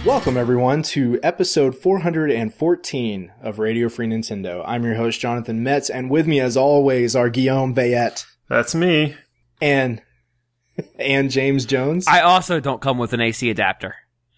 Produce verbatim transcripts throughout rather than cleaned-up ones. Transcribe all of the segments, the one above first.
Welcome, everyone, to episode four hundred fourteen of Radio Free Nintendo. I'm your host, Jonathan Metz, and with me, as always, are Guillaume Bayet. That's me. And, and James Jones. I also don't come with an A C adapter.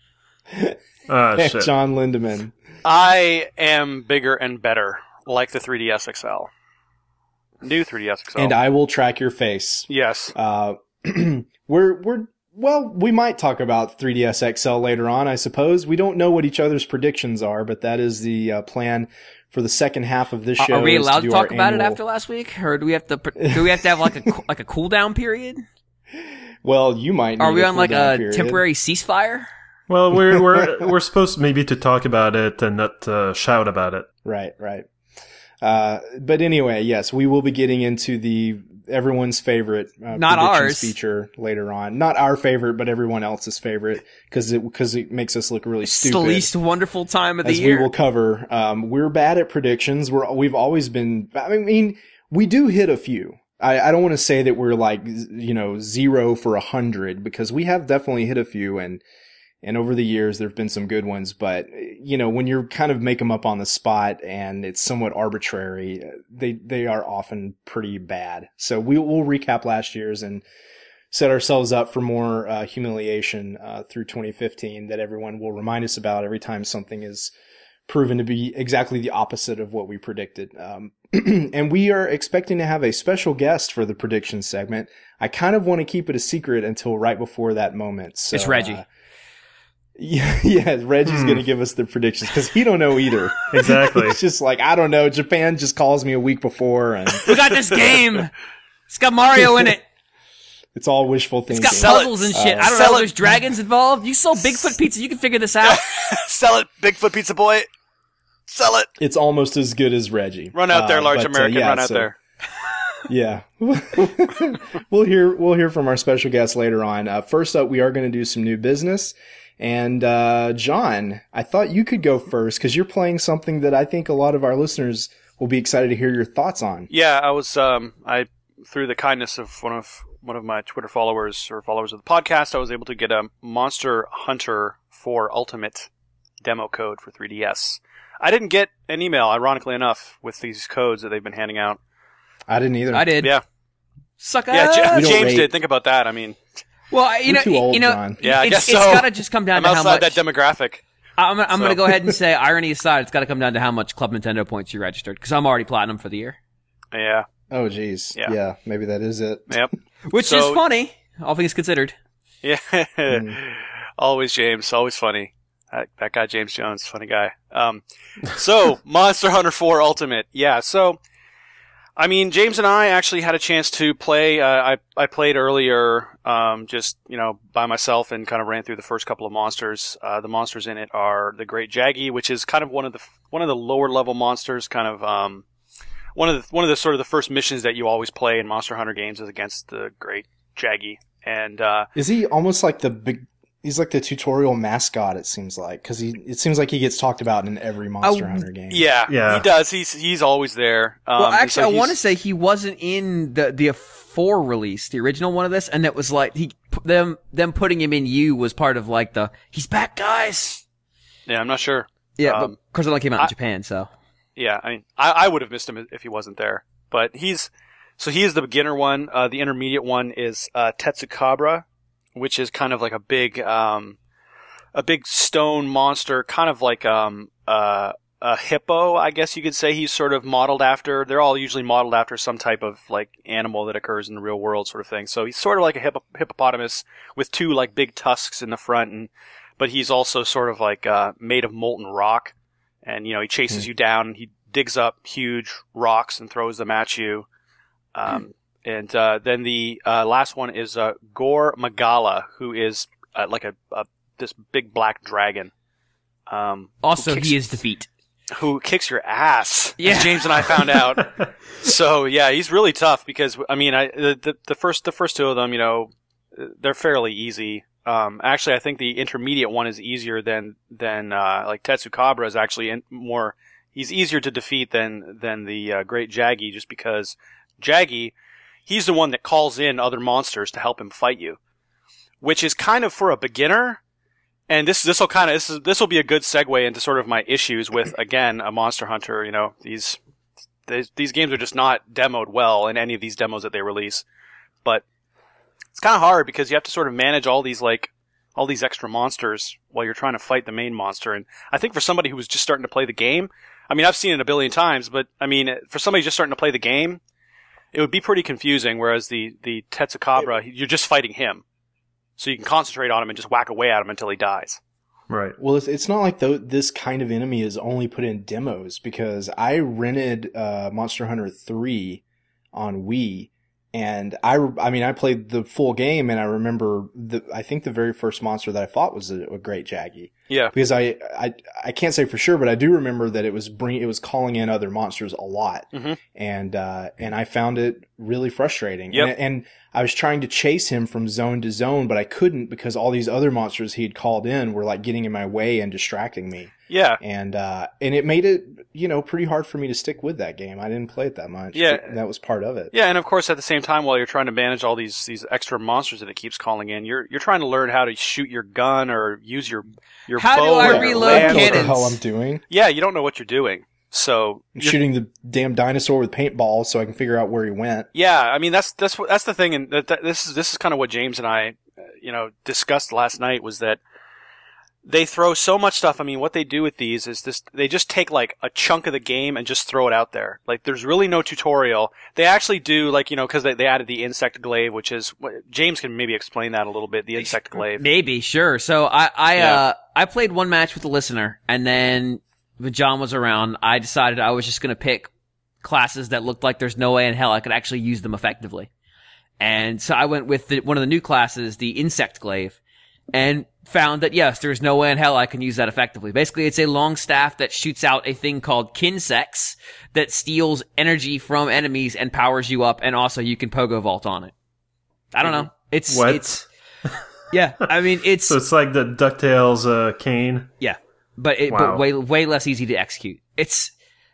Oh, and shit. John Lindemann. I am bigger and better, like the three D S X L. New three D S X L. And I will track your face. Yes. Uh, we're, we're, well, we might talk about three D S X L later on, I suppose. We don't know what each other's predictions are, but that is the uh, plan for the second half of this show. Are we allowed to, to talk about annual... it after last week, or do we have to? Do we have to have like a like a cool down period? Well, you might. Need Are we a on like a period. temporary ceasefire? Well, we're we're we're supposed maybe to talk about it and not uh, shout about it. Right, right. Uh, but anyway, yes, we will be getting into the everyone's favorite uh, not ours feature later on. Not our favorite, but everyone else's favorite, because it because it makes us look really stupid. It's the least wonderful time of the as year. we will cover. Um, we're bad at predictions. We're we've always been. I mean, we do hit a few. I, I don't want to say that we're like you know zero for a hundred, because we have definitely hit a few, and and over the years there have been some good ones. But you know, when you're kind of make them up on the spot and it's somewhat arbitrary, they they are often pretty bad. So we will recap last year's and set ourselves up for more uh, humiliation uh, through twenty fifteen that everyone will remind us about every time something is proven to be exactly the opposite of what we predicted. Um, and we are expecting to have a special guest for the prediction segment. I kind of want to keep it a secret until right before that moment. So, it's Reggie. Uh, yeah, yeah, Reggie's hmm. going to give us the predictions because he don't know either. Exactly. It's just like, I don't know. Japan just calls me a week before and we got this game. It's got Mario in it. It's all wishful thinking. It's got puzzles and shit. Uh, I don't sell know. it. There's dragons involved. You sold Bigfoot Pizza. You can figure this out. Sell it, Bigfoot Pizza Boy. Sell it. It's almost as good as Reggie. Run out there, Uh, large but, uh, American. yeah, run out so- there. Yeah. we'll hear we'll hear from our special guest later on. Uh, first up, we are going to do some new business. And uh, John, I thought you could go first because you're playing something that I think a lot of our listeners will be excited to hear your thoughts on. Yeah, I was. Um, I through the kindness of one of one of my Twitter followers or followers of the podcast, I was able to get a Monster Hunter four Ultimate demo code for three D S. I didn't get an email, ironically enough, with these codes that they've been handing out. I didn't either. I did. Yeah, Sucker. yeah. J- We don't James rate. did. Think about that. I mean, Well, I- you We're know, too old, you know, John. Yeah, I it's, guess it's so. got to just come down I'm to how outside much. that demographic. I'm, I'm so. going to go ahead and say, irony aside, it's got to come down to how much Club Nintendo points you registered, because I'm already platinum for the year. Yeah. Oh, geez. Yeah. Yeah, maybe that is it. Yep. Which So- is funny, all things considered. Yeah. Mm. Always James. Always funny. That, that guy, James Jones, funny guy. Um, so, Monster Hunter four Ultimate. Yeah, so, I mean, James and I actually had a chance to play. Uh, I, I played earlier, um, just, you know, by myself and kind of ran through the first couple of monsters. Uh, the monsters in it are the Great Jaggy, which is kind of one of the, one of the lower level monsters, kind of, um, one of the, one of the sort of the first missions that you always play in Monster Hunter games is against the Great Jaggy. And, uh, Is he almost like the big... He's like the tutorial mascot, it seems like, because he it seems like he gets talked about in every Monster Oh, Hunter game. yeah, Yeah. he does. He's, he's always there. Um, well, and actually, so I he's- want to say he wasn't in the the four release, the original one of this, and it was like he them them putting him in U was part of like the he's back, guys. Yeah, I'm not sure. Yeah, Um, but of course it only came out I- in Japan, so Yeah, I mean, I, I would have missed him if he wasn't there. But he's so he is the beginner one. Uh, the intermediate one is uh, Tetsukabra, which is kind of like a big, um, a big stone monster, kind of like um, uh, a hippo, I guess you could say. He's sort of modeled after. They're all usually modeled after some type of like animal that occurs in the real world, sort of thing. So he's sort of like a hippo- hippopotamus with two like big tusks in the front, and but he's also sort of like uh, made of molten rock. And, you know, he chases Hmm. you down, and he digs up huge rocks and throws them at you. Um, and uh, then the uh, last one is uh, Gore Magala, who is uh, like a, a this big black dragon. Um, also who kicks, he is defeat. who kicks your ass, Yeah. as James and I found out. So, yeah, he's really tough because, I mean, I the, the, the first the first two of them, you know, they're fairly easy. Um, actually, I think the intermediate one is easier than than uh, like Tetsukabra is actually in, more. He's easier to defeat than than the uh, Great Jaggy, just because Jaggy, he's the one that calls in other monsters to help him fight you, which is kind of for a beginner And this this will kind of this is this will be a good segue into sort of my issues with again a Monster Hunter. You know, these these, these games are just not demoed well in any of these demos that they release. But it's kind of hard because you have to sort of manage all these like all these extra monsters while you're trying to fight the main monster. And I think for somebody who was just starting to play the game, I mean, I've seen it a billion times, but I mean, for somebody just starting to play the game, it would be pretty confusing. Whereas the the Tetsukabra, you're just fighting him. So you can concentrate on him and just whack away at him until he dies. Right. Well, it's, it's not like th- this kind of enemy is only put in demos, because I rented uh, Monster Hunter three on Wii, and I, I mean, I played the full game, and I remember the I think the very first monster that I fought was a, a Great Jaggy. Yeah. Because I, I I can't say for sure, but I do remember that it was bring it was calling in other monsters a lot, mm-hmm. and uh, and I found it really frustrating. Yep. And, and I was trying to chase him from zone to zone, but I couldn't because all these other monsters he had called in were like getting in my way and distracting me. Yeah. And, uh, and it made it, you know, pretty hard for me to stick with that game. I didn't play it that much. Yeah. That was part of it. Yeah, and of course at the same time while you're trying to manage all these, these extra monsters that it keeps calling in, you're, you're trying to learn how to shoot your gun or use your, your How bow do I or your reload lance. I don't know what the cannons? hell I'm doing. Yeah, you don't know what you're doing. So I'm you're- shooting the damn dinosaur with paintballs so I can figure out where he went. Yeah, I mean that's that's what that's the thing, and that, that, this is this is kind of what James and I, uh, you know, discussed last night was that they throw so much stuff. I mean, what they do with these is this: they just take like a chunk of the game and just throw it out there. Like there's really no tutorial. They actually do like you know because they they added the insect glaive, which is what, James can maybe explain that a little bit. The insect glaive. Maybe, sure. So I, I, Yeah. uh, I played one match with a listener, and then when John was around, I decided I was just gonna pick classes that looked like there's no way in hell I could actually use them effectively. And so I went with the, one of the new classes, the insect glaive, and found that yes, there's no way in hell I can use that effectively. Basically, it's a long staff that shoots out a thing called Kinsex that steals energy from enemies and powers you up, and also you can pogo vault on it. I don't know. It's, What? it's, yeah, I mean, it's, So it's like the DuckTales uh, cane. yeah, but it, Wow. but way, way less easy to execute. It's,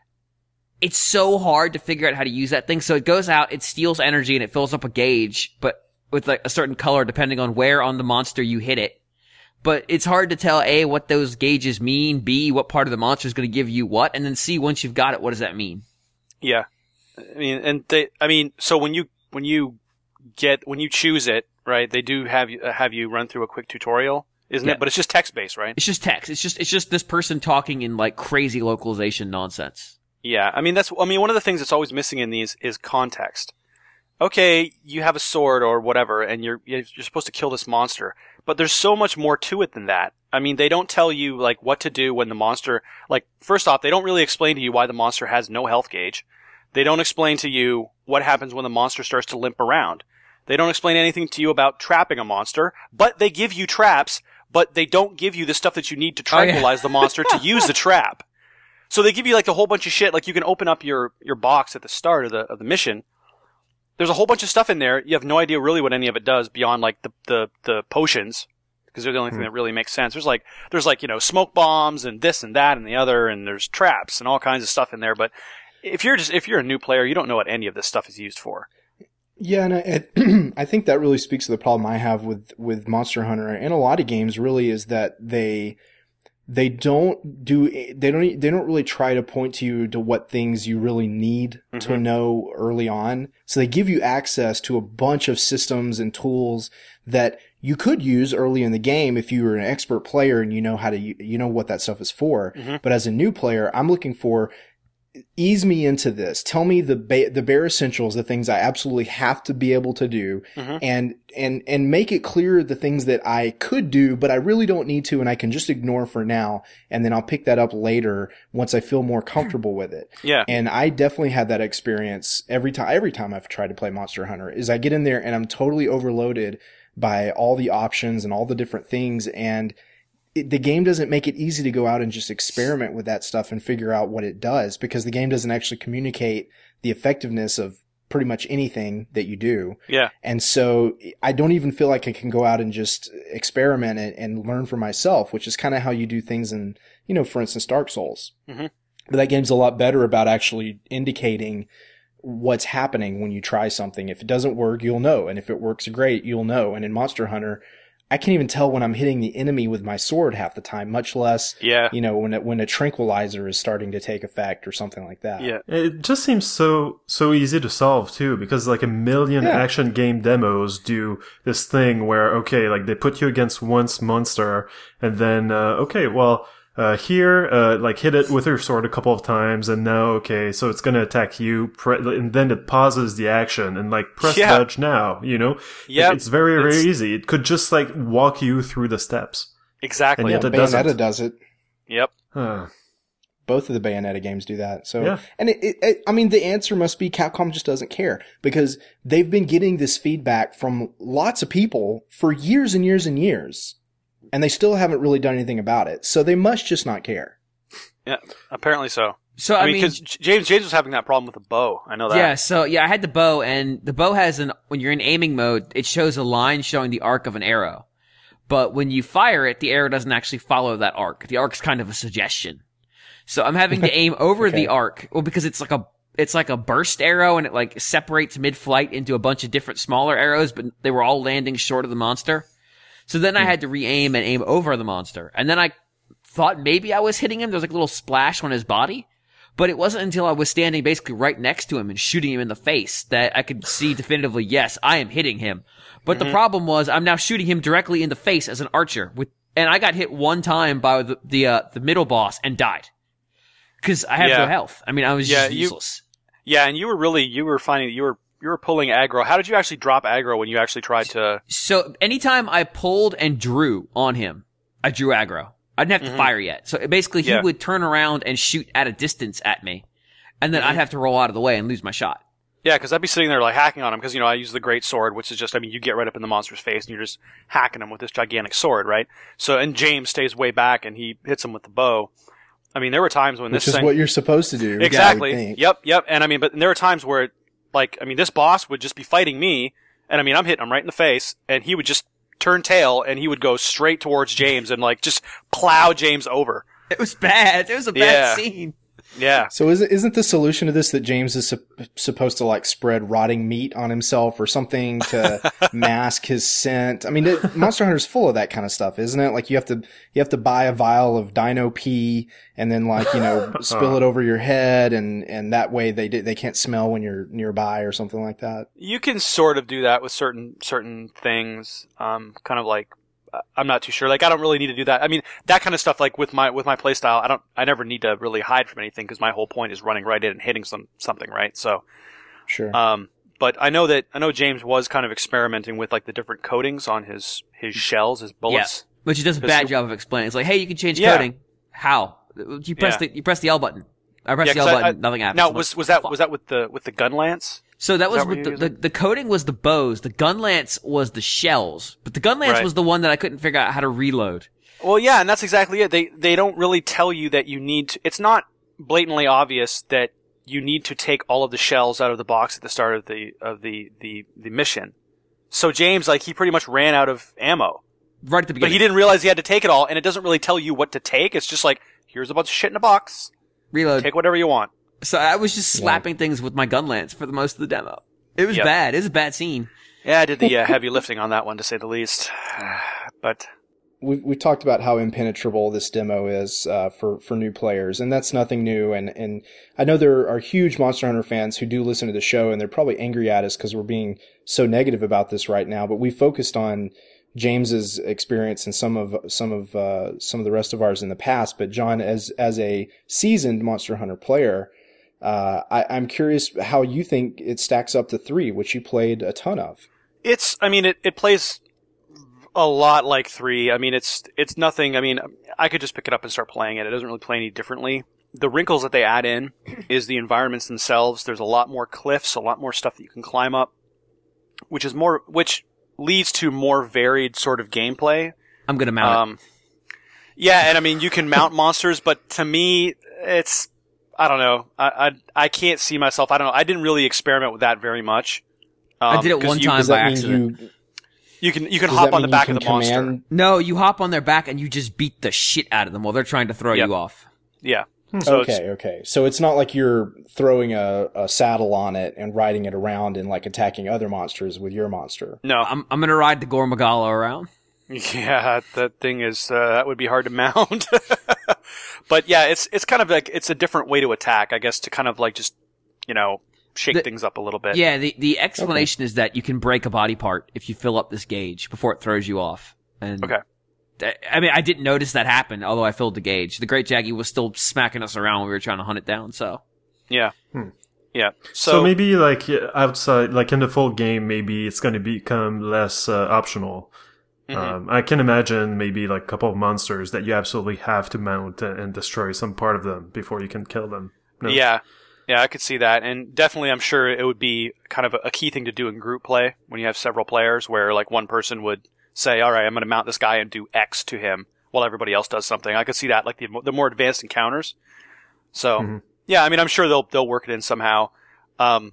it's so hard to figure out how to use that thing. So it goes out, it steals energy, and it fills up a gauge, but with like a certain color depending on where on the monster you hit it. But it's hard to tell, A, what those gauges mean, B, what part of the monster is going to give you what, and then C, once you've got it, what does that mean? Yeah, I mean, and they, I mean, so when you when you get when you choose it, right? They do have you have you run through a quick tutorial, isn't Yeah. it? But it's just text based, right? It's just text. It's just, it's just this person talking in like crazy localization nonsense. Yeah, I mean that's I mean one of the things that's always missing in these is context. Okay, you have a sword or whatever, and you're you're supposed to kill this monster, but there's so much more to it than that. I mean, they don't tell you like what to do when the monster. Like, first off, they don't really explain to you why the monster has no health gauge. They don't explain to you what happens when the monster starts to limp around. They don't explain anything to you about trapping a monster, but they give you traps, but they don't give you the stuff that you need to Oh, yeah. tranquilize the monster to use the trap. So they give you like a whole bunch of shit. Like you can open up your, your box at the start of the of the mission. There's a whole bunch of stuff in there. You have no idea really what any of it does beyond like the the, the potions, because they're the only thing that really makes sense. There's like there's like you know smoke bombs and this and that and the other, and there's traps and all kinds of stuff in there. But if you're just if you're a new player, you don't know what any of this stuff is used for. Yeah, and I, I think that really speaks to the problem I have with, with Monster Hunter and a lot of games really is that they, they don't do, they don't, they don't really try to point to you to what things you really need to Mhm. know early on. So they give you access to a bunch of systems and tools that you could use early in the game if you were an expert player and you know how to, you know what that stuff is for. Mhm. But as a new player, I'm looking for, ease me into this. Tell me the ba- the bare essentials, the things I absolutely have to be able to do, Mhm. and and and make it clear the things that I could do, but I really don't need to, and I can just ignore for now, and then I'll pick that up later once I feel more comfortable with it. Yeah. And I definitely had that experience every time. Every time I've tried to play Monster Hunter, is I get in there and I'm totally overloaded by all the options and all the different things, and it, the game doesn't make it easy to go out and just experiment with that stuff and figure out what it does, because the game doesn't actually communicate the effectiveness of pretty much anything that you do. Yeah. And so I don't even feel like I can go out and just experiment and, and learn for myself, which is kind of how you do things in, you know, for instance, Dark Souls. Mm-hmm. But that game's a lot better about actually indicating what's happening when you try something. If it doesn't work, you'll know. And if it works great, you'll know. And in Monster Hunter, I can't even tell when I'm hitting the enemy with my sword half the time, much less, Yeah. you know, when it, when a tranquilizer is starting to take effect or something like that. Yeah. It just seems so so easy to solve too, because like a million Yeah. action game demos do this thing where okay, like they put you against one monster, and then uh, okay, well. Uh, here, uh, like hit it with your sword a couple of times, and now, okay, so it's gonna attack you, pre- and then it pauses the action, and like, press Yeah. dodge now, you know? Yeah. It's very, very It's- easy. It could just like walk you through the steps. Exactly. And Yeah, yet it Bayonetta doesn't. does it. Yep. Huh. Both of the Bayonetta games do that. So, Yeah. and it, it, it, I mean, the answer must be Capcom just doesn't care, because they've been getting this feedback from lots of people for years and years and years, and they still haven't really done anything about it. So they must just not care. Yeah. Apparently so. So I I mean, mean, because James James was having that problem with the bow. I know that. yeah. So yeah, I had the bow, and the bow has an when you're in aiming mode, it shows a line showing the arc of an arrow. But when you fire it, the arrow doesn't actually follow that arc. The arc's kind of a suggestion. So I'm having to aim over Okay. the arc, well, because it's like a it's like a burst arrow, and it like separates mid-flight into a bunch of different smaller arrows, but they were all landing short of the monster. So then I had to re-aim and aim over the monster, and then I thought maybe I was hitting him. There was like a little splash on his body, but it wasn't until I was standing basically right next to him and shooting him in the face that I could see definitively, yes, I am hitting him. But the problem was I'm now shooting him directly in the face as an archer with, and I got hit one time by the, the, uh, the middle boss and died. Cause I have Yeah. no health. I mean, I was Yeah, just you- useless. Yeah, and you were really you were finding you were you were pulling aggro. How did you actually drop aggro when you actually tried to? So anytime I pulled and drew on him, I drew aggro. I didn't have to fire yet. So basically he Yeah. would turn around and shoot at a distance at me. And then I'd have to roll out of the way and lose my shot. Yeah, because I'd be sitting there like hacking on him because you know I use the great sword, which is just I mean you get right up in the monster's face and you're just hacking him with this gigantic sword, right? So and James stays way back and he hits him with the bow. I mean there were times when Which this is thing what you're supposed to do. I would exactly. think. Yep, yep. And I mean, but there were times where it, like I mean this boss would just be fighting me, and I mean I'm hitting him right in the face, and he would just turn tail and he would go straight towards James and like just plow James over. It was bad. It was a bad Yeah. scene. Yeah. So is it, isn't the solution to this that James is sup- supposed to like spread rotting meat on himself or something to mask his scent? I mean, it, Monster Hunter's full of that kind of stuff, isn't it? Like you have to, you have to buy a vial of dino pee and then like, you know, spill it over your head and, and that way they, they can't smell when you're nearby or something like that. You can sort of do that with certain certain things. Um, kind of like uh, I'm not too sure. Like I don't really need to do that. I mean that kind of stuff. Like with my with my playstyle, I don't. I never need to really hide from anything because my whole point is running right in and hitting some something, right? So, Sure. um, but I know that I know James was kind of experimenting with like the different coatings on his his shells, his bullets. Yeah. Which he does a Because bad you- job of explaining. It's like, hey, you can change Yeah. coding. How? You press Yeah. the you press the L button. I press Yeah, the L 'cause I- button. I- nothing happens. Now I'm was like, was that fuck. was that with the with the gun lance? So that was that what with the, you're the using? the coding was the bows. The gun lance was the shells. But the gun lance Right. was the one that I couldn't figure out how to reload. Well, yeah, and that's exactly it. They they don't really tell you that you need to. It's not blatantly obvious that you need to take all of the shells out of the box at the start of the of the the, the mission. So James, like, he pretty much ran out of ammo, Right at the but beginning. he didn't realize he had to take it all, and it doesn't really tell you what to take. It's just like, here's a bunch of shit in a box. Reload. Take whatever you want. So I was just slapping things with my gun lance for the most of the demo. It was Yep. bad. It was a bad scene. Yeah, I did the uh, heavy lifting on that one, to say the least. But We've, we've talked about how impenetrable this demo is uh, for, for new players, and that's nothing new. And, and I know there are huge Monster Hunter fans who do listen to the show, and they're probably angry at us because we're being so negative about this right now. But we focused on James's experience and some of some of uh, some of the rest of ours in the past. But John, as as a seasoned Monster Hunter player, uh, I, I'm curious how you think it stacks up to three, which you played a ton of. it's, I mean, it, it plays a lot like three. I mean, it's it's nothing. I mean, I could just pick it up and start playing it. It doesn't really play any differently. The wrinkles that they add in is the environments themselves. There's a lot more cliffs, a lot more stuff that you can climb up, which is more, which leads to more varied sort of gameplay. I'm gonna mount it. Um, yeah, and I mean, you can mount monsters, but to me, it's, I don't know. I, I I can't see myself. I don't know. I didn't really experiment with that very much. Um, I did it 'cause one you, time Does by that mean accident. you? You can you can Does hop that on the mean back you of the can monster. command- No, you hop on their back and you just beat the shit out of them while they're trying to throw Yep. you off. Yeah. So it's, okay, okay. So it's not like you're throwing a, a saddle on it and riding it around and like attacking other monsters with your monster. no. I'm I'm gonna ride the Gormagala around. Yeah, that thing is, uh, that would be hard to mount. But yeah, it's, it's kind of like, it's a different way to attack, I guess, to kind of like just, you know, shake The- things up a little bit. Yeah, the, the explanation is that you can break a body part if you fill up this gauge before it throws you off. And Okay. th- I mean, I didn't notice that happen, although I filled the gauge. The Great Jaggy was still smacking us around when we were trying to hunt it down, so. Yeah. Hmm. Yeah. So, So, maybe like yeah, outside, like in the full game, maybe it's going to become less uh, optional. Mhm. Um, I can imagine maybe like a couple of monsters that you absolutely have to mount and, and destroy some part of them before you can kill them. No? yeah. Yeah, I could see that. And definitely, I'm sure it would be kind of a, a key thing to do in group play when you have several players where like one person would say, all right, I'm going to mount this guy and do X to him while everybody else does something. I could see that, like the, the more advanced encounters. So, Mhm. yeah, I mean, I'm sure they'll, they'll work it in somehow. Um,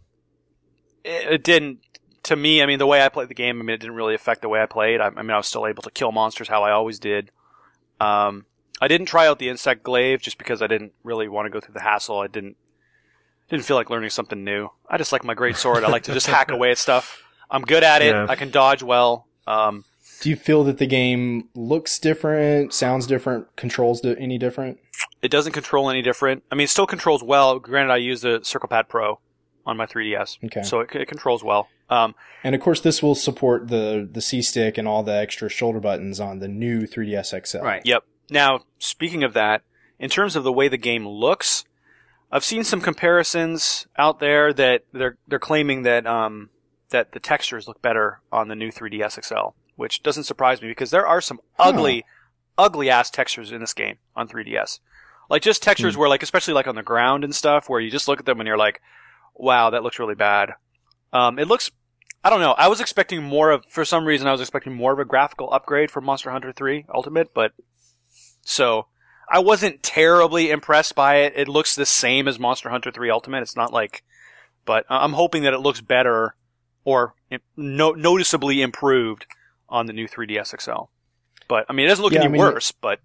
it, it didn't, to me, I mean, the way I played the game, I mean, it didn't really affect the way I played. I, I mean, I was still able to kill monsters how I always did. Um, I didn't try out the insect glaive just because I didn't really want to go through the hassle. I didn't, didn't feel like learning something new. I just like my great sword. I like to just hack away at stuff. I'm good at it. Yeah. I can dodge well. Um, Do you feel that the game looks different, sounds different, controls di- any different? it doesn't control any different. I mean, it still controls well. Granted, I use the CirclePad Pro on my three D S. Okay. So it, it controls well. Um, And of course, this will support the the C stick and all the extra shoulder buttons on the new three D S X L. Right. Yep. Now, speaking of that, in terms of the way the game looks, I've seen some comparisons out there that they're they're claiming that um that the textures look better on the new three D S X L, which doesn't surprise me because there are some ugly, ugly ass textures in this game on three D S. Like just textures where like, especially like on the ground and stuff, where you just look at them and you're like, wow, that looks really bad. Um, it looks, I don't know. I was expecting more of, for some reason, I was expecting more of a graphical upgrade for Monster Hunter three Ultimate, but so I wasn't terribly impressed by it. It looks the same as Monster Hunter three Ultimate. It's not like, but I'm hoping that it looks better or no, noticeably improved on the new three D S X L. But I mean, it doesn't look Yeah, any I mean, worse, but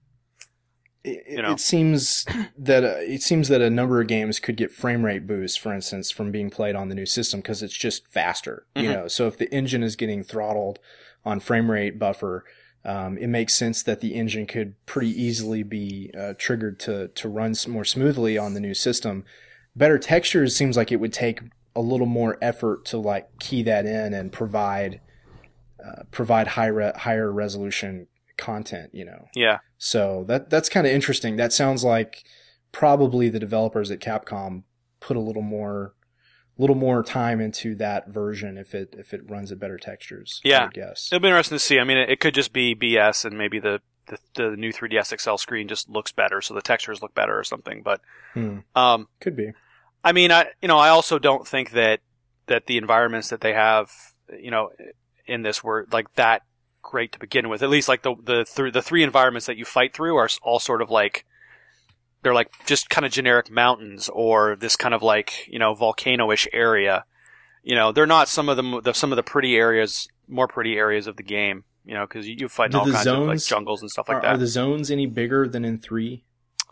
It, You know. it seems that uh, it seems that a number of games could get frame rate boosts, for instance, from being played on the new system because it's just faster. You Mhm. know, so if the engine is getting throttled on frame rate buffer, um, it makes sense that the engine could pretty easily be uh, triggered to to run s- more smoothly on the new system. Better textures seems like it would take a little more effort to like key that in and provide uh, provide high re- higher resolution content. You know. yeah. So that that's kind of interesting. That sounds like probably the developers at Capcom put a little more, little more time into that version if it if it runs at better textures. Yeah. I would guess. It'll be interesting to see. I mean, it, it could just be B S and maybe the, the, the new three D S X L screen just looks better, so the textures look better or something. But, Hmm. um, Could be. I mean, I, you know, I also don't think that, that the environments that they have, you know, in this were like that great to begin with. At least like the, the, th- the three environments that you fight through are all sort of like, they're like just kind of generic mountains or this kind of like, you know, volcano-ish area. You know, they're not some of the, the some of the pretty areas, more pretty areas of the game, you know, cause you, you fight in Do all the kinds of like zones- jungles and stuff like Are, that. are the zones any bigger than in three?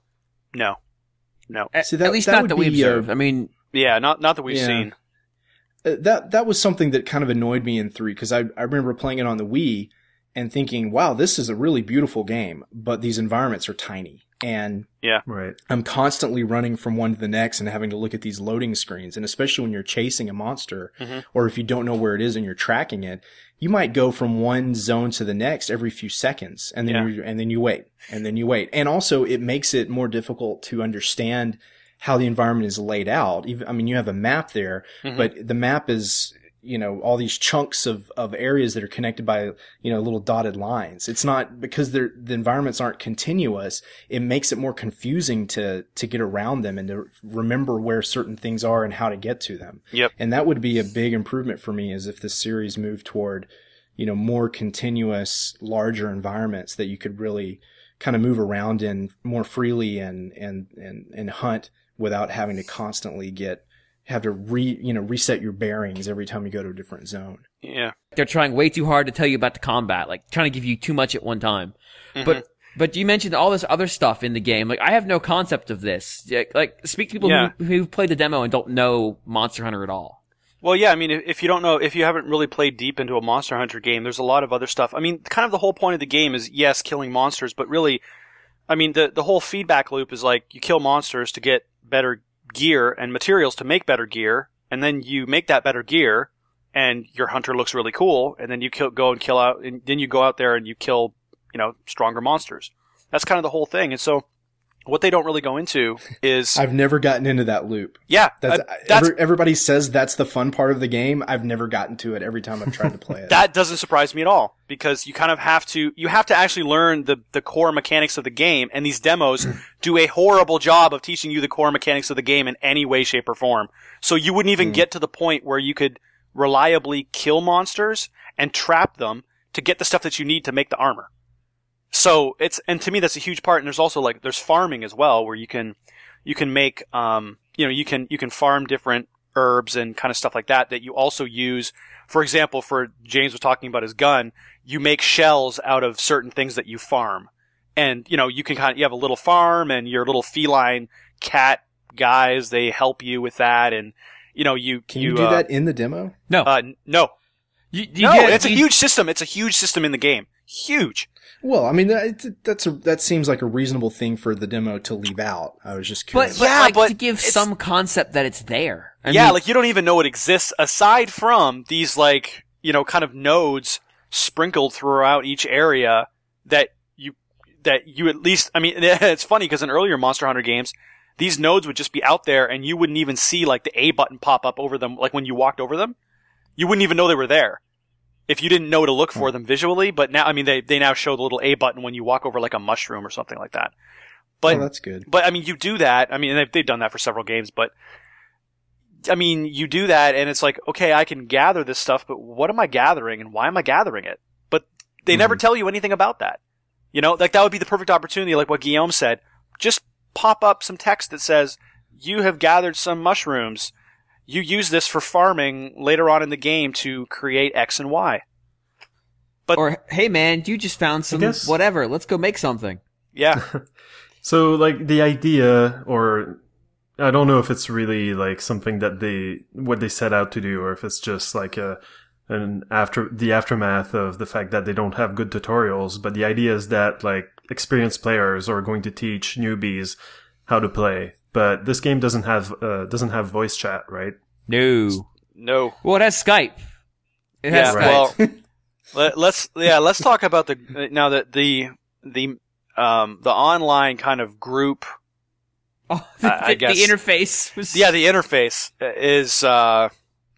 No. No. At, See, that- at least that not would that we be, uh, observed. I mean, Yeah, not, not that we've Yeah. seen. Uh, That that was something that kind of annoyed me in three because I I remember playing it on the Wii and thinking, wow, this is a really beautiful game, but these environments are tiny. And Right. I'm constantly running from one to the next and having to look at these loading screens. And especially when you're chasing a monster, Mhm. or if you don't know where it is and you're tracking it, you might go from one zone to the next every few seconds, and then Yeah. you and then you wait, and then you wait. And also, it makes it more difficult to understand how the environment is laid out. Even, I mean, you have a map there, Mhm. but the map is, you know, all these chunks of, of areas that are connected by, you know, little dotted lines. It's not because they're, the environments aren't continuous. It makes it more confusing to, to get around them and to remember where certain things are and how to get to them. Yep. And that would be a big improvement for me is if the series moved toward, you know, more continuous, larger environments that you could really kind of move around in more freely and, and, and, and hunt without having to constantly get, have to re, you know, reset your bearings every time you go to a different zone. Yeah. they're trying way too hard to tell you about the combat, like trying to give you too much at one time. Mhm. But but you mentioned all this other stuff in the game. Like I have no concept of this. Like, like speak to people Yeah. who who've played the demo and don't know Monster Hunter at all. Well, yeah, I mean, if, if you don't know, if you haven't really played deep into a Monster Hunter game, there's a lot of other stuff. I mean, kind of the whole point of the game is, yes, killing monsters, but really, I mean, the the whole feedback loop is like, you kill monsters to get better gear and materials to make better gear, and then you make that better gear, and your hunter looks really cool, and then you kill, go and kill out, and then you go out there and you kill, you know, stronger monsters. That's kind of the whole thing, and so, what they don't really go into is... I've never gotten into that loop. Yeah. That's, uh, that's every, everybody says that's the fun part of the game. I've never gotten to it every time I've tried to play it. That doesn't surprise me at all, because you kind of have to, you have to actually learn the, the core mechanics of the game, and these demos do a horrible job of teaching you the core mechanics of the game in any way, shape, or form. So you wouldn't even mm. get to the point where you could reliably kill monsters and trap them to get the stuff that you need to make the armor. So it's, and to me that's a huge part, and there's also like, there's farming as well, where you can, you can make, um, you know, you can, you can farm different herbs and kind of stuff like that, that you also use, for example, for James was talking about his gun, you make shells out of certain things that you farm. And, you know, you can kind of, you have a little farm, and your little feline cat guys, they help you with that, and, you know, you, Can you, you do uh, that in the demo? No. Uh, no. You, you no, get, it's a you, huge system. It's a huge system in the game. Huge. Well, I mean, that, that's a, that seems like a reasonable thing for the demo to leave out. I was just But, curious. but Yeah, like, but to give it's- some concept that it's there. I yeah, mean, like you don't even know it exists aside from these like, you know, kind of nodes sprinkled throughout each area that you, that you at least, I mean, it's funny because in earlier Monster Hunter games, these nodes would just be out there and you wouldn't even see like the A button pop up over them, like when you walked over them. You wouldn't even know they were there if you didn't know to look for them visually. But now, I mean, they, they now show the little A button when you walk over like a mushroom or something like that. But, oh, that's good. But I mean, you do that. I mean, they've, they've done that for several games, but I mean, you do that and it's like, okay, I can gather this stuff, but what am I gathering and why am I gathering it? But they Mm-hmm. never tell you anything about that. You know, like that would be the perfect opportunity, like what Guillaume said. Just pop up some text that says, you have gathered some mushrooms. You use this for farming later on in the game to create X and Y. But or, hey man, you just found some guess- whatever. Let's go make something. yeah, So, like, the idea, or I don't know if it's really like something that they what they set out to do, or if it's just like a an after the aftermath of the fact that they don't have good tutorials. But the idea is that like experienced players are going to teach newbies how to play. But this game doesn't have uh, doesn't have voice chat, right? No. no. Well, it has Skype. It has Yeah, Skype. well, let, let's yeah, let's talk about the now that the the um the online kind of group. oh, the, I- I the guess- interface was Yeah, the interface is uh,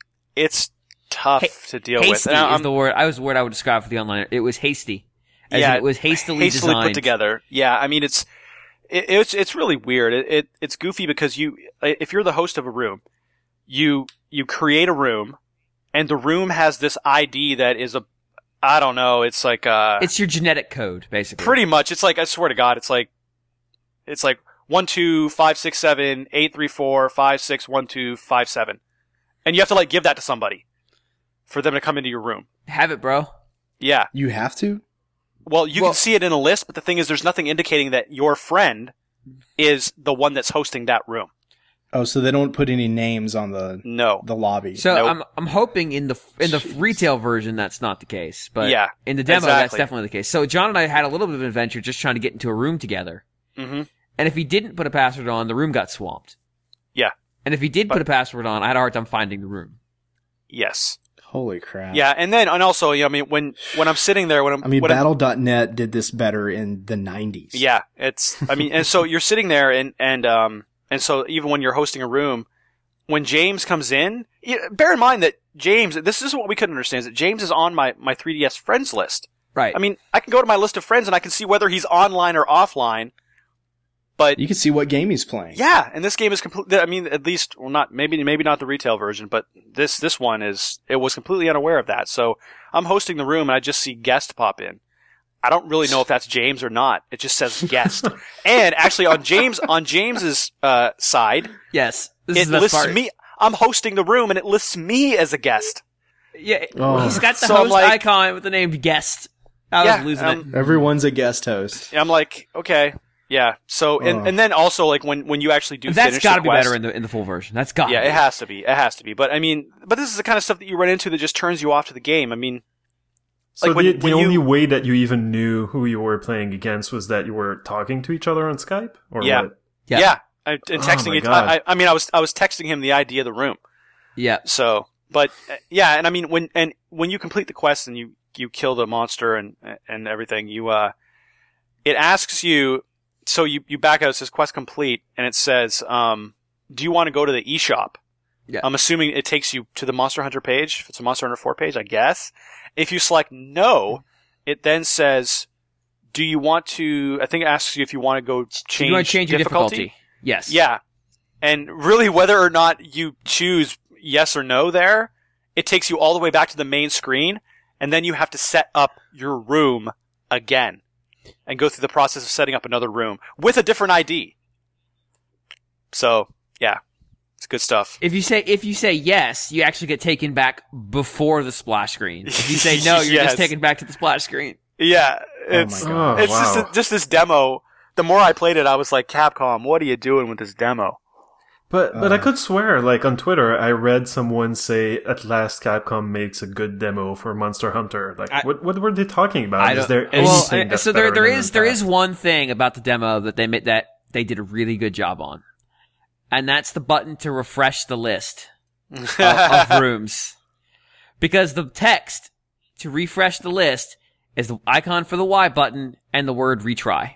it's tough Ha- to deal with. hasty And is I'm- the word. I was the word I would describe for the online. It was hasty. As Yeah, in it was hastily, hastily designed. put together. Yeah, I mean it's it, it's it's really weird. It, it it's goofy because you if you're the host of a room, you you create a room, and the room has this I D that is a I don't know. It's like uh, It's your genetic code, basically. pretty much. It's like I swear to God, it's like it's like one two five six seven eight three four five six one two five seven, and you have to like give that to somebody for them to come into your room. Have it, bro. Yeah. You have to? Well, you Well- can see it in a list, but the thing is, there's nothing indicating that your friend is the one that's hosting that room. Oh, so they don't put any names on the No. the lobby. So Nope. I'm I'm hoping in the in the retail version that's not the case, but Yeah, in the demo that's exactly. definitely the case. So John and I had a little bit of an adventure just trying to get into a room together, hmm and if he didn't put a password on, the room got swamped. Yeah. And if he did But- put a password on, I had a hard time finding the room. Yes. Holy crap. Yeah, and then and also, you know, I mean, when when I'm sitting there, when I'm, I mean, when I'm- Battle dot net did this better in the nineties. yeah, it's. I mean, and so you're sitting there, and and um, and so even when you're hosting a room, when James comes in, you- bear in mind that James. This is what we couldn't understand: is that James is on my my three D S friends list. Right. I mean, I can go to my list of friends and I can see whether he's online or offline. But You can see what game he's playing. yeah, and this game is completely. I mean, at least, well, not maybe maybe not the retail version, but this this one is. It was completely unaware of that. So I'm hosting the room and I just see guest pop in. I don't really know if that's James or not. It just says guest. And actually, on James on James's uh, side, yes. This it is the best lists part. me. I'm hosting the room and it lists me as a guest. Yeah. Oh. He's got the So I'm host like- icon with the name guest. I Yeah, was losing um, it. Everyone's a guest host. I'm like, okay. Yeah. So and, Ugh. and then also like when, when you actually do That's finish got to the be quest, better in the in the full version. That's got. yeah, to it has to be. It has to be. But I mean, but this is the kind of stuff that you run into that just turns you off to the game. I mean, So like when- the, the when you- only way that you even knew who you were playing against was that you were talking to each other on Skype? Or Yeah. what? Yeah. yeah, I, and Oh texting my it. God. I, I mean, I was I was texting him the I D of the room. Yeah. So, but uh, yeah, and I mean when and when you complete the quest and you you kill the monster and and everything, you uh, it asks you. So you you back out. It says quest complete, and it says, um, do you want to go to the eShop? Yeah. I'm assuming it takes you to the Monster Hunter page. If it's a Monster Hunter four page, I guess. If you select no, it then says, do you want to, I think it asks you if you want to go change, you want to change your difficulty? difficulty? Yes. Yeah. And really whether or not you choose yes or no there, it takes you all the way back to the main screen, and then you have to set up your room again and go through the process of setting up another room with a different I D. So, yeah. It's good stuff. If you say if you say yes, you actually get taken back before the splash screen. If you say no, you're Yes. just taken back to the splash screen. Yeah. It's, my God. it's Oh, wow. just, just this demo. The more I played it, I was like, Capcom, what are you doing with this demo? But but I Uh. could swear, like on Twitter, I read someone say, "At last, Capcom makes a good demo for Monster Hunter." Like, I- what what were they talking about? I Is don't- there well, anything uh, that's so there better there than is that? there is one thing about the demo that they made that they did a really good job on, and that's the button to refresh the list of, of rooms, because the text to refresh the list is the icon for the Y button and the word retry.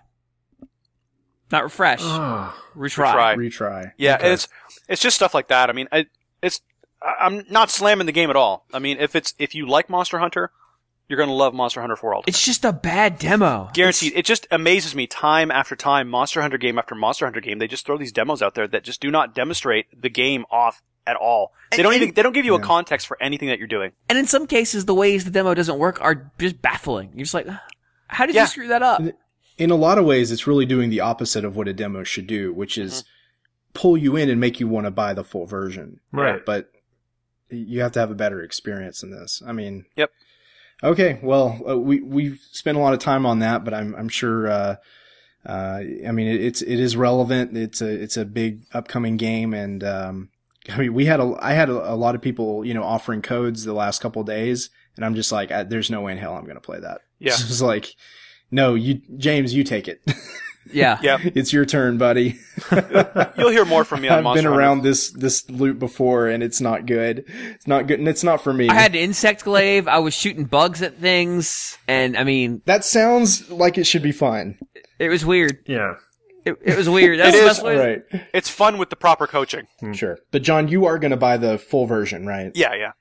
Not refresh, Oh, retry. Retry. Retry. Yeah, Okay. and it's it's just stuff like that. I mean, I, it's I- I'm not slamming the game at all. I mean, if it's if you like Monster Hunter, you're gonna love Monster Hunter four Ultimate. It's just a bad demo. Guaranteed. It just amazes me time after time, Monster Hunter game after Monster Hunter game. They just throw these demos out there that just do not demonstrate the game off at all. They don't And- even they don't give you a Yeah. context for anything that you're doing. And in some cases, the ways the demo doesn't work are just baffling. You're just like, how did Yeah. you screw that up? In a lot of ways, it's really doing the opposite of what a demo should do, which is pull you in and make you want to buy the full version. Right. But you have to have a better experience in this. I mean, Yep. Okay, well, uh, we we've spent a lot of time on that, but I'm I'm sure. Uh, uh, I mean, it, it's it is relevant. It's a it's a big upcoming game, and um, I mean, we had a I had a, a lot of people, you know, offering codes the last couple of days, and I'm just like, I, there's no way in hell I'm going to play that. Yeah. It's like, no, you James, you take it. Yeah. Yeah. It's your turn, buddy. You'll hear more from me on I've Monster been Hunter. around this this loop before, and it's not good. It's not good, and it's not for me. I had an insect glaive. I was shooting bugs at things, and I mean, That sounds like it should be fun. it was weird. yeah. It, it was weird. That's It the is. best way. Right. It's fun with the proper coaching. Sure. But John, you are going to buy the full version, right? Yeah, yeah.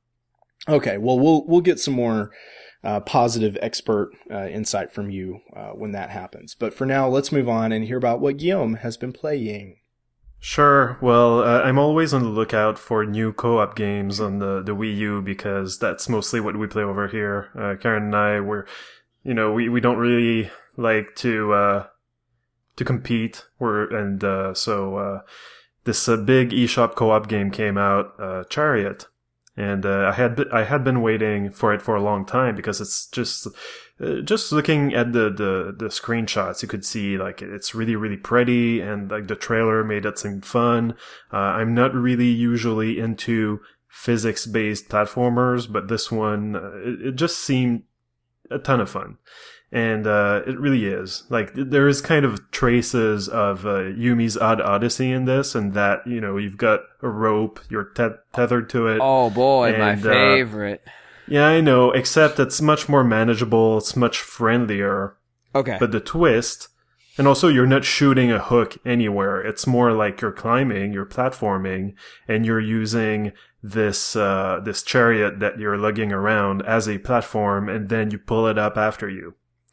Okay. Well, we'll we'll get some more uh, positive expert uh, insight from you uh, when that happens. But for now, let's move on and hear about what Guillaume has been playing. Sure. Well, uh, I'm always on the lookout for new co-op games on the, the Wii U because that's mostly what we play over here. Uh, Karen and I, we're, you know, we, we don't really like to, uh, to compete. We're, and, uh, so, uh, this uh, big eShop co-op game came out, uh, Chariot. And, uh, I had, be- I had been waiting for it for a long time because it's just, uh, just looking at the, the, the screenshots, you could see like it's really, really pretty and like the trailer made it seem fun. Uh, I'm not really usually into physics-based platformers, but this one, uh, it, it just seemed a ton of fun. And, uh, it really is. Like, there is kind of traces of, uh, Yumi's Odd Odyssey in this, and that, you know, you've got a rope, you're te- tethered to it. Oh boy, my And, uh, favorite. Yeah, I know, except it's much more manageable, it's much friendlier. Okay. But the twist, and also you're not shooting a hook anywhere. It's more like you're climbing, you're platforming, and you're using this, uh, this chariot that you're lugging around as a platform, and then you pull it up after you.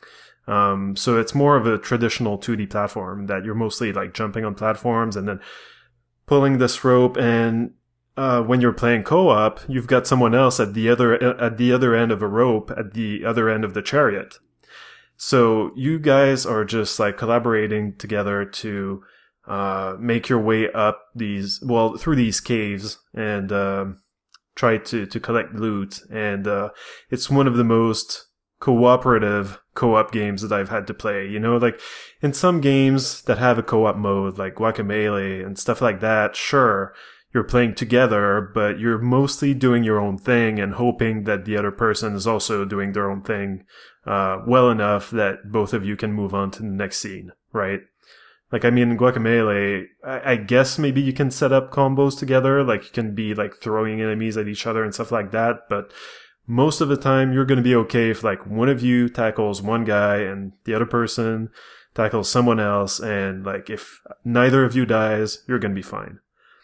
Um, so it's more of a traditional two D platform that you're mostly like jumping on platforms and then pulling this rope, and uh, when you're playing co-op, you've got someone else at the other, at the other end of a rope, at the other end of the chariot. So you guys are just like collaborating together to, uh, make your way up these, well, through these caves and, um, try to, to collect loot. And, uh, it's one of the most cooperative co-op games that I've had to play. You know, like in some games that have a co-op mode, like Guacamelee and stuff like that, sure, you're playing together, but you're mostly doing your own thing and hoping that the other person is also doing their own thing uh, well enough that both of you can move on to the next scene, right? Like, I mean, in Guacamelee, I, I guess maybe you can set up combos together, like you can be like throwing enemies at each other and stuff like that, but most of the time you're going to be okay if like one of you tackles one guy and the other person tackles someone else, and like if neither of you dies, you're going to be fine.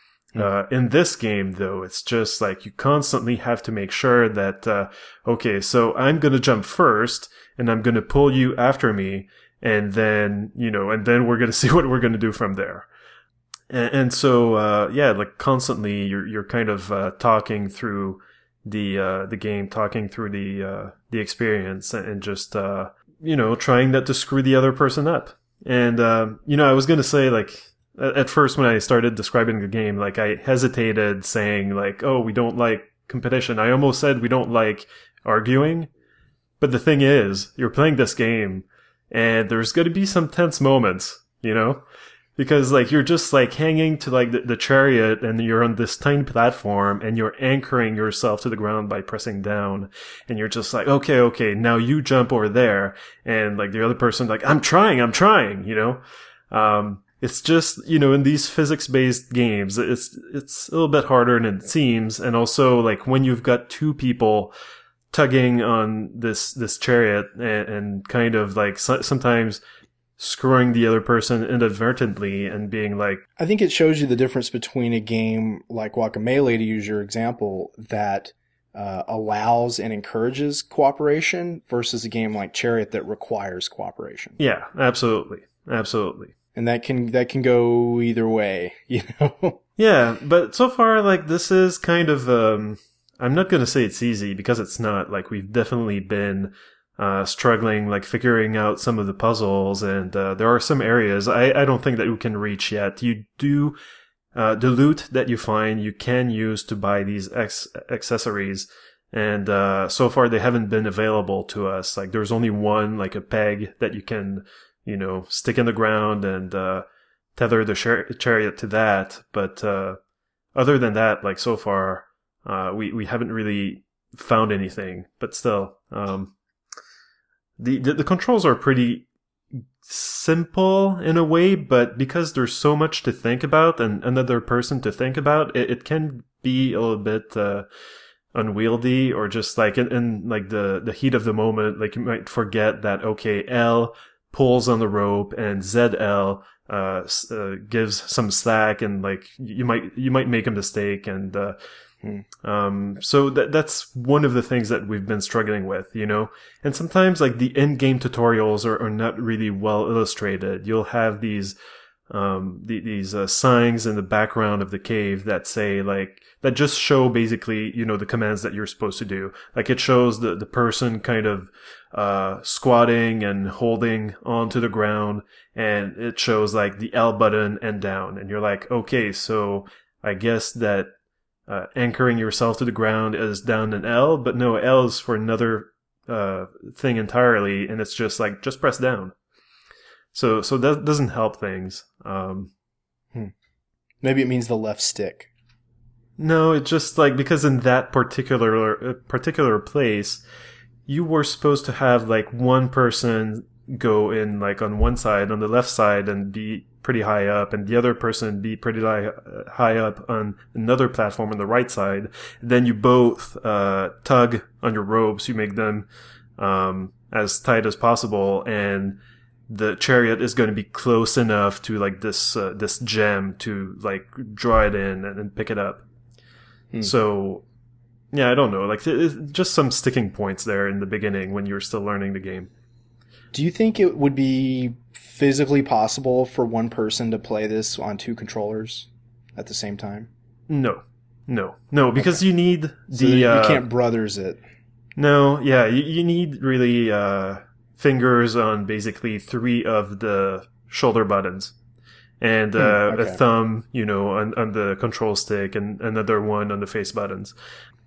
Uh, in this game, though, it's just like you constantly have to make sure that, uh, okay, so I'm going to jump first and I'm going to pull you after me. And then, you know, and then we're going to see what we're going to do from there. And, and so, uh, yeah, like constantly you're, you're kind of, uh, talking through the, uh, the game, talking through the, uh, the experience and just, uh, you know, trying not to screw the other person up. And, um, you know, I was going to say like, at first, when I started describing the game, like I hesitated saying like, oh, we don't like competition. I almost said we don't like arguing. But the thing is, you're playing this game and there's going to be some tense moments, you know, because like you're just like hanging to like the, the chariot and you're on this tiny platform and you're anchoring yourself to the ground by pressing down. And you're just like, okay, okay, now you jump over there. And like the other person, like, I'm trying, I'm trying, you know, um, it's just, you know, in these physics-based games, it's it's a little bit harder than it seems. And also, like, when you've got two people tugging on this this chariot and, and kind of, like, so, sometimes screwing the other person inadvertently and being like... I think it shows you the difference between a game like Guacamelee, to use your example, that uh, allows and encourages cooperation versus a game like Chariot that requires cooperation. Yeah, absolutely. Absolutely. And that can that can go either way, you know? Yeah, but so far, like, this is kind of, um, I'm not going to say it's easy because it's not. Like, we've definitely been uh, struggling, like, figuring out some of the puzzles, and uh, there are some areas I, I don't think that we can reach yet. You do, uh, the loot that you find, you can use to buy these ex- accessories, and uh, so far they haven't been available to us. Like, there's only one, like, a peg that you can... you know, stick in the ground and uh, tether the char- chariot to that. But uh, other than that, like so far, uh, we, we haven't really found anything. But still, um, the, the the controls are pretty simple in a way, but because there's so much to think about and another person to think about, it, it can be a little bit uh, unwieldy, or just like in, in like the, the heat of the moment, like you might forget that, okay, L pulls on the rope and Z L uh, uh gives some slack, and like you might you might make a mistake, and uh hmm. um so that that's one of the things that we've been struggling with, you know. And sometimes like the in-game tutorials are, are not really well illustrated. You'll have these um the, these uh, signs in the background of the cave that say like that just show basically, you know, the commands that you're supposed to do. Like it shows the the person kind of uh squatting and holding onto the ground, and it shows like the L button and down, and you're like, okay, so I guess that uh anchoring yourself to the ground is down and L, but no, L is for another uh thing entirely, and it's just like just press down. So so that doesn't help things. Um hmm. Maybe it means the left stick. No, it's just like because in that particular uh, particular place, you were supposed to have like one person go in like on one side, on the left side, and be pretty high up, and the other person be pretty high, high up on another platform on the right side. Then you both uh, tug on your ropes. You make them um, as tight as possible, and the chariot is going to be close enough to like this uh, this gem to like draw it in and, and pick it up. Hmm. So. Yeah, I don't know. Like, just some sticking points there in the beginning when you were still learning the game. Do you think it would be physically possible for one person to play this on two controllers at the same time? No. No. No, because okay. you need the... So you uh, can't brothers it. No, yeah, you, you need really uh, fingers on basically three of the shoulder buttons. And uh, hmm, okay. a thumb, you know, on, on the control stick, and another one on the face buttons.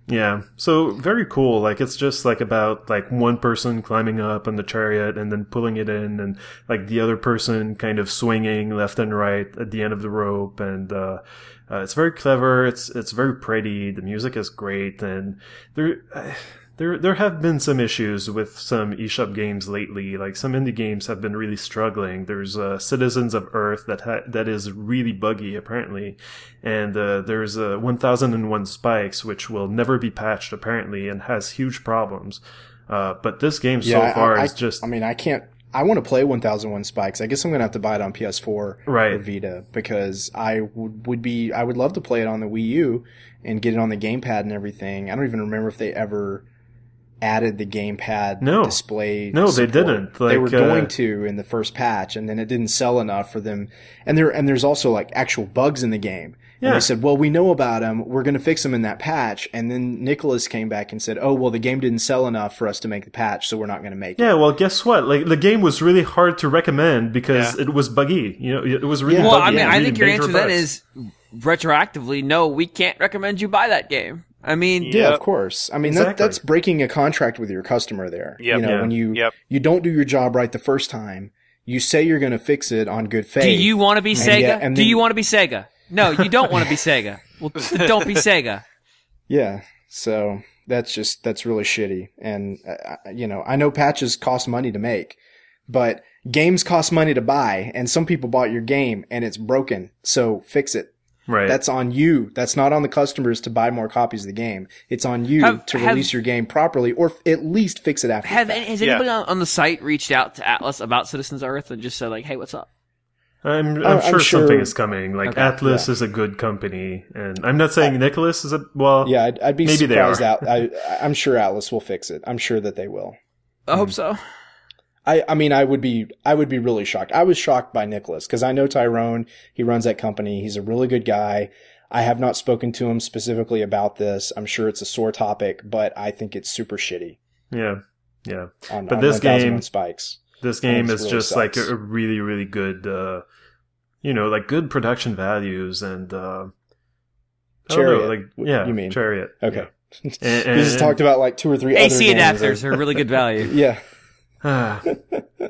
Yeah, so very cool. Like it's just like about like one person climbing up on the chariot and then pulling it in, and like the other person kind of swinging left and right at the end of the rope. And uh, uh it's very clever. It's it's very pretty. The music is great, and there. Uh, There there have been some issues with some eShop games lately. Like some indie games have been really struggling. There's uh, Citizens of Earth that ha- that is really buggy apparently, and uh, there's uh, one thousand one Spikes which will never be patched apparently and has huge problems. Uh, but this game Yeah, so far I, I, is just I mean, I can't. I want to play one thousand one Spikes. I guess I'm gonna have to buy it on P S four Right. or Vita because I would would be. I would love to play it on the Wii U and get it on the gamepad and everything. I don't even remember if they ever added the gamepad No. display. No, they support. didn't. They were Like, uh, going to in the first patch, and then it didn't sell enough for them. And there and there's also like actual bugs in the game. And Yeah. they said, well, we know about them. We're going to fix them in that patch. And then Nicholas came back and said, oh, well, the game didn't sell enough for us to make the patch, so we're not going to make it. Yeah, well, guess what? Like the game was really hard to recommend because Yeah. it was buggy. You know, it was really Yeah. Well, buggy. I mean, and I really think your major answer then bugs. is retroactively, no, we can't recommend you buy that game. I mean, Yeah, Yep. of course. I mean, that, Exactly. that's breaking a contract with your customer there. Yep. You know, Yeah. when you, Yep. you don't do your job right the first time, you say you're going to fix it on good faith. do you want to be Sega? yeah, and do then- you want to be Sega? No, you don't want to be Sega. Well, don't be Sega. Yeah. So that's just, that's really shitty. And, uh, you know, I know patches cost money to make, but games cost money to buy. And some people bought your game and it's broken. So fix it. right. That's on you. That's not on the customers to buy more copies of the game. It's on you Have- to have- release your game properly or f- at least fix it after. Have the fact. any, has Yeah. anybody on, on the site reached out to Atlas about Citizens Earth and just said like, "Hey, what's up?" I'm, I'm, I'm sure, sure- something is coming. Like Okay, Atlas yeah. is a good company, and I'm not saying Nicholas is a well. Yeah, I'd, I'd be Maybe they surprised are. out. I, I'm sure Atlas will fix it. I'm sure that they will. I hope so. I, I mean, I would be, I would be really shocked. I was shocked by Nicholas because I know Tyrone. He runs that company. He's a really good guy. I have not spoken to him specifically about this. I'm sure it's a sore topic, but I think it's super shitty Yeah, yeah. on, But on this one thousand game- one Spikes. This I think game it is really just like sucks. a, a really, really good, uh, you know, like good production values and uh, I don't know, Chariot, like what yeah, you mean. Chariot. Okay. Yeah. And, We just talked about like two or three A other C games adapters that- are really good value. Yeah. Ah. and,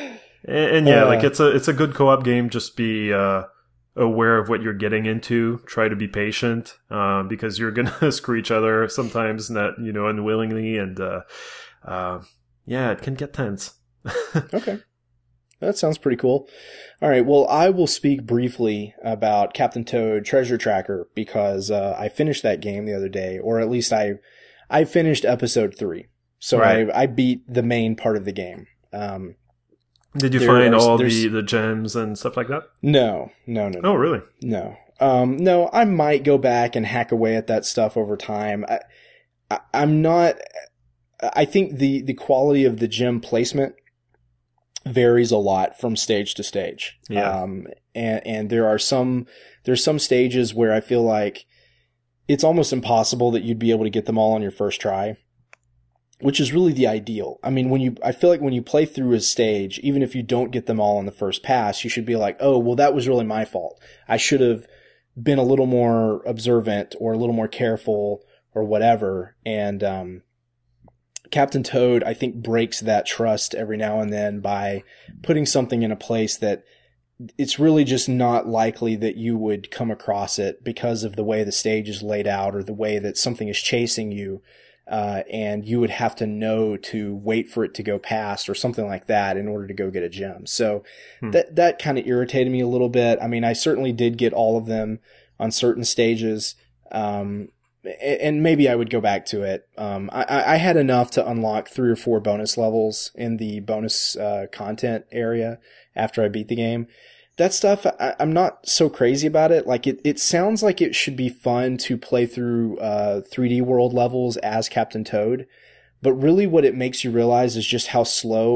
and yeah, Uh, like it's a it's a good co-op game. Just be uh, aware of what you're getting into. Try to be patient uh, because you're gonna screw each other sometimes, not you know unwillingly, and uh, uh, yeah, it can get tense. Okay. That sounds pretty cool. All right. Well, I will speak briefly about Captain Toad Treasure Tracker because uh, I finished that game the other day, or at least I I finished episode three. So Right. I, I beat the main part of the game. Um, Did you There find are- all there's- the, the gems and stuff like that? no, no, no, no. Oh, really? No. Um, no, I might go back and hack away at that stuff over time. I, I, I'm not, I think the, the quality of the gem placement varies a lot from stage to stage. Yeah. Um, and, and there are some, there's some stages where I feel like it's almost impossible that you'd be able to get them all on your first try, which is really the ideal. I mean, when you, I feel like when you play through a stage, even if you don't get them all on the first pass, you should be like, oh, well, that was really my fault. I should have been a little more observant or a little more careful or whatever. And, um, Captain Toad, I think, breaks that trust every now and then by putting something in a place that it's really just not likely that you would come across it because of the way the stage is laid out or the way that something is chasing you. Uh, and you would have to know to wait for it to go past or something like that in order to go get a gem. So Hmm. that, that kind of irritated me a little bit. I mean, I certainly did get all of them on certain stages. Um, a- and maybe I would go back to it. Um, I, I had enough to unlock three or four bonus levels in the bonus, uh, content area after I beat the game. That stuff, I, I'm not so crazy about it. Like it, it sounds like it should be fun to play through, uh, three D world levels as Captain Toad. But really what it makes you realize is just how slow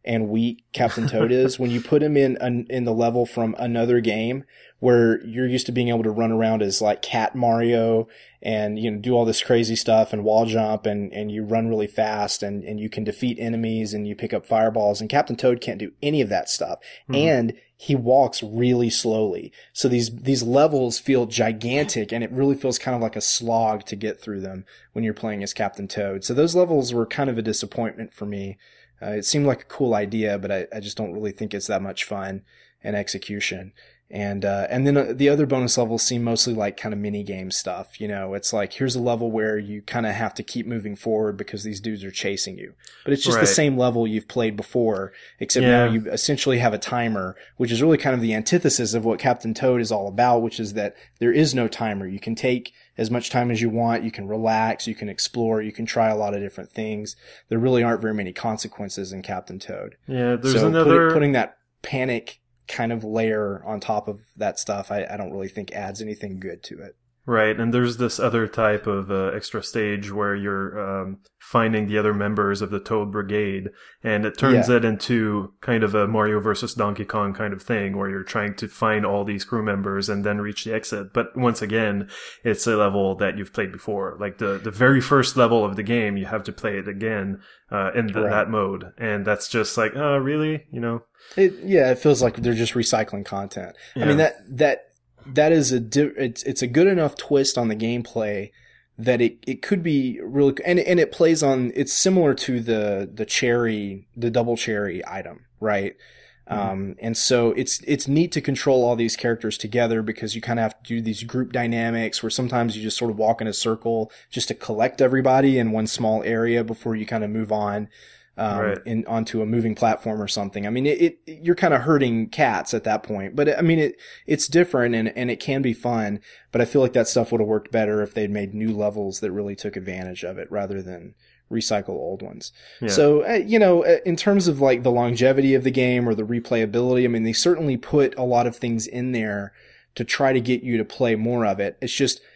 and weak Captain Toad is, when you put him in an, in the level from another game where you're used to being able to run around as like Cat Mario and, you know, do all this crazy stuff and wall jump and, and you run really fast and, and you can defeat enemies and you pick up fireballs, and Captain Toad can't do any of that stuff. Mm-hmm. And he walks really slowly. So these, these levels feel gigantic, and it really feels kind of like a slog to get through them when you're playing as Captain Toad. So those levels were kind of a disappointment for me. Uh, it seemed like a cool idea, but I, I just don't really think it's that much fun in execution. And, uh, and then uh, the other bonus levels seem mostly like kind of mini game stuff. You know, it's like, here's a level where you kind of have to keep moving forward because these dudes are chasing you. But it's just right. the same level you've played before, except yeah. now you essentially have a timer, which is really kind of the antithesis of what Captain Toad is all about, which is that there is no timer. You can take as much time as you want. You can relax. You can explore. You can try a lot of different things. There really aren't very many consequences in Captain Toad. Yeah, there's so another... Put, putting that panic kind of layer on top of that stuff, I, I don't really think adds anything good to it. Right, and there's this other type of uh, extra stage where you're um, finding the other members of the Toad Brigade, and it turns yeah. it into kind of a Mario versus Donkey Kong kind of thing, where you're trying to find all these crew members and then reach the exit. But once again, it's a level that you've played before. Like the, the very first level of the game, you have to play it again uh, in the, right. that mode, and that's just like, oh, really? You know? It, yeah, it feels like they're just recycling content. Yeah. I mean, that that... That is a di- it's it's a good enough twist on the gameplay that it, it could be really, and and it plays on, it's similar to the the cherry, the double cherry item, right? Mm-hmm. Um, and so it's it's neat to control all these characters together, because you kind of have to do these group dynamics where sometimes you just sort of walk in a circle just to collect everybody in one small area before you kind of move on. Um, right. in, onto a moving platform or something. I mean, it, it you're kind of herding cats at that point, but I mean, it, it's different and, and it can be fun, but I feel like that stuff would have worked better if they'd made new levels that really took advantage of it rather than recycle old ones. Yeah. So, uh, you know, in terms of like the longevity of the game or the replayability, I mean, they certainly put a lot of things in there to try to get you to play more of it. It's just,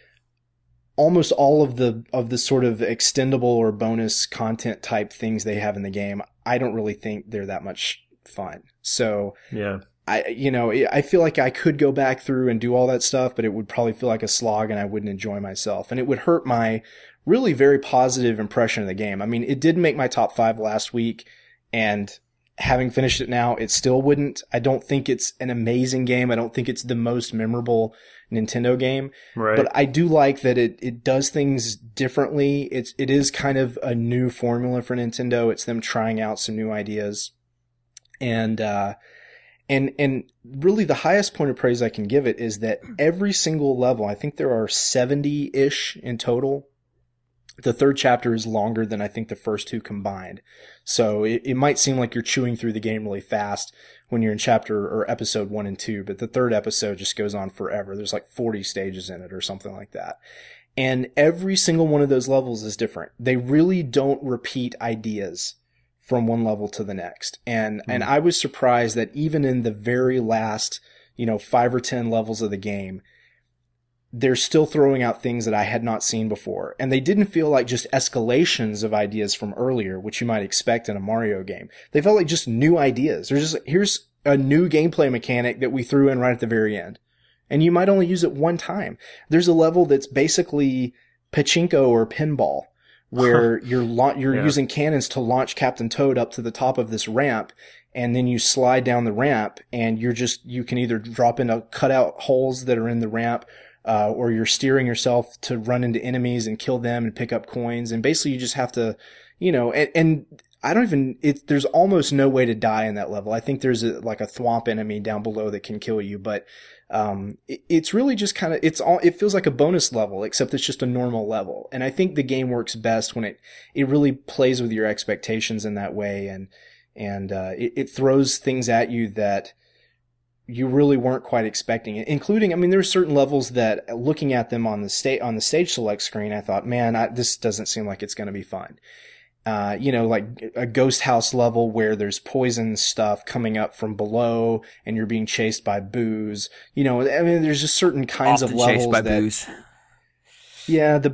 almost all of the of the sort of extendable or bonus content type things they have in the game, I don't really think they're that much fun. So yeah, I you know I feel like I could go back through and do all that stuff, but it would probably feel like a slog, and I wouldn't enjoy myself, and it would hurt my really very positive impression of the game. I mean, it did make my top five last week, and having finished it now, it still wouldn't. I don't think it's an amazing game. I don't think it's the most memorable Nintendo game. Right. But I do like that it, it does things differently. It's, it is kind of a new formula for Nintendo. It's them trying out some new ideas. And, uh, and, and really the highest point of praise I can give it is that every single level, I think there are seventy-ish in total. The third chapter is longer than I think the first two combined. So it, it might seem like you're chewing through the game really fast when you're in chapter or episode one and two, but the third episode just goes on forever. There's like forty stages in it or something like that. And every single one of those levels is different. They really don't repeat ideas from one level to the next. And, mm-hmm. and I was surprised that even in the very last, you know, five or ten levels of the game, they're still throwing out things that I had not seen before. And they didn't feel like just escalations of ideas from earlier, which you might expect in a Mario game. They felt like just new ideas. There's just, here's a new gameplay mechanic that we threw in right at the very end. And you might only use it one time. There's a level that's basically pachinko or pinball, where you're la- you're yeah. using cannons to launch Captain Toad up to the top of this ramp. And then you slide down the ramp, and you're just, you can either drop into cutout holes that are in the ramp, Uh, or you're steering yourself to run into enemies and kill them and pick up coins. And basically you just have to, you know, and, and I don't even, it, there's almost no way to die in that level. I think there's a, like a thwomp enemy down below that can kill you, but, um, it, it's really just kind of, it's all, it feels like a bonus level, except it's just a normal level. And I think the game works best when it, it really plays with your expectations in that way. And, and, uh, it, it throws things at you that you really weren't quite expecting it, including, I mean, there were certain levels that looking at them on the state, on the stage select screen, I thought, man, I, this doesn't seem like it's going to be fun. Uh, you know, like a ghost house level where there's poison stuff coming up from below and you're being chased by boos. You know, I mean, there's just certain kinds Often of levels chased by that, boos. yeah, the,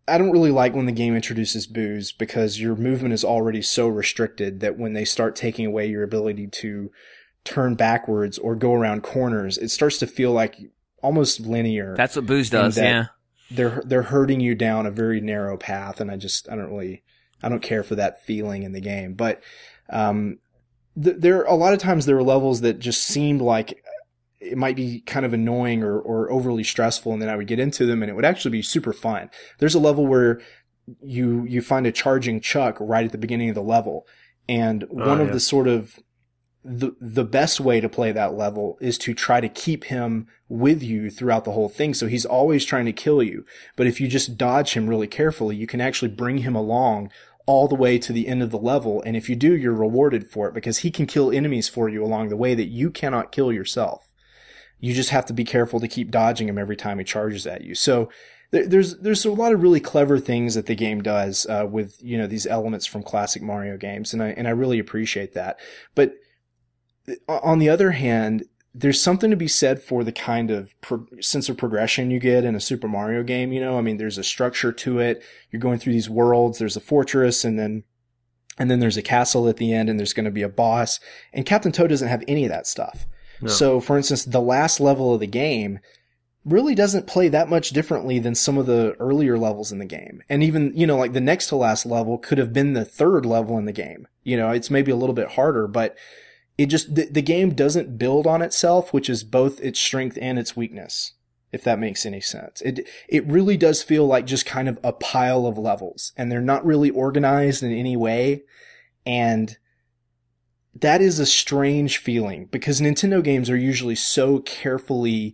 I don't really like when the game introduces booze because your movement is already so restricted that when they start taking away your ability to turn backwards or go around corners, it starts to feel like almost linear. That's what booze does, yeah. They're they're herding you down a very narrow path, and I just I don't really I don't care for that feeling in the game. But um, th- there a lot of times there are levels that just seemed like it might be kind of annoying or, or overly stressful, and then I would get into them and it would actually be super fun. There's a level where you, you find a charging Chuck right at the beginning of the level. And one oh, of yeah. the sort of the, the best way to play that level is to try to keep him with you throughout the whole thing. So he's always trying to kill you. But if you just dodge him really carefully, you can actually bring him along all the way to the end of the level. And if you do, you're rewarded for it because he can kill enemies for you along the way that you cannot kill yourself. You just have to be careful to keep dodging him every time he charges at you. So there, there's there's a lot of really clever things that the game does uh, with you know these elements from classic Mario games, and I and I really appreciate that. But on the other hand, there's something to be said for the kind of pro- sense of progression you get in a Super Mario game. You know, I mean, there's a structure to it. You're going through these worlds. There's a fortress, and then and then there's a castle at the end, and there's going to be a boss. And Captain Toad doesn't have any of that stuff. No. So, for instance, the last level of the game really doesn't play that much differently than some of the earlier levels in the game. And even, you know, like the next to last level could have been the third level in the game. You know, it's maybe a little bit harder, but it just, the, the game doesn't build on itself, which is both its strength and its weakness, if that makes any sense. It, it really does feel like just kind of a pile of levels, and they're not really organized in any way. And that is a strange feeling because Nintendo games are usually so carefully,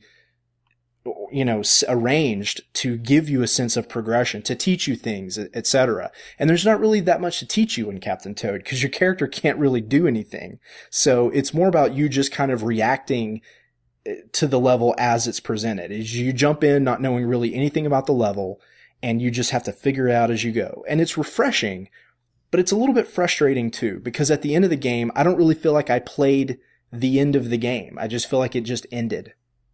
you know, arranged to give you a sense of progression, to teach you things, et cetera. And there's not really that much to teach you in Captain Toad because your character can't really do anything. So it's more about you just kind of reacting to the level as it's presented. As you jump in not knowing really anything about the level, and you just have to figure it out as you go. And it's refreshing. But it's a little bit frustrating too, because at the end of the game, I don't really feel like I played the end of the game. I just feel like it just ended.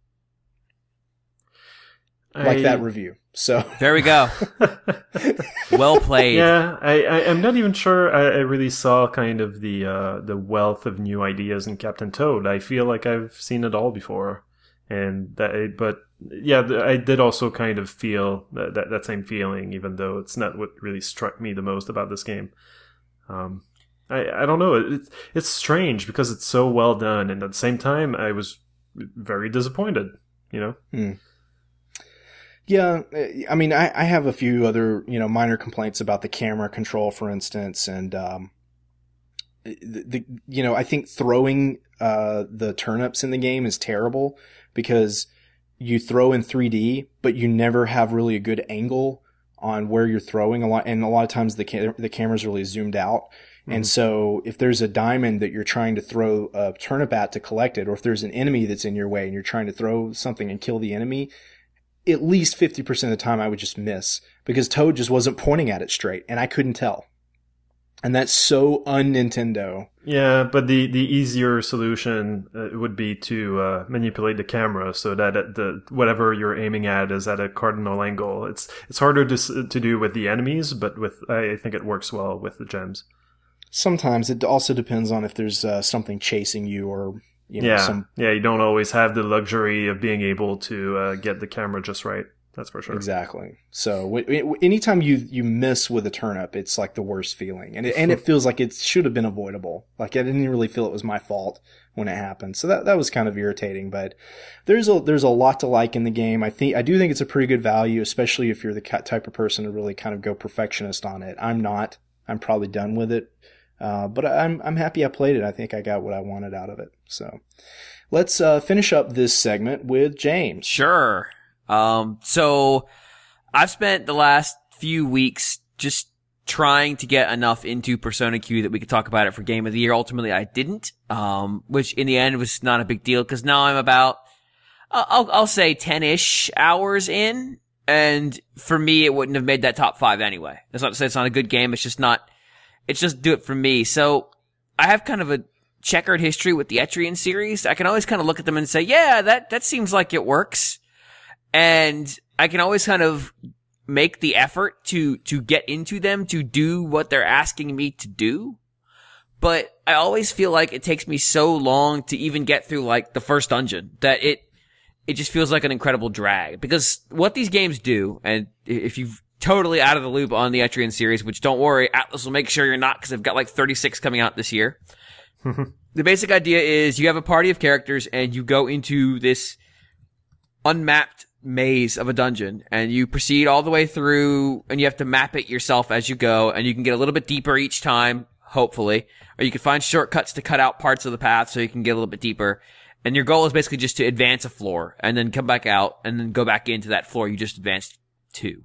I... Like that review. So there we go. Well played. Yeah, I, I, I'm not even sure I, I really saw kind of the uh, the wealth of new ideas in Captain Toad. I feel like I've seen it all before. And that, but yeah, I did also kind of feel that, that, that same feeling, even though it's not what really struck me the most about this game. Um, I, I don't know. It's, it's strange because it's so well done. And at the same time, I was very disappointed, you know? Hmm. Yeah. I mean, I, I have a few other, you know, minor complaints about the camera control, for instance. And, um, the, the you know, I think throwing, uh, the turnips in the game is terrible because you throw in three D, but you never have really a good angle on where you're throwing a lot. And a lot of times the ca- the camera's really zoomed out. Mm-hmm. And so if there's a diamond that you're trying to throw a turnip at to collect it, or if there's an enemy that's in your way and you're trying to throw something and kill the enemy, at least fifty percent of the time I would just miss because Toad just wasn't pointing at it straight and I couldn't tell. And that's so un-Nintendo. Yeah, but the, the easier solution uh, would be to uh, manipulate the camera so that it, the whatever you're aiming at is at a cardinal angle. It's it's harder to to do with the enemies, but with I think it works well with the gems. Sometimes it also depends on if there's uh, something chasing you or you know, yeah, some... yeah. You don't always have the luxury of being able to uh, get the camera just right. That's for sure. Exactly. So w- w- anytime you, you miss with a turnip, it's like the worst feeling. And it, and it feels like it should have been avoidable. Like I didn't really feel it was my fault when it happened. So that, that was kind of irritating, but there's a, there's a lot to like in the game. I think, I do think it's a pretty good value, especially if you're the type of person to really kind of go perfectionist on it. I'm not. I'm probably done with it. Uh, but I'm, I'm happy I played it. I think I got what I wanted out of it. So let's, uh, finish up this segment with James. Sure. Um, so I've spent the last few weeks just trying to get enough into Persona Q that we could talk about it for Game of the Year. Ultimately, I didn't, um, which in the end was not a big deal because now I'm about, I'll, I'll say ten-ish hours in. And for me, it wouldn't have made that top five anyway. That's not to say it's not a good game. It's just not, it's just do it for me. So I have kind of a checkered history with the Etrian series. I can always kind of look at them and say, yeah, that, that seems like it works. And I can always kind of make the effort to, to get into them, to do what they're asking me to do. But I always feel like it takes me so long to even get through like the first dungeon that it, it just feels like an incredible drag. Because what these games do, and if you've totally out of the loop on the Etrian series, which don't worry, Atlas will make sure you're not because they've got like thirty-six coming out this year. The basic idea is you have a party of characters and you go into this unmapped maze of a dungeon and you proceed all the way through and you have to map it yourself as you go, and you can get a little bit deeper each time, hopefully, or you can find shortcuts to cut out parts of the path so you can get a little bit deeper. And your goal is basically just to advance a floor and then come back out and then go back into that floor you just advanced to.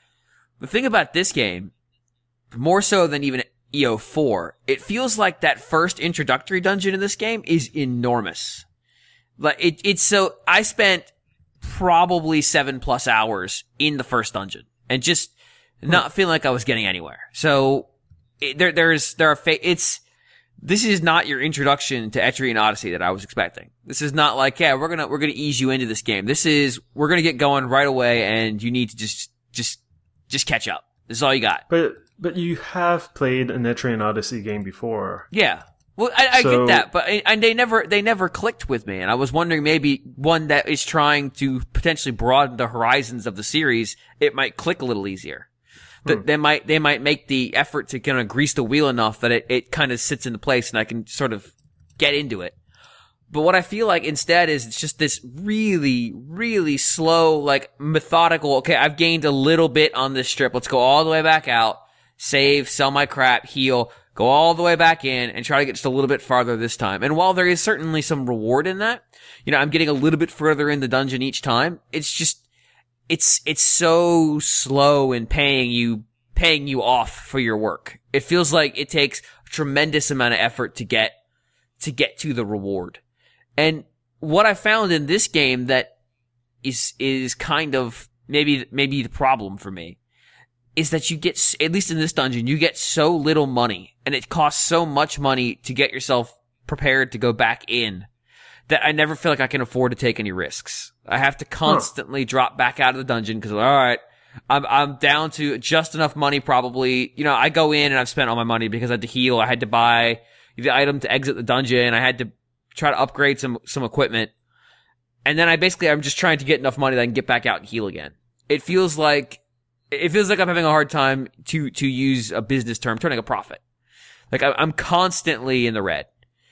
The thing about this game, more so than even E O four, it feels like that first introductory dungeon in this game is enormous. Like it, it's so, I spent probably seven plus hours in the first dungeon and just not feeling like I was getting anywhere. So it, there, there's, there are, fa- it's, this is not your introduction to Etrian Odyssey that I was expecting. This is not like, yeah, we're gonna, we're gonna ease you into this game. This is, we're gonna get going right away and you need to just, just, just catch up. This is all you got. But, but you have played an Etrian Odyssey game before. Yeah. Well, I, I So- get that, but and they never they never clicked with me, and I was wondering maybe one that is trying to potentially broaden the horizons of the series, it might click a little easier. That they might they might make the effort to kind of grease the wheel enough that it, it kind of sits into place, and I can sort of get into it. But what I feel like instead is it's just this really, really slow, like methodical. Okay, I've gained a little bit on this strip. Let's go all the way back out, save, sell my crap, heal. Go all the way back in and try to get just a little bit farther this time. And while there is certainly some reward in that, you know, I'm getting a little bit further in the dungeon each time. It's just, it's, it's so slow in paying you, paying you off for your work. It feels like it takes a tremendous amount of effort to get, to get to the reward. And what I found in this game that is, is kind of maybe, maybe the problem for me is that you get, at least in this dungeon, you get so little money, and it costs so much money to get yourself prepared to go back in, that I never feel like I can afford to take any risks. I have to constantly huh. drop back out of the dungeon because, all right, I'm, I'm down to just enough money probably. You know, I go in and I've spent all my money because I had to heal, I had to buy the item to exit the dungeon, I had to try to upgrade some, some equipment. And then I basically, I'm just trying to get enough money that I can get back out and heal again. It feels like, It feels like I'm having a hard time to, to use a business term, turning a profit. Like I'm constantly in the red.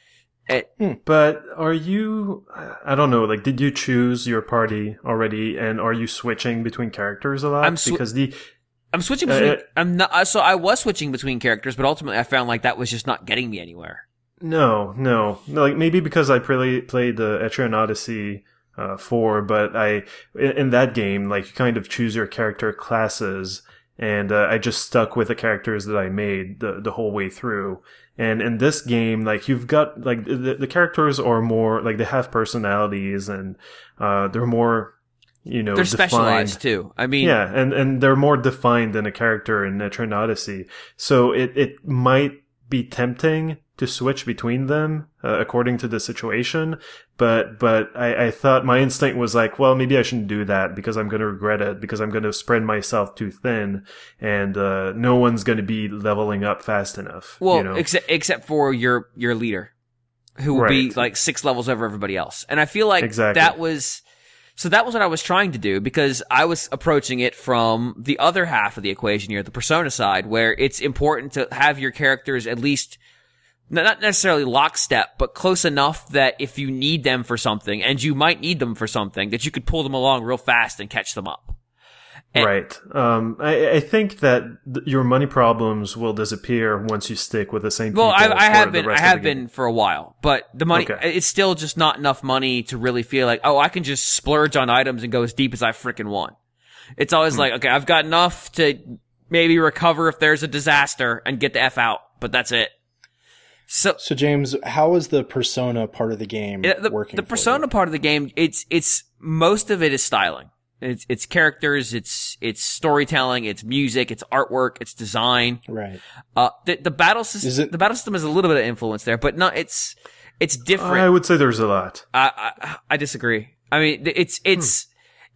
It, but are you, I don't know, like did you choose your party already and are you switching between characters a lot? I'm sw- because the, I'm switching between, uh, I'm not, so I was switching between characters, but ultimately I found like that was just not getting me anywhere. No, no, like maybe because I play, played the Etrian Odyssey Uh, four, but I, in that game, like, you kind of choose your character classes, and, uh, I just stuck with the characters that I made the, the whole way through. And in this game, like, you've got, like, the, the characters are more, like, they have personalities, and, uh, they're more, you know, they're defined. Specialized, too. I mean. Yeah, and, and they're more defined than a character in Etrian Odyssey. So it, it might be tempting to switch between them, uh, according to the situation. But, but I, I thought my instinct was like, well, maybe I shouldn't do that because I'm going to regret it because I'm going to spread myself too thin and, uh, no one's going to be leveling up fast enough. Well, you know? except, except for your, your leader who will right. be like six levels over everybody else. And I feel like exactly. that was, so that was what I was trying to do because I was approaching it from the other half of the equation here, the persona side, where it's important to have your characters at least not necessarily lockstep, but close enough that if you need them for something, and you might need them for something, that you could pull them along real fast and catch them up. And right. Um, I, I think that th- your money problems will disappear once you stick with the same people. Well, I, I have for been, the I rest have of the game. been for a while, but the money, Okay. it's still just not enough money to really feel like, oh, I can just splurge on items and go as deep as I freaking want. It's always Hmm. like, okay, I've got enough to maybe recover if there's a disaster and get the F out, but that's it. So, so James, how is the persona part of the game yeah, the, working? The for persona you? part of the game, it's it's most of it is styling. It's it's characters, it's it's storytelling, it's music, it's artwork, it's design. Right. Uh, the the battle system, Is it- the battle system has a little bit of influence there, but no, it's it's different. I would say there's a lot. I I, I disagree. I mean, it's it's.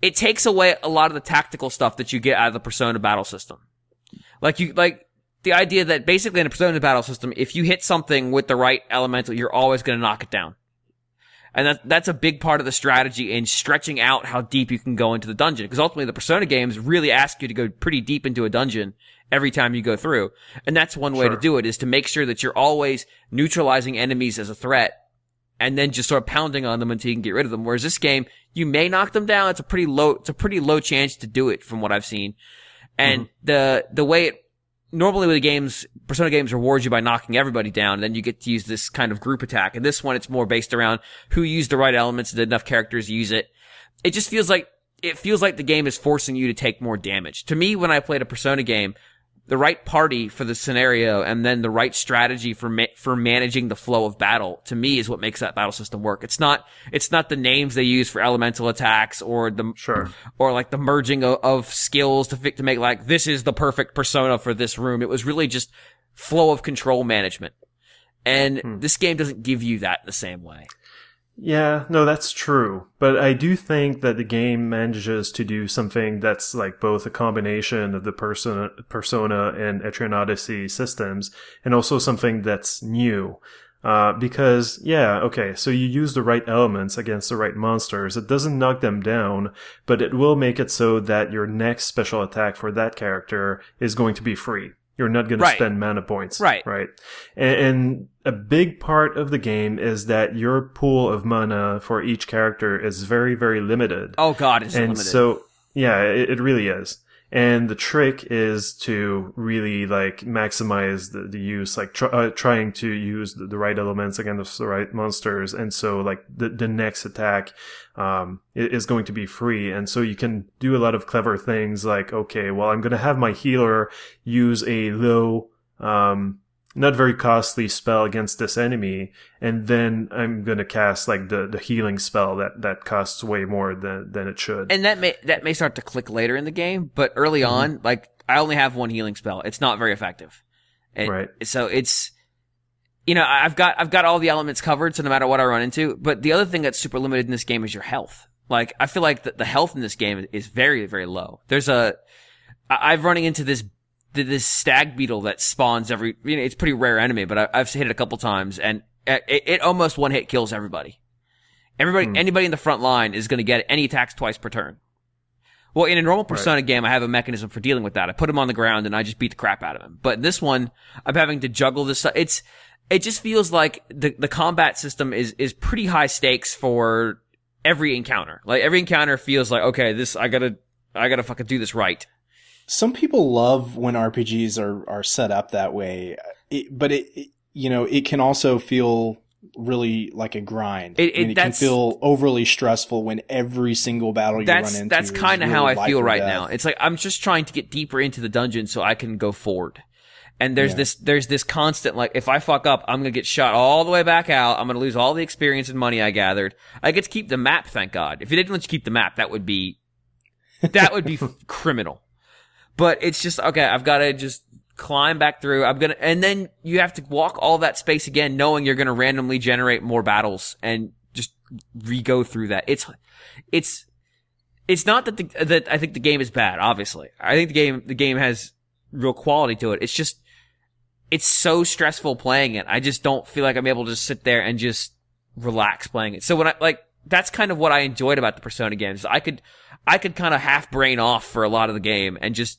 it takes away a lot of the tactical stuff that you get out of the Persona battle system. Like you, like the idea that basically in a Persona battle system, if you hit something with the right elemental, you're always going to knock it down. And that, that's a big part of the strategy in stretching out how deep you can go into the dungeon. Because ultimately the Persona games really ask you to go pretty deep into a dungeon every time you go through. And that's one way Sure. to do it, is to make sure that you're always neutralizing enemies as a threat and then just sort of pounding on them until you can get rid of them. Whereas this game, you may knock them down. It's a pretty low, it's a pretty low chance to do it from what I've seen. And mm-hmm. the, the way it, normally with the games, Persona games reward you by knocking everybody down, and then you get to use this kind of group attack. And this one, it's more based around who used the right elements, did enough characters use it. It just feels like, it feels like the game is forcing you to take more damage. To me, when I played a Persona game, the right party for the scenario and then the right strategy for ma- for managing the flow of battle, to me, is what makes that battle system work. It's not, it's not the names they use for elemental attacks or the, Sure. or like the merging of, of skills to fi- to make like, this is the perfect persona for this room. It was really just flow of control management. And Hmm. this game doesn't give you that the same way. Yeah, no, that's true. But I do think that the game manages to do something that's like both a combination of the Persona, Persona and Etrian Odyssey systems, and also something that's new. Uh, because, yeah, okay, so you use the right elements against the right monsters. It doesn't knock them down, but it will make it so that your next special attack for that character is going to be free. You're not going Right. to spend mana points. Right. Right. And, and a big part of the game is that your pool of mana for each character is very, very limited. Oh god, it's and limited. so, yeah, it, it really is. And the trick is to really like maximize the, the use, like tr- uh, trying to use the, the right elements against the right monsters. And so like the, the next attack, um, is going to be free. And so you can do a lot of clever things like, okay, well, I'm going to have my healer use a low, um, not very costly spell against this enemy, and then I'm gonna cast like the, the healing spell that, that costs way more than than it should. And that may that may start to click later in the game, but early Mm-hmm. on, like I only have one healing spell. It's not very effective. And Right. So it's, you know, I've got I've got all the elements covered, so no matter what I run into. But the other thing that's super limited in this game is your health. Like I feel like the, the health in this game is very very low. There's a I, I'm running into this. this stag beetle that spawns every, you know, it's a pretty rare enemy, but I, I've hit it a couple times, and it, it almost one hit kills everybody. Everybody, Hmm. anybody in the front line is going to get any attacks twice per turn. Well, in a normal Persona Right. game, I have a mechanism for dealing with that. I put him on the ground and I just beat the crap out of him. But this one, I'm having to juggle this. It's, it just feels like the, the combat system is, is pretty high stakes for every encounter. Like every encounter feels like, okay, this, I gotta, I gotta fucking do this right. Some people love when R P Gs are, are set up that way, it, but it, it, you know, it can also feel really like a grind. It- it- I mean, it can that's- feel overly stressful when every single battle you That's run into that's is kind of really how I life feel or right death. now. It's like I'm just trying to get deeper into the dungeon so I can go forward. And there's Yeah. this there's this constant like if I fuck up, I'm gonna get shot all the way back out. I'm gonna lose all the experience and money I gathered. I get to keep the map, thank God. If you didn't let you keep the map, that would be that would be criminal. But it's just okay. I've got to just climb back through. I'm gonna, and then you have to walk all that space again, knowing you're gonna randomly generate more battles and just re-go through that. It's, it's, it's not that the, that I think the game is bad. Obviously, I think the game the game has real quality to it. It's just, it's so stressful playing it. I just don't feel like I'm able to just sit there and just relax playing it. So when I like, that's kind of what I enjoyed about the Persona games. I could, I could kind of half brain off for a lot of the game and just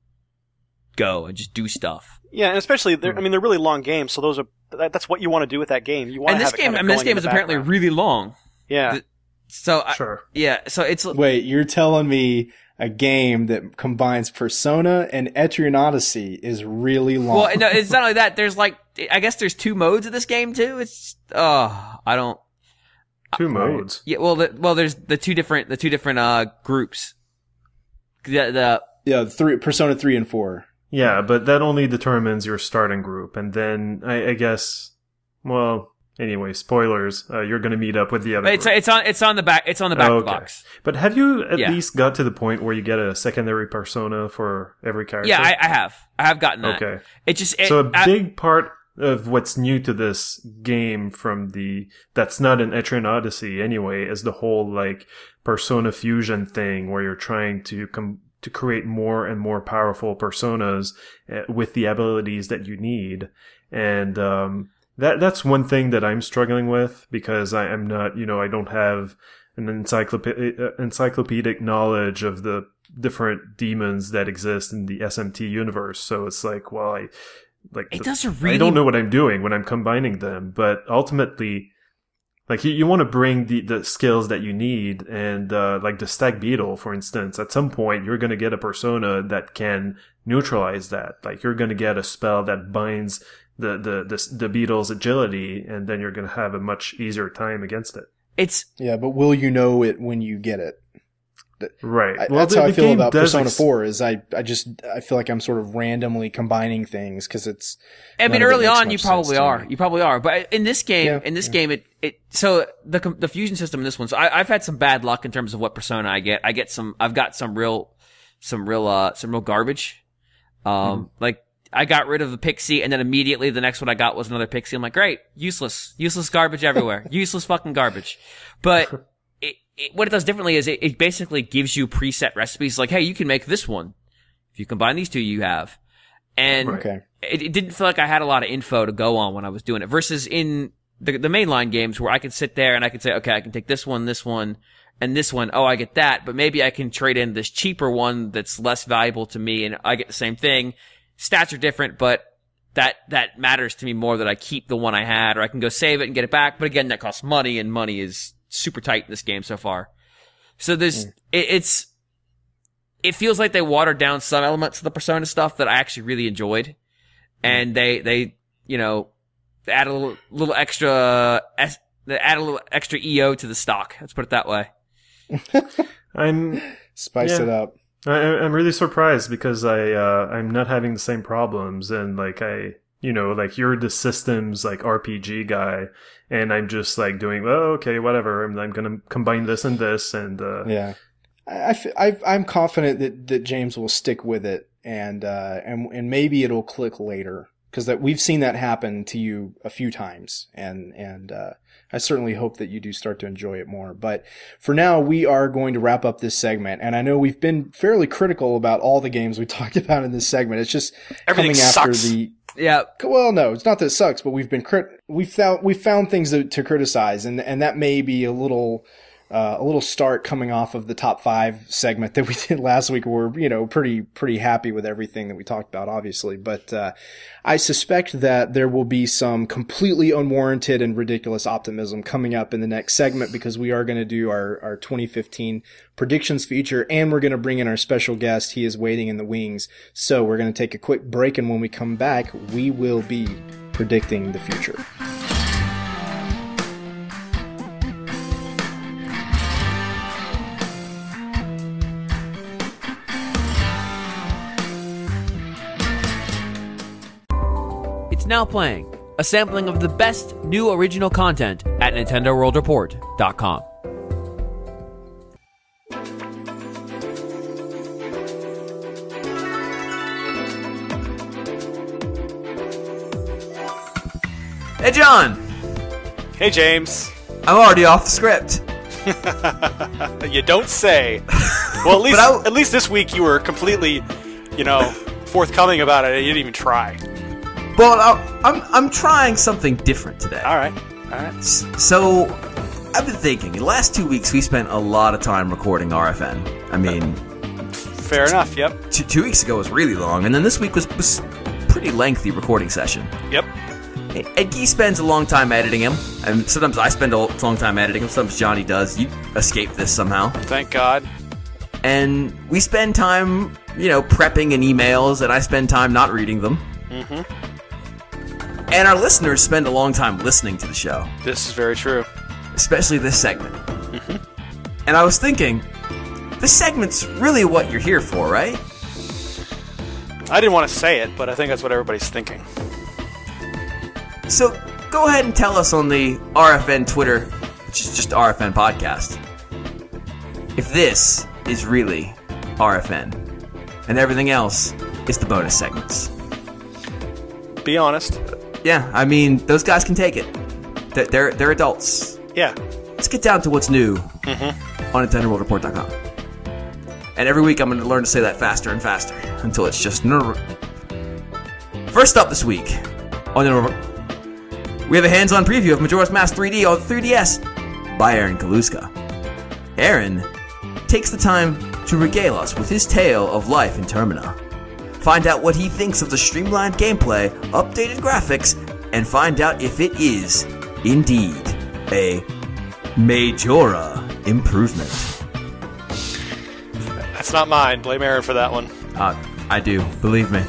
go and just do stuff. Yeah, and especially, they're, I mean, they're really long games, so those are that, that's what you want to do with that game. You want And to this have game, it I kind mean, of this game is apparently really long. yeah. the- So I, Sure. yeah, so it's Wait, you're telling me a game that combines Persona and Etrian Odyssey is really long? well, no, it's not only that. There's like, I guess there's two modes of this game too. It's oh, I don't. Two Right. modes. Yeah, well, the, well, there's the two different the two different uh groups. The the yeah, three Persona three and four. Yeah, but that only determines your starting group, and then I, I guess, well, anyway, spoilers. Uh, you're going to meet up with the other. it's group. it's on it's on the back it's on the back Oh, of the okay. box. But have you at Yeah. least got to the point where you get a secondary persona for every character? Yeah, I, I have I have gotten that. Okay. It just it, so a I- big part of what's new to this game from the that's not an Etrian Odyssey anyway is the whole like persona fusion thing where you're trying to com- to create more and more powerful personas uh, with the abilities that you need. And um that that's one thing that I'm struggling with because I am not, you know, I don't have an encyclop- encyclopedic knowledge of the different demons that exist in the S M T universe. So it's like, well, I like It the, doesn't really. I don't know what I'm doing when I'm combining them, but ultimately, like you, you want to bring the, the skills that you need, and uh, like the Stag Beetle, for instance, at some point you're going to get a persona that can neutralize that. Like you're going to get a spell that binds the, the, the, the beetle's agility, and then you're going to have a much easier time against it. It's Yeah, but will you know it when you get it? Right. I, well, that's the, how I the feel game about does Persona ex- four. Is I, I just I feel like I'm sort of randomly combining things because it's. I mean, none of it early makes on, much you sense probably to are. me. You probably are. But in this game, Yeah, in this yeah. game, it, it, so the, com- the fusion system in this one, so I, I've had some bad luck in terms of what persona I get. I get some, I've got some real, some real, uh, some real garbage. Um, Mm-hmm. like, I got rid of the pixie and then immediately the next one I got was another pixie. I'm like, great, useless, useless garbage everywhere. Useless fucking garbage. But it, it, what it does differently is it, it basically gives you preset recipes like, hey, you can make this one. If you combine these two, you have. And Okay. it, it didn't feel like I had a lot of info to go on when I was doing it versus in the, the mainline games where I could sit there and I could say, okay, I can take this one, this one, and this one. Oh, I get that, but maybe I can trade in this cheaper one that's less valuable to me and I get the same thing. Stats are different, but that, that matters to me more that I keep the one I had or I can go save it and get it back. But again, that costs money and money is super tight in this game so far. So there's, Mm. it, it's, it feels like they watered down some elements of the Persona stuff that I actually really enjoyed. And they, they, you know, add a little, little extra, S, they add a little extra E O to the stock. Let's put it that way. I'm Spice Yeah. it up. I, I'm really surprised because I uh, I'm not having the same problems, and like I you know like you're the systems like R P G guy, and I'm just like doing oh okay whatever I'm, I'm gonna combine this and this and uh, Yeah. I, I f- I, I'm confident that, that James will stick with it and, uh, and, and maybe it'll click later. Cause that we've seen that happen to you a few times and, and, uh, I certainly hope that you do start to enjoy it more. But for now, we are going to wrap up this segment. And I know we've been fairly critical about all the games we talked about in this segment. It's just Everything coming after sucks. the, Yeah. well, no, it's not that it sucks, but we've been crit- we found we found things to, to criticize, and and that may be a little uh, a little start coming off of the top five segment that we did last week. We're you know pretty pretty happy with everything that we talked about, obviously, but uh, I suspect that there will be some completely unwarranted and ridiculous optimism coming up in the next segment because we are going to do our our twenty fifteen predictions feature, and we're going to bring in our special guest. He is waiting in the wings. So we're going to take a quick break, and when we come back, we will be predicting the future. It's now playing a sampling of the best new original content at Nintendo World Report dot com. Hey, John! Hey, James. I'm already off the script. You don't say. Well, at least But I- at least this week you were completely, you know, forthcoming about it. You didn't even try. Well, I- I'm I'm trying something different today. All right, all right. S- So, I've been thinking. The last two weeks, we spent a lot of time recording R F N. I mean, Fair enough. Yep, two, two weeks ago was really long, and then this week was was pretty lengthy recording session. yep. And Guy spends a long time editing him, and sometimes I spend a long time editing him. Sometimes Johnny does. You escape this somehow. Thank God. And we spend time, you know, prepping and emails, and I spend time not reading them. Mm-hmm. And our listeners spend a long time listening to the show, This is very true. especially this segment. And I was thinking, this segment's really what you're here for, right? I didn't want to say it, but I think that's what everybody's thinking. So go ahead and tell us on the R F N Twitter, which is just R F N Podcast, if this is really R F N, and everything else is the bonus segments. Be honest. Yeah, I mean, those guys can take it. They're they're, they're adults. Yeah. Let's get down to what's new Mm-hmm. on Nintendo World Report dot com. And every week I'm going to learn to say that faster and faster until it's just... First up this week on the we have a hands-on preview of Majora's Mask three D on three D S by Aaron Kaluska. Aaron takes the time to regale us with his tale of life in Termina. Find out what he thinks of the streamlined gameplay, updated graphics, and find out if it is, indeed, a Majora improvement. That's not mine. Blame Aaron for that one. Uh, I do, believe me.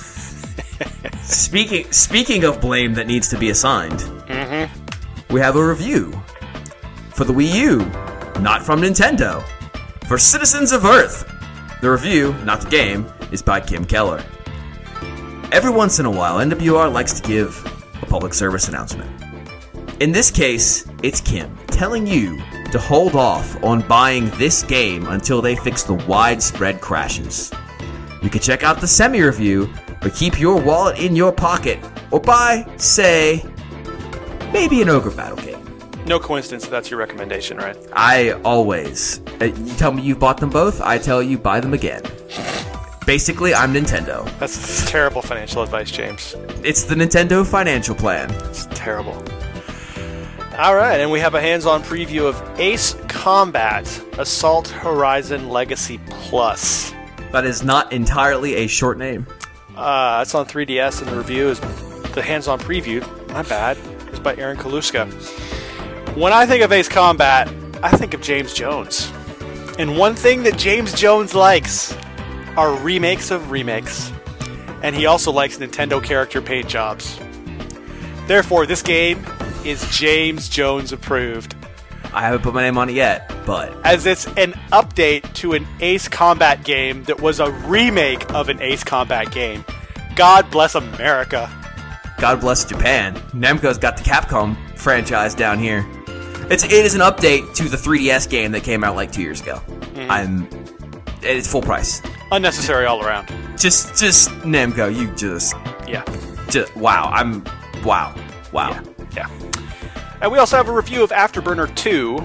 Speaking speaking of blame that needs to be assigned, mm-hmm. we have a review for the Wii U, not from Nintendo, for Citizens of Earth. The review, not the game, is by Kim Keller. Every once in a while, N W R likes to give a public service announcement. In this case, it's Kim telling you to hold off on buying this game until they fix the widespread crashes. You can check out the semi-review, but keep your wallet in your pocket, or buy, say, maybe an Ogre Battle game. No coincidence that that's your recommendation, right? I always. Uh, you tell me you bought them both, I tell you buy them again. Basically, I'm Nintendo. That's terrible financial advice, James. It's the Nintendo financial plan. It's terrible. All right, and we have a hands-on preview of Ace Combat Assault Horizon Legacy Plus. That is not entirely a short name. Uh, it's on three D S, and the review is the hands-on preview. My bad. It's by Aaron Kaluska. When I think of Ace Combat, I think of James Jones. And one thing that James Jones likes are remakes of remakes. And he also likes Nintendo character paint jobs. Therefore, this game is James Jones approved. I haven't put my name on it yet, but... As it's an update to an Ace Combat game that was a remake of an Ace Combat game. God bless America. God bless Japan. Namco's got the Capcom franchise down here. It's it is an update to the three D S game that came out like two years ago. Mm-hmm. I'm it's full price. Unnecessary all around. Just just Namco, you just yeah. Just wow. I'm wow. Wow. Yeah. yeah. And we also have a review of Afterburner two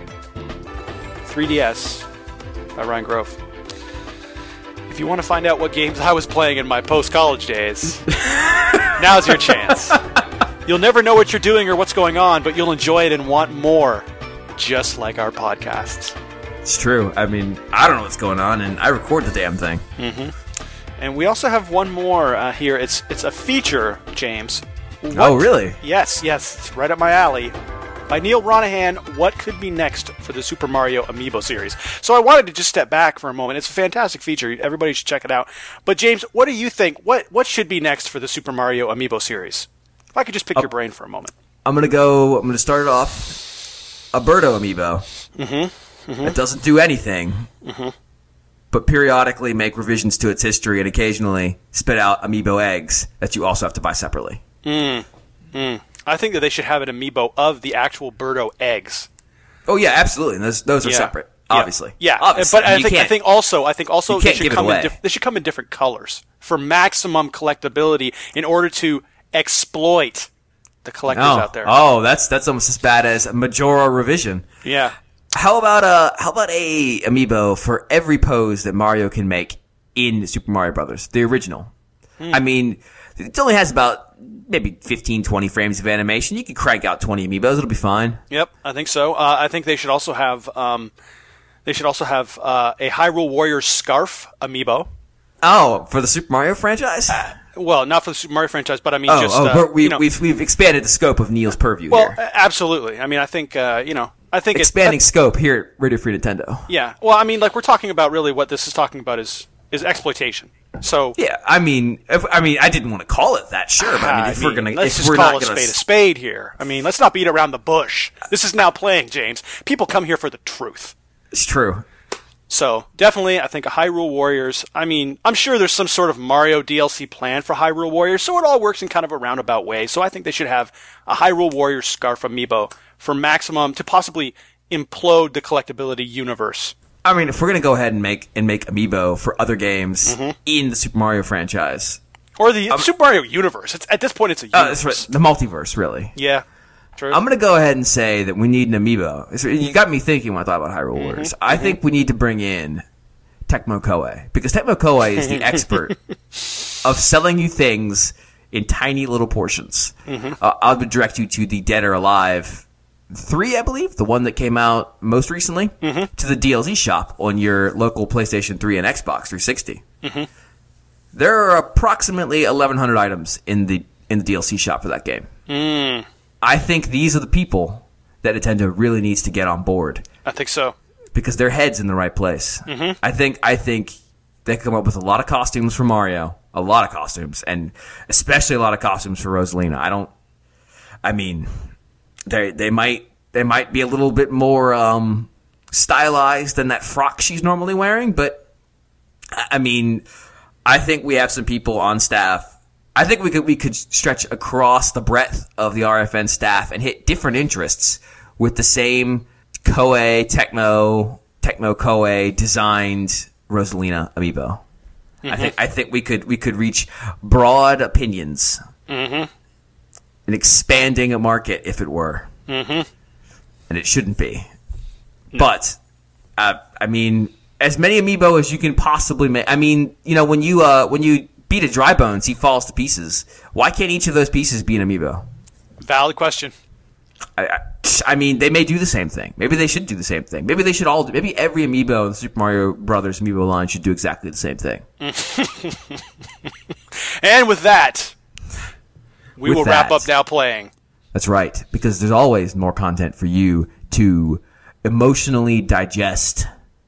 three D S by Ryan Grove. If you want to find out what games I was playing in my post-college days, now's your chance. You'll never know what you're doing or what's going on, but you'll enjoy it and want more, just like our podcasts. It's true. I mean, I don't know what's going on, and I record the damn thing. Mm-hmm. And we also have one more uh, here. It's it's a feature, James. What, oh, really? Yes, yes. It's right up my alley. By Neil Ronahan, what could be next for the Super Mario Amiibo series? So I wanted to just step back for a moment. It's a fantastic feature. Everybody should check it out. But James, what do you think? What what should be next for the Super Mario Amiibo series? If I could just pick uh, your brain for a moment. I'm gonna go. I'm gonna start it off. A Birdo Amiibo. Mm-hmm. mm-hmm. It doesn't do anything. Mm-hmm. But periodically make revisions to its history and occasionally spit out Amiibo eggs that you also have to buy separately. Mm. Mm. I think that they should have an Amiibo of the actual Birdo eggs. Oh yeah, absolutely. Those those are yeah. separate, obviously. Yeah, obviously. but I think I think also I think also they should come in dif- they should come in different colors for maximum collectability in order to exploit the collectors oh. out there. Oh, that's that's almost as bad as a Majora revision. Yeah. How about a how about a Amiibo for every pose that Mario can make in Super Mario Brothers, the original? Hmm. I mean, it only has about maybe fifteen, twenty frames of animation. You can crank out twenty Amiibos; it'll be fine. Yep, I think so. Uh, I think they should also have um, they should also have uh, a Hyrule Warriors scarf Amiibo. Oh, for the Super Mario franchise? Uh, well, not for the Super Mario franchise, but I mean, oh, just oh, uh, but we, you know, we've we've expanded the scope of Neil's purview well, here. Absolutely. I mean, I think uh, you know, I think expanding it's, scope here at Radio Free Nintendo. Yeah. Well, I mean, like we're talking about really what this is talking about is is exploitation. So yeah, I mean, if, I mean, I didn't want to call it that, sure, but I mean, if I mean, we're gonna, let's if just we're call not a gonna spade a spade here. I mean, let's not beat around the bush. This is now playing, James. People come here for the truth. It's true. So definitely, I think a Hyrule Warriors. I mean, I'm sure there's some sort of Mario D L C plan for Hyrule Warriors, so it all works in kind of a roundabout way. So I think they should have a Hyrule Warriors scarf Amiibo for maximum to possibly implode the collectability universe. I mean, if we're gonna go ahead and make and make Amiibo for other games mm-hmm. in the Super Mario franchise, Or the Super Mario universe. It's, at this point, it's a Uh, universe. that's right. The multiverse, really. Yeah, true. I'm going to go ahead and say that we need an amiibo. It's- You got me thinking when I thought about Hyrule Warriors. I think we need to bring in Tecmo Koei, because Tecmo Koei is the expert of selling you things in tiny little portions. Uh, I would direct you to the Dead or Alive three, I believe, the one that came out most recently, to the D L C shop on your local PlayStation three and Xbox three sixty. There are approximately eleven hundred items in the in the D L C shop for that game. Mm, I think these are the people that Nintendo really needs to get on board, I think so. because their head's in the right place. I think I think they come up with a lot of costumes for Mario, a lot of costumes, and especially a lot of costumes for Rosalina. I don't. I mean, they they might they might be a little bit more um, stylized than that frock she's normally wearing, but I I mean, I think we have some people on staff. I think we could we could stretch across the breadth of the R F N staff and hit different interests with the same Koei, Tecmo, Tecmo Koei designed Rosalina amiibo. I think I think we could we could reach broad opinions, an expanding a market, if it were, and it shouldn't be. But uh, I mean, as many amiibo as you can possibly make. I mean, you know, when you uh, when you beat a Dry Bones, he falls to pieces. Why can't each of those pieces be an amiibo? Valid question. I, I, I mean, they may do the same thing. Maybe they should do the same thing. Maybe they should all do. Maybe every amiibo in the Super Mario Brothers amiibo line should do exactly the same thing. And with that, we With will wrap that. up Now Playing. That's right, because there's always more content for you to emotionally digest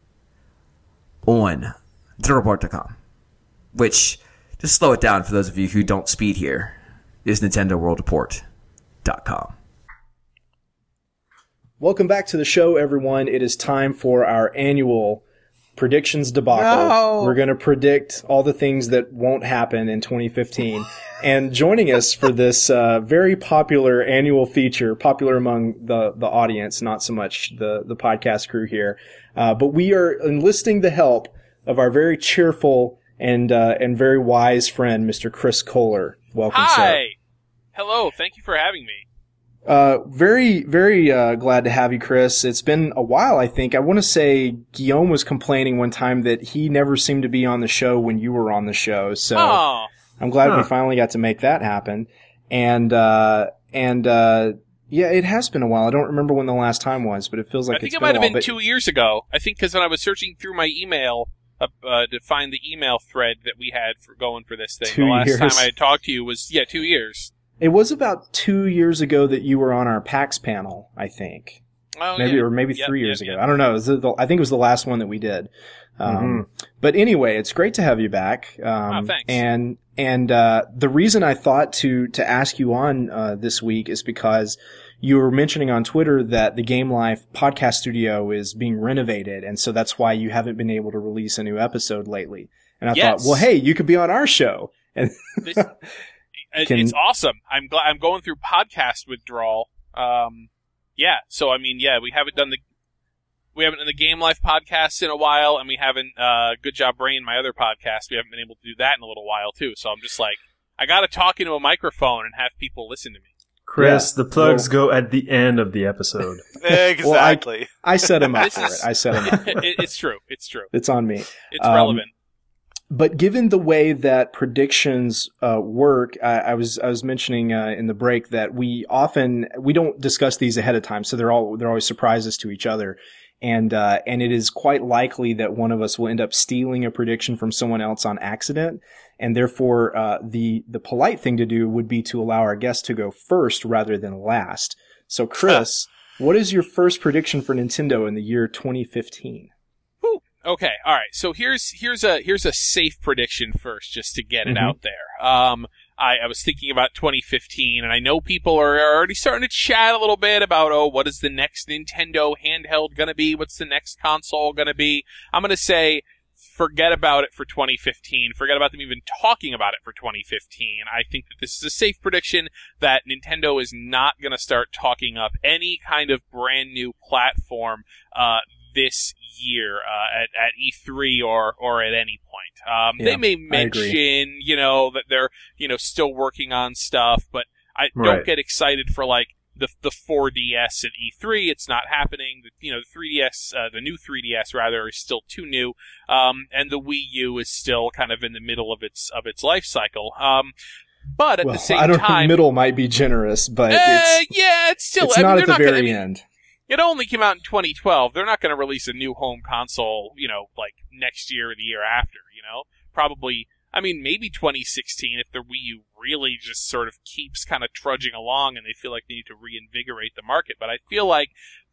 on Turtlebart dot com, which, just slow it down for those of you who don't speed here, is Nintendo World Report dot com. Welcome back to the show, everyone. It is time for our annual predictions debacle. No. We're going to predict all the things that won't happen in twenty fifteen. And joining us for this uh, very popular annual feature, popular among the, the audience, not so much the, the podcast crew here, uh, but we are enlisting the help of our very cheerful and uh, and very wise friend, Mister Chris Kohler. Welcome, sir. Hi. Hello. Thank you for having me. Uh, very, very, uh, glad to have you, Chris. It's been a while, I think. I want to say Guillaume was complaining one time that he never seemed to be on the show when you were on the show. So Oh, I'm glad we Huh. finally got to make that happen. And, uh, and, uh, yeah, it has been a while. I don't remember when the last time was, but it feels like I think it's it been might a have while. been But two years ago. I think because when I was searching through my email uh, uh, to find the email thread that we had for going for this thing, Two the last years. time I had talked to you was, yeah, two years. it was about two years ago that you were on our PAX panel, I think. Oh, maybe yeah. or maybe Yep, three yep, years yep. ago. I don't know. It was the, I think it was the last one that we did. Um, Mm-hmm. But anyway, it's great to have you back. Um, Oh, thanks. And and uh, the reason I thought to to ask you on uh, this week is because you were mentioning on Twitter that the Game Life podcast studio is being renovated, and so that's why you haven't been able to release a new episode lately. And I Yes. thought, well, hey, you could be on our show. And This, it- Can- it's awesome. I'm glad I'm going through podcast withdrawal. Um, yeah. So I mean, yeah, we haven't done the we haven't done the Game Life podcast in a while, and we haven't. Uh, Good Job Brain, my other podcast, we haven't been able to do that in a little while too. So I'm just like, I got to talk into a microphone and have people listen to me. Chris, Yeah. the plugs Well- go at the end of the episode. Exactly. I set him up This for is- it. I set him up. For it. it, it's true. It's true. It's on me. It's Um, relevant. But given the way that predictions uh, work, I, I was I was mentioning uh, in the break that we often we don't discuss these ahead of time, so they're all they're always surprises to each other, and uh, and it is quite likely that one of us will end up stealing a prediction from someone else on accident, and therefore uh, the the polite thing to do would be to allow our guest to go first rather than last. So, Chris, what is your first prediction for Nintendo in the year twenty fifteen? Okay, all right. So here's here's a here's a safe prediction first, just to get it Mhm. out there. Um, I, I was thinking about twenty fifteen, and I know people are already starting to chat a little bit about, oh, what is the next Nintendo handheld gonna be? What's the next console gonna be? I'm gonna say, forget about it for twenty fifteen. Forget about them even talking about it for twenty fifteen. I think that this is a safe prediction that Nintendo is not gonna start talking up any kind of brand new platform, uh, this year uh, at at E three or or at any point. Um, Yeah, they may I agree. mention, you know, that they're you know still working on stuff, but I Right. don't get excited for like the the four D S at E three. It's not happening. The, you know, the three D S, uh, the new three D S rather, is still too new, um, and the Wii U is still kind of in the middle of its of its life cycle. Um, but at Well, the same I don't time, know, middle might be generous, but uh, it's yeah, it's still it's I mean, not they're at the not gonna- very I mean, end. It only came out in twenty twelve. They're not going to release a new home console, you know, like next year or the year after, you know? Probably, I mean, maybe twenty sixteen if the Wii U really just sort of keeps kind of trudging along and they feel like they need to reinvigorate the market. But I feel like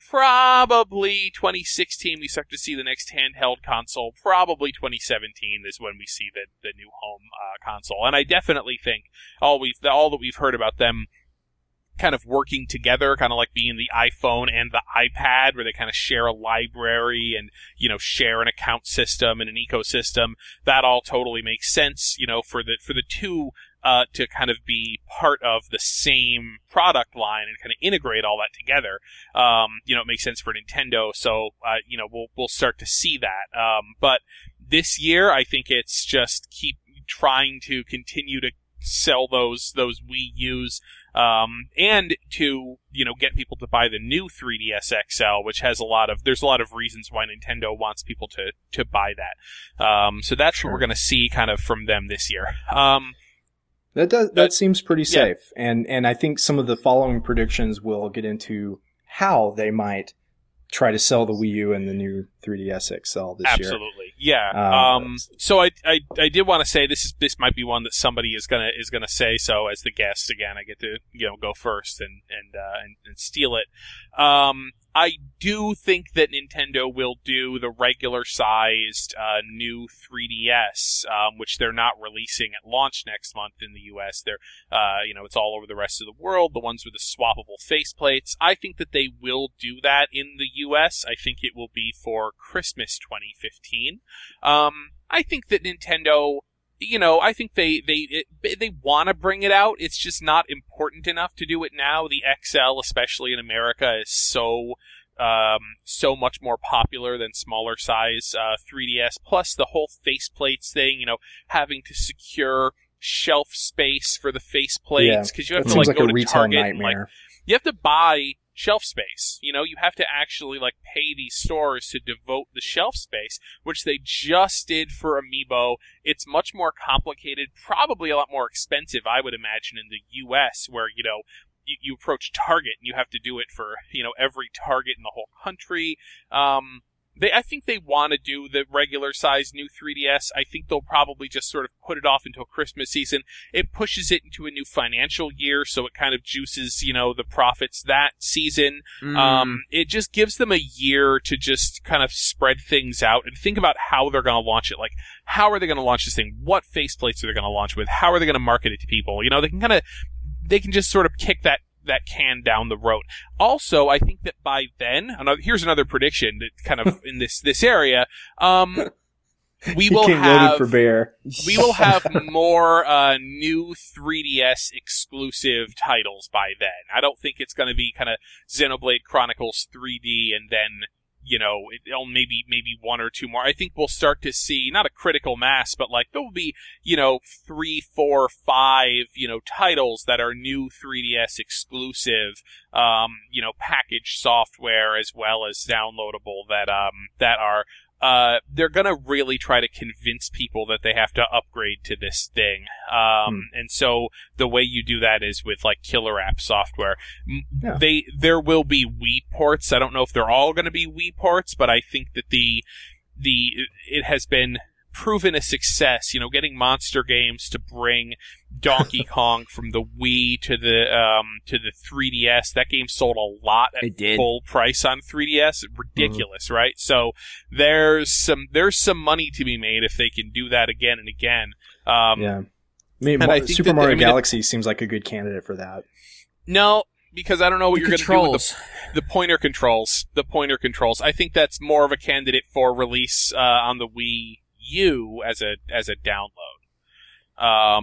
probably twenty sixteen we start to see the next handheld console. Probably twenty seventeen is when we see the, the new home uh, console. And I definitely think all we've all that we've heard about them kind of working together, kind of like being the iPhone and the iPad, where they kind of share a library and, you know, share an account system and an ecosystem. That all totally makes sense, you know, for the for the two uh, to kind of be part of the same product line and kind of integrate all that together. Um, you know, it makes sense for Nintendo, so uh, you know, we'll we'll start to see that. Um, but this year, I think it's just keep trying to continue to sell those those Wii U's, um, and to, you know, get people to buy the new three D S X L, which has a lot of, there's a lot of reasons why Nintendo wants people to, to buy that. Um, so that's Sure. what we're going to see kind of from them this year. Um, That does, that seems pretty yeah. safe. And, and I think some of the following predictions will get into how they might try to sell the Wii U and the new three D S X L this year. Absolutely, yeah. Um, Um, so I, I, I did want to say this is this might be one that somebody is gonna is gonna say. So as the guest again, I get to you know go first and and uh, and, and steal it. Um, I do think that Nintendo will do the regular sized uh, new three D S, um, which they're not releasing at launch next month in the U S. They're uh, you know it's all over the rest of the world. The ones with the swappable faceplates. I think that they will do that in the U S. I think it will be for Christmas twenty fifteen. Um, I think that Nintendo, you know, I think they they it, they want to bring it out. It's just not important enough to do it now. The X L, especially in America, is so um, so much more popular than smaller size uh, three D S. Plus the whole faceplates thing, you know, having to secure shelf space for the faceplates because you have That to seems like, like go a to retail Target and like nightmare. you have to buy shelf space. You know, you have to actually like pay these stores to devote the shelf space, which they just did for Amiibo. It's much more complicated, probably a lot more expensive, I would imagine, in the U S, where, you know, you, you approach Target and you have to do it for, you know, every Target in the whole country. Um, They, I think they want to do the regular size new three D S. I think they'll probably just sort of put it off until Christmas season. It pushes it into a new financial year, so it kind of juices, you know, the profits that season. Mm. Um, it just gives them a year to just kind of spread things out and think about how they're going to launch it. Like, how are they going to launch this thing? What faceplates are they going to launch with? How are they going to market it to people? You know, they can kind of, they can just sort of kick that that can down the road. Also, I think that by then, another, here's another prediction that kind of in this this area, um, we He will came have loaded for bear. we will have more uh, new three D S exclusive titles by then. I don't think it's going to be kind of Xenoblade Chronicles three D and then, you know, it'll maybe maybe one or two more. I think we'll start to see not a critical mass, but like there will be, you know, three, four, five, you know, titles that are new three D S exclusive, um, you know, packaged software as well as downloadable that um that are. Uh, they're gonna really try to convince people that they have to upgrade to this thing. Um, and so the way you do that is with like killer app software. M- Yeah. They, there will be Wii ports. I don't know if they're all gonna be Wii ports, but I think that the, the, it has been proven a success, you know, getting Monster Games to bring Donkey Kong from the Wii to the um to the three D S. That game sold a lot at It did. full price on three D S. Ridiculous, mm-hmm. right? So there's some there's some money to be made if they can do that again and again. Um, Yeah. I mean, and Mar- I think Super that- Mario I mean, it- Galaxy seems like a good candidate for that. No, because I don't know what The you're going to do with controls. the, the pointer controls. The pointer controls. I think that's more of a candidate for release uh, on the Wii U as a as a download. Um,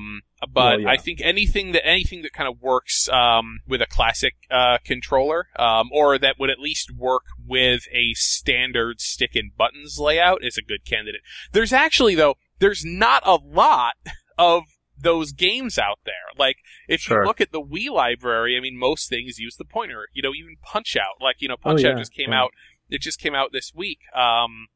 But Well, yeah. I think anything that anything that kind of works um, with a classic uh, controller, um, or that would at least work with a standard stick and buttons layout, is a good candidate. There's actually, though, there's not a lot of those games out there. Like, if Sure. you look at the Wii library, I mean, most things use the pointer. You know, even Punch-Out. Like, you know, Punch-Out yeah, just came yeah. out. It just came out this week. Um,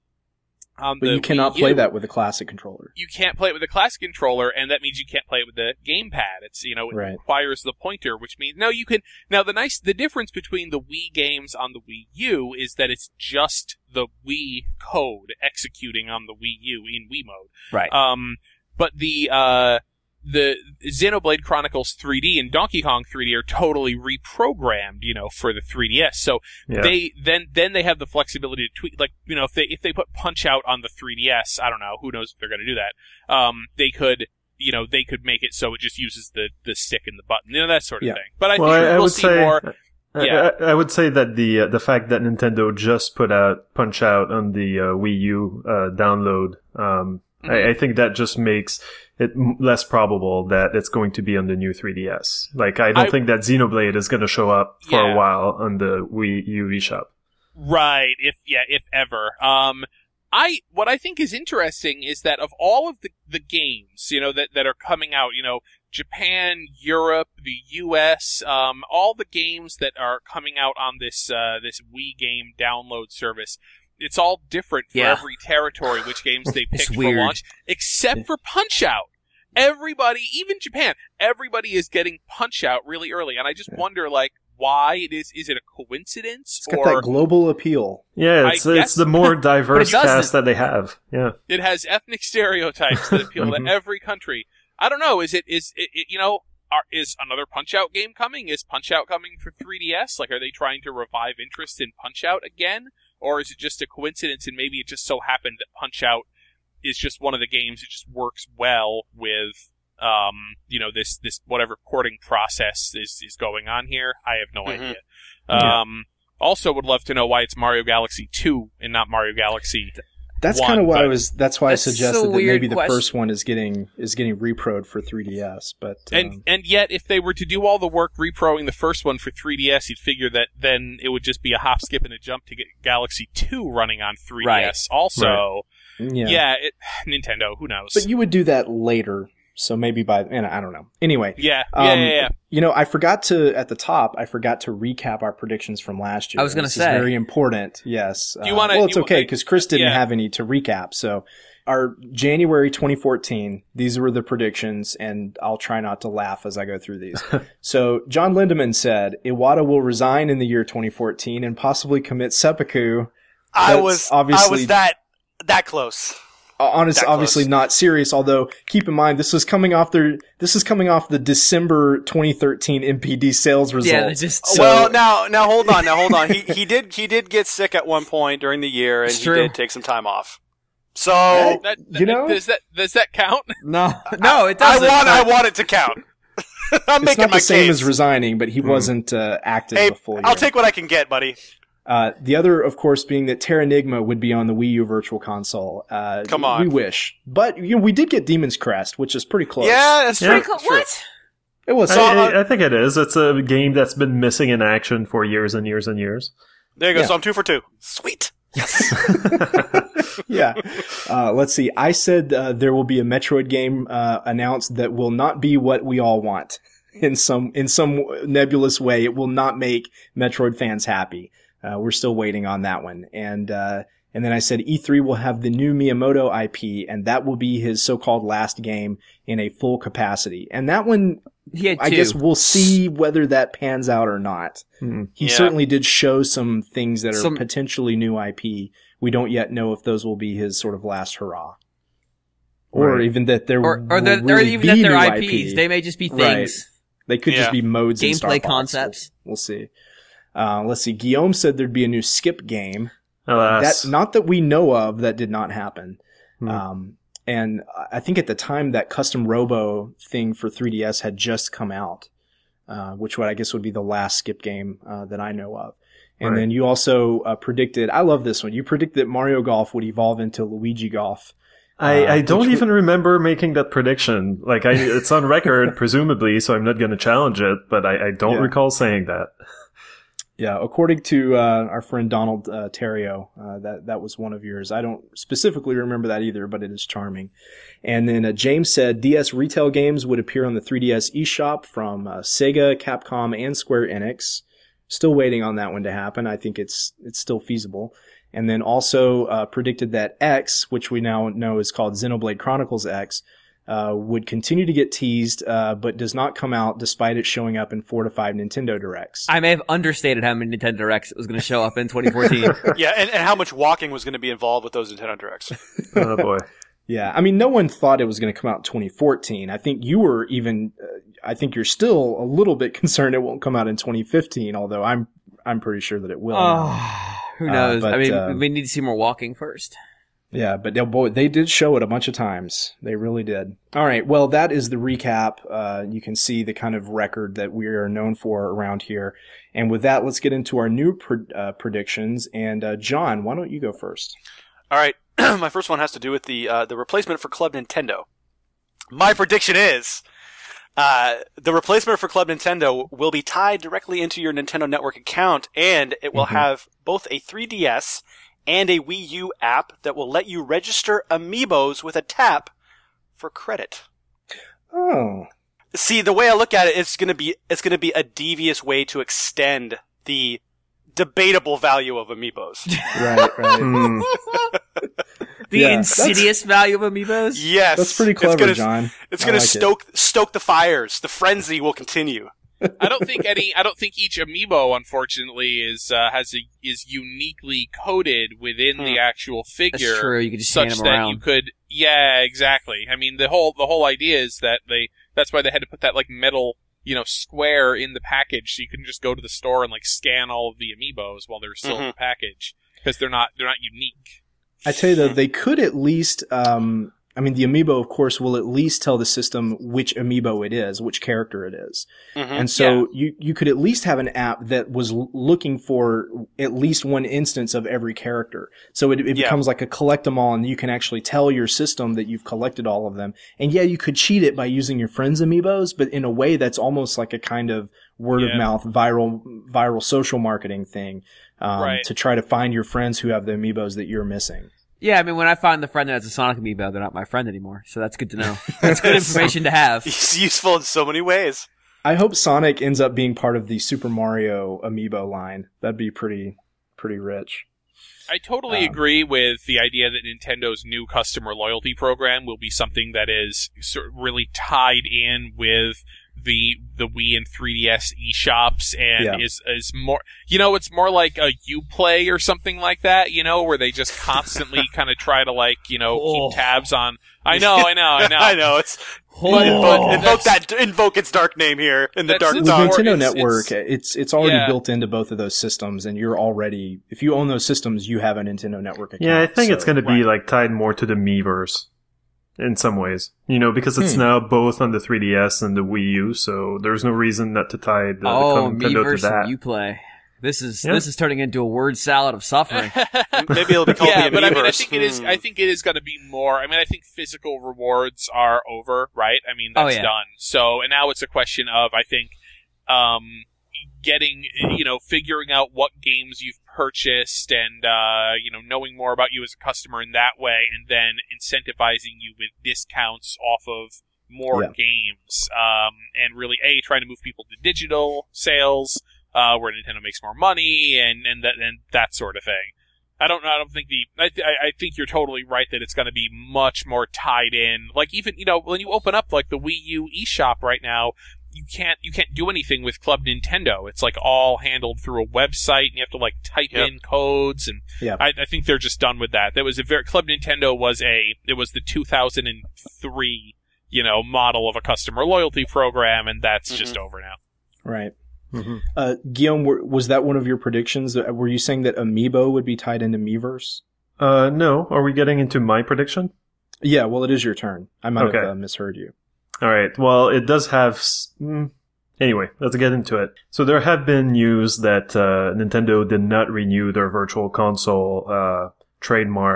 on But the you cannot Wii play U. that with a classic controller. You can't play it with a classic controller, and that means you can't play it with the gamepad. It's, you know, it Right. requires the pointer, which means, no, you can, now the nice, the difference between the Wii games on the Wii U is that it's just the Wii code executing on the Wii U in Wii mode. Right. Um, but the, uh, the Xenoblade Chronicles three D and Donkey Kong three D are totally reprogrammed, you know, for the three D S. So Yeah. they then then they have the flexibility to tweak. Like, you know, if they if they put Punch Out on the three D S, I don't know, who knows if they're going to do that. Um, they could, you know, they could make it so it just uses the the stick and the button, you know, that sort of Yeah. thing. But I well, think I, I we'll would see say, more. I- Yeah. I, I would say that the uh, the fact that Nintendo just put out Punch Out on the uh, Wii U uh, download, um, Mm-hmm. I, I think that just makes it m- less probable that it's going to be on the new three D S. Like, I don't I- think that Xenoblade is going to show up for Yeah. a while on the Wii U eShop. Right, if yeah, if ever. Um I what I think is interesting is that of all of the the games, you know, that that are coming out, you know, Japan, Europe, the U S, um all the games that are coming out on this uh this Wii game download service, it's all different for Yeah. every territory which games they It's picked for weird. launch, except for Punch-Out. Everybody, even Japan, everybody is getting Punch-Out really early, and I just wonder, like, why it is. Is it a coincidence? It's got or that global appeal. Yeah, I it's guess- it's the more diverse doesn't. cast that they have. Yeah. it has ethnic stereotypes that appeal to Mhm. every country. I don't know. Is it is it, it you know are, is another Punch Out game coming? Is Punch Out coming for three D S? Like, are they trying to revive interest in Punch Out again, or is it just a coincidence? And maybe it just so happened that Punch Out is just one of the games that just works well with um you know this this whatever porting process is is going on here. I have no Mhm. idea. Yeah. Um. Also, would love to know why it's Mario Galaxy two and not Mario Galaxy. That's One, kind of why I but- was. That's why That's I a suggested that weird maybe the question. first one is getting is getting reproed for three D S. But And um, and yet, if they were to do all the work reproing the first one for three D S, you'd figure that then it would just be a hop, skip, and a jump to get Galaxy two running on three D S. Also, yeah. yeah, it, Nintendo. Who knows? But you would do that later, so maybe by and I don't know. Anyway, yeah, um, yeah, yeah, yeah. you know, I forgot to at the top. I forgot to recap our predictions from last year. I was gonna This say. is very important. Yes. Do you Uh, wanna- Well, it's you- okay because Chris didn't yeah. have any to recap. So, our January twenty fourteen. These were the predictions, and I'll try not to laugh as I go through these. So, John Lindemann said Iwata will resign in the year twenty fourteen and possibly commit seppuku. I That's was obviously- I was that that close. Uh, honest, That close. obviously not serious. Although, keep in mind this is coming off their this is coming off the December twenty thirteen M P D sales results. Yeah, they just- So- well, now now hold on, now hold on. He he did he did get sick at one point during the year, and It's he true. did take some time off. So Hey, That, you know? does that does that count? No, no, it I doesn't. want I want it to count. I'm it's making not my the same case. as resigning, but he wasn't uh, active hey, the full year. I'll take what I can get, buddy. Uh, the other, of course, being that Terranigma would be on the Wii U Virtual Console. Uh, Come on. we wish, but you know, we did get Demon's Crest, which is pretty close. Yeah, that's Yeah. true. Pretty cool. That's true. What? it was. I, uh, I, I think it is. It's a game that's been missing in action for years and years and years. There you go. Yeah. So I'm two for two. Sweet. yeah. Uh, let's see. I said uh, there will be a Metroid game uh, announced that will not be what we all want. In some in some nebulous way, it will not make Metroid fans happy. Uh, we're still waiting on that one. And uh, and then I said E three will have the new Miyamoto I P, and that will be his so-called last game in a full capacity. And that one, He had I two. guess we'll see whether that pans out or not. Hmm. He Yeah. certainly did show some things that are Some- potentially new I P. We don't yet know if those will be his sort of last hurrah. Or Right. even that there or or, will they're, or really even be that they're new I Ps. I P. They may just be Right. things. They could Yeah. just be modes and Gameplay Star Fox. concepts. We'll, we'll see. Uh, let's see. Guillaume said there'd be a new Skip game. Alas. That not that we know of. That did not happen. Hmm. Um, and I think at the time that custom Robo thing for three D S had just come out, uh, which would I guess would be the last Skip game uh, that I know of. And Right. then you also uh, predicted. I love this one. You predicted that Mario Golf would evolve into Luigi Golf. I, Uh, I don't which- even remember making that prediction. Like, I, it's on record, presumably, so I'm not going to challenge it, but I, I don't Yeah. recall saying that. Yeah, according to uh, our friend Donald uh, Terrio, uh, that that was one of yours. I don't specifically remember that either, but it is charming. And then uh, James said D S retail games would appear on the three D S eShop from uh, Sega, Capcom, and Square Enix. Still waiting on that one to happen. I think it's it's still feasible. And then also uh, predicted that X, which we now know is called Xenoblade Chronicles X, uh, would continue to get teased, uh, but does not come out despite it showing up in four to five Nintendo Directs. I may have understated how many Nintendo Directs it was going to show up in twenty fourteen. Yeah, and, and how much walking was going to be involved with those Nintendo Directs. Oh, boy. Yeah, I mean, no one thought it was going to come out in twenty fourteen. I think you were even, uh, I think you're still a little bit concerned it won't come out in twenty fifteen, although I'm, I'm pretty sure that it will. Oh, who Uh, knows? but, I mean, uh, we need to see more walking first. Yeah, but they, boy, they did show it a bunch of times. They really did. All right, well, that is the recap. Uh, you can see the kind of record that we are known for around here. And with that, let's get into our new pred- uh, predictions. And uh, John, why don't you go first? All right, my first one has to do with the uh, the replacement for Club Nintendo. My prediction is uh, the replacement for Club Nintendo will be tied directly into your Nintendo Network account, and it will Mhm. have both a three D S and a Wii U app that will let you register amiibos with a tap for credit. Oh, See, the way I look at it, it's gonna be it's gonna be a devious way to extend the debatable value of amiibos. right, right. Hmm. The Yeah, insidious value of amiibos? Yes, That's pretty it's clever, gonna, John. It's I gonna like it. stoke stoke the fires. The frenzy will continue. I don't think any. I don't think each amiibo, unfortunately, is uh, has a, is uniquely coded within Hmm. the actual figure. That's true. You could just hand Such them that around. you could, yeah, exactly. I mean, the whole the whole idea is that they. That's why they had to put that like metal, you know, square in the package, so you couldn't just go to the store and like scan all of the amiibos while they're still in the package, because they're not they're not unique. I tell you though, they could at least, um, I mean, the amiibo, of course, will at least tell the system which amiibo it is, which character it is. Mhm. And so you, you could at least have an app that was l- looking for at least one instance of every character. So it, it Yeah. becomes like a collect them all, and you can actually tell your system that you've collected all of them. And yeah, you could cheat it by using your friends' amiibos, but in a way that's almost like a kind of word of Yeah. mouth, viral, viral social marketing thing, um, Right. to try to find your friends who have the amiibos that you're missing. Yeah, I mean, when I find the friend that has a Sonic amiibo, they're not my friend anymore. So that's good to know. That's good information to have. It's useful in so many ways. I hope Sonic ends up being part of the Super Mario amiibo line. That'd be pretty, pretty rich. I totally Um, agree with the idea that Nintendo's new customer loyalty program will be something that is sort of really tied in with the the Wii and three D S eShops, and Yeah. is is more, you know, it's more like a Uplay or something like that, you know, where they just constantly kind of try to like, you know, Oh. keep tabs on. I know, I know, I know. I know. It's Oh. invoke, invoke That's- that invoke its dark name here in the That's dark the With dark. Or Nintendo it's- Network, it's- it's it's already Yeah. built into both of those systems, and you're already, if you own those systems, you have a Nintendo Network account. Yeah, I think it's so- going to be right. like tied more to the Miiverse in some ways. You know, because it's Hmm. now both on the three D S and the Wii U, so there's no reason not to tie the, Oh, the Nintendo to Miiverse that. and Uplay. This is Yeah. this is turning into a word salad of suffering. Maybe it'll be called yeah, the but I mean, I Amiiverse. think it is. Hmm. I think it is going to be more. I mean, I think physical rewards are over, right? I mean, Oh, that's yeah. done. So, and now it's a question of, I think, um, getting, you know, figuring out what games you've purchased, and uh, you know, knowing more about you as a customer in that way, and then incentivizing you with discounts off of more Yeah. games, um, and really a trying to move people to digital sales, uh, where Nintendo makes more money, and and that and that sort of thing. I don't know. I don't think the. I, th- I think you're totally right that it's going to be much more tied in. Like even you know when you open up like the Wii U eShop right now, you can't you can't do anything with Club Nintendo. It's like all handled through a website, and you have to like type Yep. in codes. And Yeah. I, I think they're just done with that. That was a very Club Nintendo was a it was the two thousand three you know model of a customer loyalty program, and that's just over now. Right. Mm-hmm. Uh, Guillaume, were, was that one of your predictions? Uh, Were you saying that Amiibo would be tied into Miiverse? Uh, no. Are we getting into my prediction? Yeah, well, it is your turn. I might Okay. have uh, misheard you. All right. Well, it does have. s- Mm, anyway, let's get into it. So there have been news that uh, Nintendo did not renew their Virtual Console uh, trademark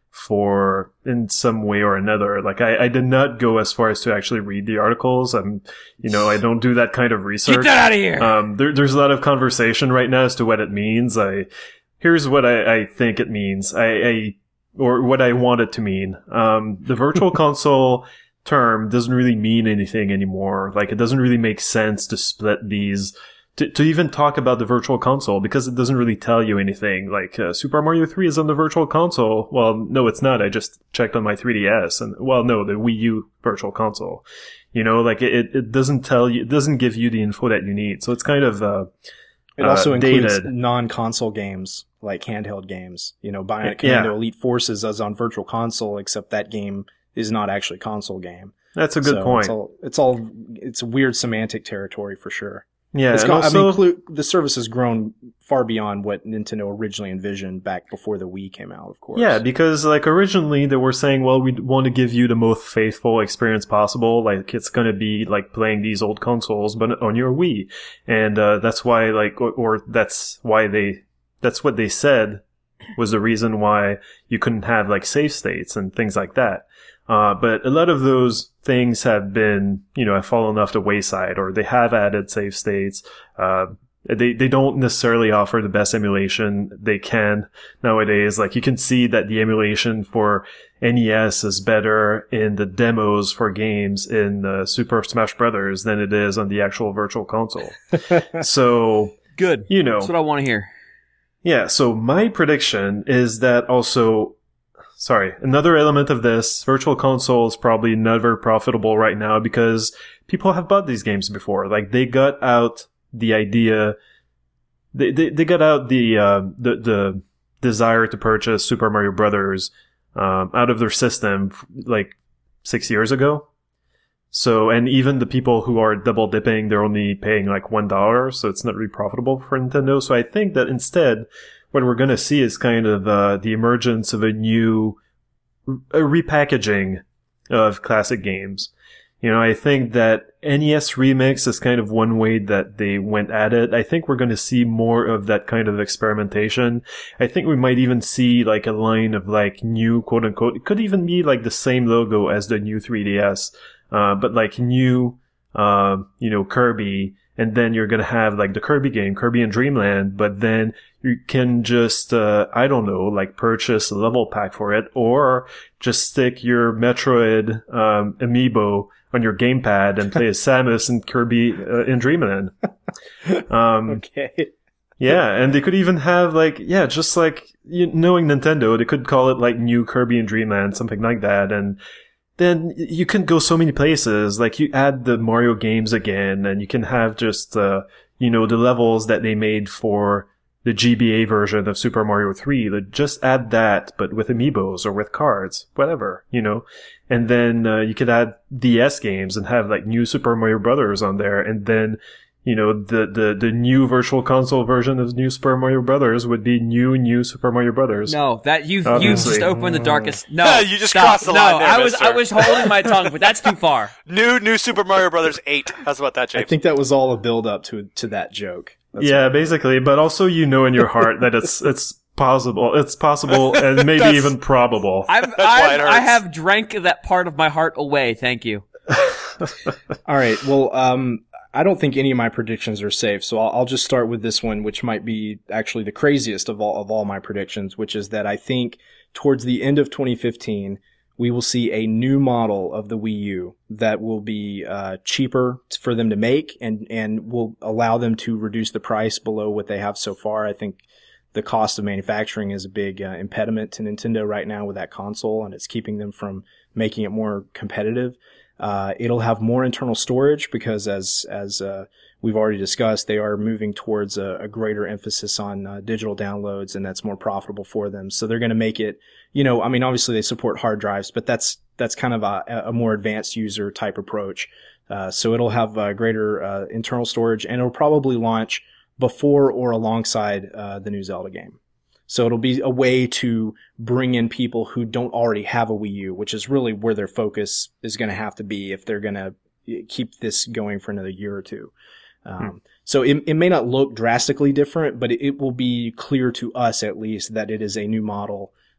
for in some way or another. Like I, I did not go as far as to actually read the articles. I'm, you know, I don't do that kind of research. Get that out of here. Um, there, there's a lot of conversation right now as to what it means. I, here's what I, I think it means. I, I, or what I want it to mean. Um, the virtual console term doesn't really mean anything anymore. Like it doesn't really make sense to split these To, to even talk about the virtual console because it doesn't really tell you anything. Like uh, Super Mario three is on the virtual console. Well, no, it's not. I just checked on my three D S, and well, no, the Wii U virtual console. You know, like it, it doesn't tell you, it doesn't give you the info that you need. So it's kind of uh, it also uh, includes dated. non-console games like handheld games. You know, Bionic Yeah. Commando Elite Forces is on virtual console, except that game is not actually a console game. That's a good So point. It's all, it's all it's weird semantic territory for sure. Yeah, It's and gone, also, I mean, clu- the service has grown far beyond what Nintendo originally envisioned back before the Wii came out, of course. yeah, because like originally they were saying, well, we want to give you the most faithful experience possible. Like it's going to be like playing these old consoles, but on your Wii, and uh, that's why, like, or, or that's why they, that's what they said was the reason why you couldn't have like save states and things like that. Uh, but a lot of those things have been, you know, have fallen off the wayside, or they have added save states. Uh, they, they don't necessarily offer the best emulation they can nowadays. Like you can see that the emulation for N E S is better in the demos for games in uh, Super Smash Brothers than it is on the actual virtual console. So, Good. you know, That's what I want to hear. yeah. So my prediction is that also, Sorry, another element of this, virtual console is probably never profitable right now because people have bought these games before. Like they got out the idea, they they, they got out the, uh, the the desire to purchase Super Mario Brothers um, out of their system like six years ago. So, and even the people who are double dipping, they're only paying like one dollar, so it's not really profitable for Nintendo. So I think that instead, what we're going to see is kind of uh, the emergence of a new a repackaging of classic games. You know, I think that N E S Remix is kind of one way that they went at it. I think we're going to see more of that kind of experimentation. I think we might even see like a line of like new quote unquote, it could even be like the same logo as the new three D S, uh, but like new, uh, you know, Kirby. And then you're going to have like the Kirby game, Kirby and Dreamland, but then you can just, uh, I don't know, like purchase a level pack for it or just stick your Metroid, um, amiibo on your gamepad and play as Samus and Kirby uh, in Dreamland. Um, Okay. yeah. And they could even have like, yeah, just like you, knowing Nintendo, they could call it like new Kirby and Dreamland, something like that. And then you can go so many places. Like you add the Mario games again, and you can have just, uh, you know, the levels that they made for the G B A version of Super Mario three. Just add that, but with amiibos or with cards, whatever, you know. And then uh, you could add D S games and have like new Super Mario Brothers on there, and then, you know, the, the, the new virtual console version of new Super Mario Brothers would be new, new Super Mario Brothers. No, that you've you Obviously. just opened the darkest. No, You just stop. crossed the line No, there, I was mister. I was holding my tongue, but that's too far. New New Super Mario Brothers eight. How's about that, I James? think that was all a build up to to that joke. That's yeah, all. basically, but also you know in your heart that it's it's possible, it's possible, and maybe That's- even probable. I've, why I've it I hurts. have drank that part of my heart away. Thank you. All right. Well, um, I don't think any of my predictions are safe, so I'll, I'll just start with this one, which might be actually the craziest of all of all my predictions, which is that I think towards the end of twenty fifteen, we will see a new model of the Wii U that will be uh, cheaper for them to make and and will allow them to reduce the price below what they have so far. I think the cost of manufacturing is a big uh, impediment to Nintendo right now with that console, and it's keeping them from making it more competitive. Uh, it'll have more internal storage because, as as uh, we've already discussed, they are moving towards a, a greater emphasis on uh, digital downloads, and that's more profitable for them. So they're going to make it, you know, I mean, obviously they support hard drives, but that's that's kind of a, a more advanced user type approach. Uh, so it'll have uh, greater uh, internal storage, and it'll probably launch before or alongside uh, the new Zelda game. So it'll be a way to bring in people who don't already have a Wii U, which is really where their focus is going to have to be if they're going to keep this going for another year or two. Um, hmm. So it, it may not look drastically different, but it, it will be clear to us at least that it is a new model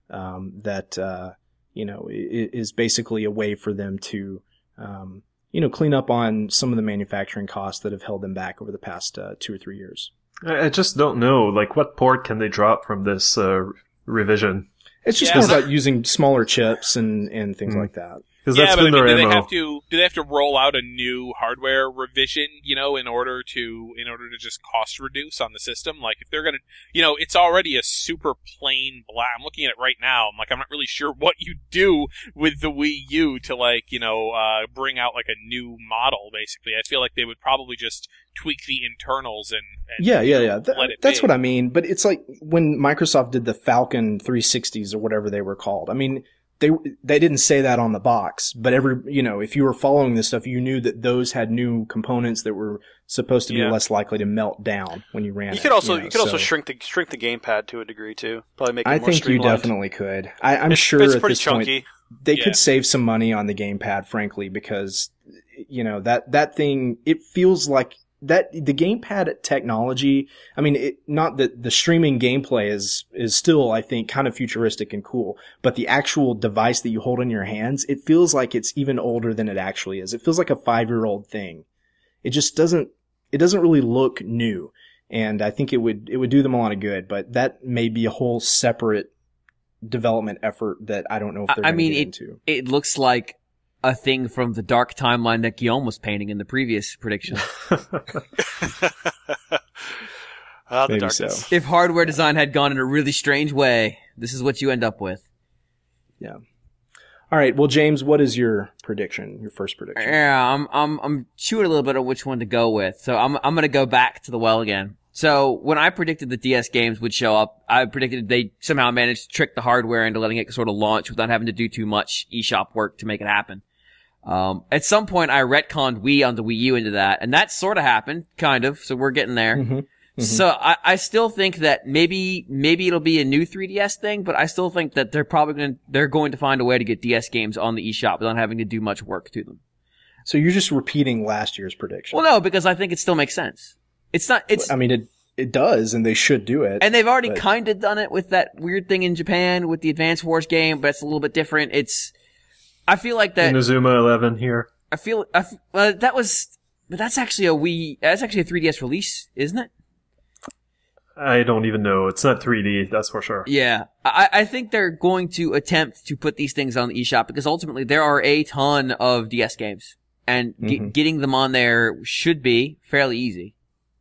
um, that uh, you know is basically a way for them to um, you know clean up on some of the manufacturing costs that have held them back over the past uh, two or three years. I I just don't know, like, what port can they drop from this uh, revision? It's just Yeah, more so- about using smaller chips and, and things Mm. like that. Because Yeah, that's but I been mean, their do they M O. have to do they have to roll out a new hardware revision, you know, in order to in order to just cost reduce on the system? Like, if they're gonna, you know, it's already a super plain black. I'm looking at it right now. I'm like, I'm not really sure what you do with the Wii U to, like, you know, uh, bring out like a new model. Basically, I feel like they would probably just tweak the internals and, and Yeah, yeah, yeah. Th- let it that's be. what I mean. But it's like when Microsoft did the Falcon three sixties or whatever they were called. I mean, they they didn't say that on the box, but every you know, if you were following this stuff, you knew that those had new components that were supposed to be Yeah. less likely to melt down when you ran You it. could also know, you could also so shrink the shrink the gamepad to a degree too. Probably make it I more think you streamlined. definitely could. I, I'm It's, sure it's at pretty this chunky. point they Yeah. could save some money on the gamepad, frankly, because you know that that thing it feels like that the gamepad technology. I mean, it, not that the streaming gameplay is is still, I think, kind of futuristic and cool, but the actual device that you hold in your hands, it feels like it's even older than it actually is. It feels like a five year old thing. It just doesn't. It doesn't really look new, and I think it would it would do them a lot of good. But that may be a whole separate development effort that I don't know if they're I going to mean, get it, into. it looks like a thing from the dark timeline that Guillaume was painting in the previous prediction. Ah, the Maybe darkness. so. If hardware design had gone in a really strange way, this is what you end up with. All right. Well, James, what is your prediction? Your first prediction? Yeah, I'm I'm I'm chewing a little bit on which one to go with. So I'm I'm gonna go back to the well again. So when I predicted the D S games would show up, I predicted they somehow managed to trick the hardware into letting it sort of launch without having to do too much eShop work to make it happen. Um, at some point I retconned Wii onto Wii U into that, and that sort of happened, kind of. So we're getting there. Mhm. Mhm. So I, I still think that maybe maybe it'll be a new three D S thing, but I still think that they're probably going to they're going to find a way to get D S games on the eShop without having to do much work to them. So you're just repeating last year's prediction. Well, no, because I think it still makes sense. It's not. It's I mean, it it does, and they should do it. and they've already but- kind of done it with that weird thing in Japan with the Advance Wars game, but it's a little bit different. It's. I feel like that. Inazuma eleven here. I feel. I f- uh, that was. But that's actually a Wii. That's actually a three D S release, isn't it? I don't even know. It's not three D, that's for sure. Yeah, I, I think they're going to attempt to put these things on the eShop because ultimately there are a ton of D S games, and ge- Mhm. getting them on there should be fairly easy.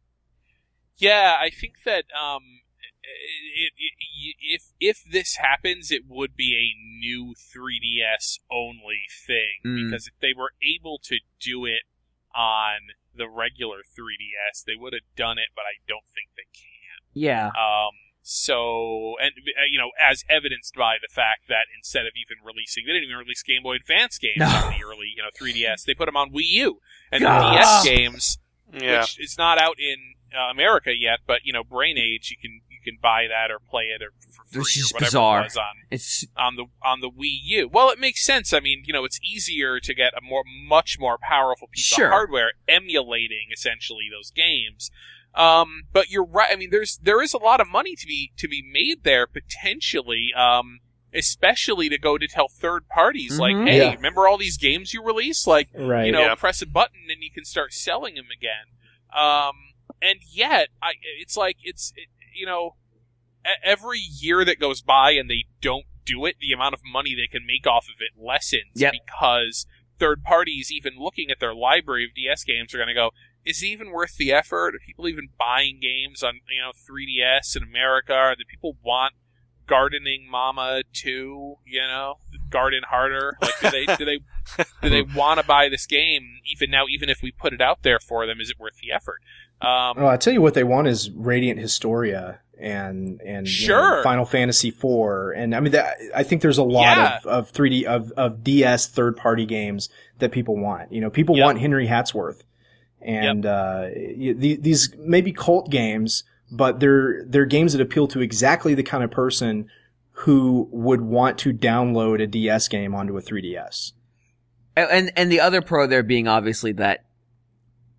Yeah, I think that um, it, it, it, if if this happens, it would be a new three D S only thing Mm. because if they were able to do it on the regular three D S, they would have done it. But I don't think they can. Yeah, Um, so, and, uh, you know, as evidenced by the fact that instead of even releasing, they didn't even release Game Boy Advance games No. on the early, you know, three D S. They put them on Wii U. And God. the D S games, Yeah. which is not out in uh, America yet, but, you know, Brain Age, you can you can buy that or play it or for free Which is or whatever bizarre. it was on, it's on the on the Wii U. Well, it makes sense. I mean, you know, it's easier to get a more much more powerful piece Sure. of hardware emulating essentially those games. Um, but you're right. I mean, there's there is a lot of money to be to be made there potentially. Um, especially to go to tell third parties Mhm. like, hey, Yeah. remember all these games you released? Like, right. you know, Yeah. press a button and you can start selling them again. Um, and yet, I, it's like it's it, you know, e- every year that goes by and they don't do it, the amount of money they can make off of it lessens Yep. because third parties, even looking at their library of D S games, are going to go, is it even worth the effort? Are people even buying games on, you know, three D S in America? Or do people want Gardening Mama two, you know, Garden Harder? Like, do they do they do they want to buy this game even now? Even if we put it out there for them, is it worth the effort? Um, Well, I tell you what they want is Radiant Historia and and you know, Sure. Final Fantasy four, and I mean that, I think there's a lot Yeah. of, of three D of of D S third party games that people want. You know, people Yep. want Henry Hatsworth, and uh, y- the- these maybe cult games, but they're they're games that appeal to exactly the kind of person who would want to download a D S game onto a three D S. and and the other pro there being obviously that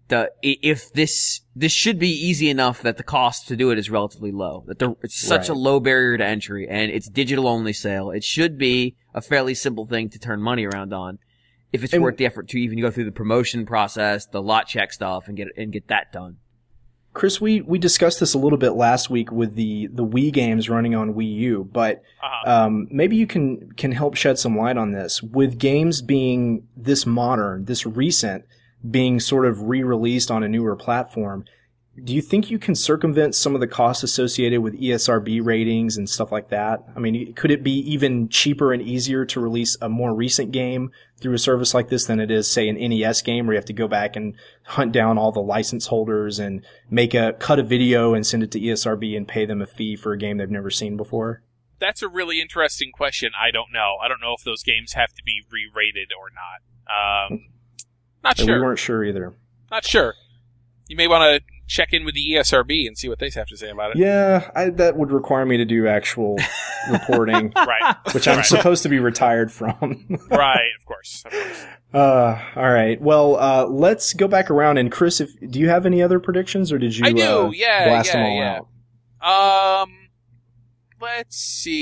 the if this this should be easy enough that the cost to do it is relatively low. That the, it's such Right. a low barrier to entry, and it's digital only sale. It should be a fairly simple thing to turn money around on, if it's And- worth the effort to even go through the promotion process, the lot check stuff, and get and get that done. Chris, we, we discussed this a little bit last week with the, the Wii games running on Wii U, but Uh-huh. um, maybe you can can help shed some light on this. With games being this modern, this recent, being sort of re-released on a newer platform, do you think you can circumvent some of the costs associated with E S R B ratings and stuff like that? I mean, could it be even cheaper and easier to release a more recent game through a service like this than it is, say, an N E S game where you have to go back and hunt down all the license holders and make a cut a video and send it to E S R B and pay them a fee for a game they've never seen before? That's a really interesting question. I don't know. I don't know if those games have to be re-rated or not. Um, not And sure. We weren't sure either. Not sure. You may want to check in with the E S R B and see what they have to say about it. Yeah, I, that would require me to do actual reporting, Right. which I'm Right. supposed to be retired from. Right, of course. Of course. Uh, all right. Well, uh, let's go back around. And Chris, if do you have any other predictions, or did you I do, uh, yeah, blast yeah, them all yeah. out? Um, let's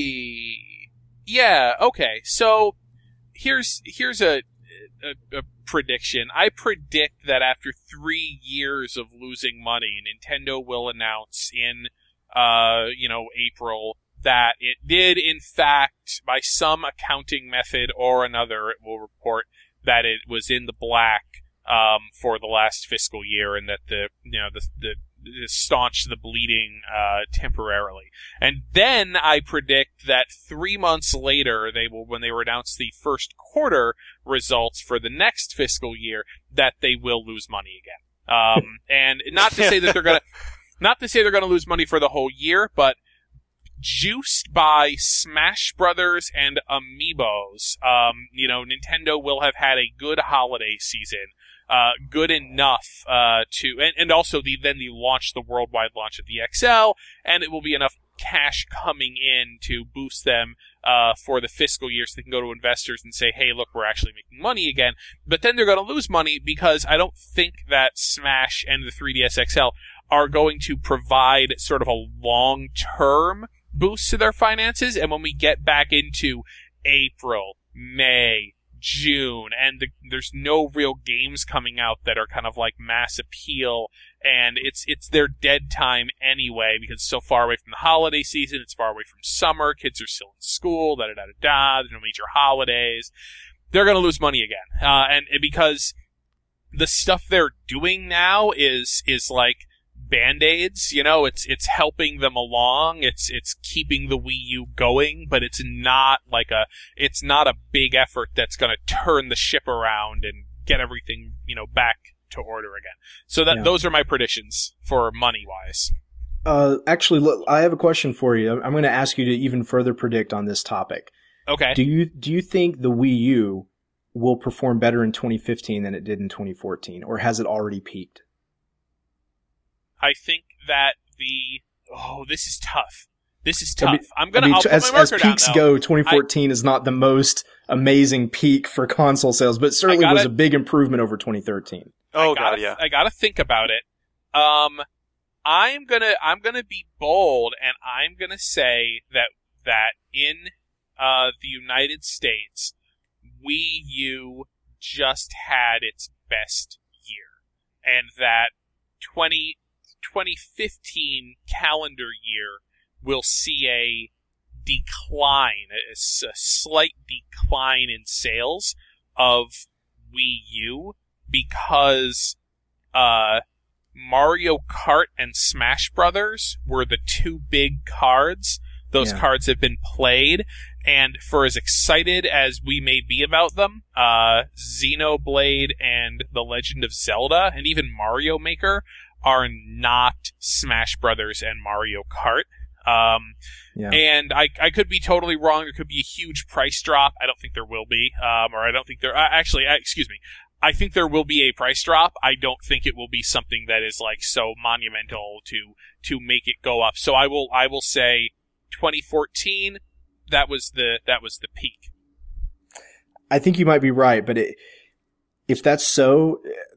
see. Yeah, okay. So here's here's a, a a prediction. I predict that after three years of losing money, Nintendo will announce in uh you know April that it did in fact, by some accounting method or another, it will report that it was in the black um for the last fiscal year, and that the you know the the staunch the bleeding uh temporarily. And then I predict that three months later, they will, when they announce the first quarter results for the next fiscal year, that they will lose money again. Um, and not to say that they're gonna, not to say they're gonna lose money for the whole year, but juiced by Smash Brothers and Amiibos, um, you know, Nintendo will have had a good holiday season. Uh, good enough, uh, to, and, and also the, then the launch, the worldwide launch of the X L, and it will be enough cash coming in to boost them, uh, for the fiscal year so they can go to investors and say, hey, look, we're actually making money again. But then they're gonna lose money because I don't think that Smash and the three D S X L are going to provide sort of a long-term boost to their finances, and when we get back into April, May, June, and the, there's no real games coming out that are kind of like mass appeal, and it's it's their dead time anyway because it's so far away from the holiday season, it's far away from summer, kids are still in school, da da da da da, there's no major holidays. They're gonna lose money again, uh, and, and because the stuff they're doing now is is like Band-Aids, you know, it's it's helping them along, it's it's keeping the Wii U going, but it's not like a it's not a big effort that's going to turn the ship around and get everything, you know, back to order again. So that Yeah. those are my predictions for money wise. Uh, actually, look, I have a question for you. I'm going to ask you to even further predict on this topic. Okay. Do you do you think the Wii U will perform better in twenty fifteen than it did in twenty fourteen, or has it already peaked? I think that the oh, this is tough. This is I tough. mean- I'm gonna I mean, I'll put as, my as marker down peaks though. go, twenty fourteen is not the most amazing peak for console sales, but certainly gotta- was a big improvement over twenty thirteen. Oh I gotta, god, yeah. I gotta think about it. Um, I'm gonna, I'm gonna be bold, and I'm gonna say that that in uh the United States, Wii U just had its best year, and that twenty fifteen calendar year will see a decline, a, s- a slight decline in sales of Wii U because uh, Mario Kart and Smash Brothers were the two big cards. Those Yeah. cards have been played, and for as excited as we may be about them, uh, Xenoblade and The Legend of Zelda, and even Mario Maker, are not Smash Brothers and Mario Kart. Um, Yeah. and I, I could be totally wrong. There could be a huge price drop. I don't think there will be. Um, or I don't think there, uh, actually, uh, excuse me. I think there will be a price drop. I don't think it will be something that is like so monumental to, to make it go up. So I will, I will say twenty fourteen, that was the, that was the peak. I think you might be right, but it, if that's so,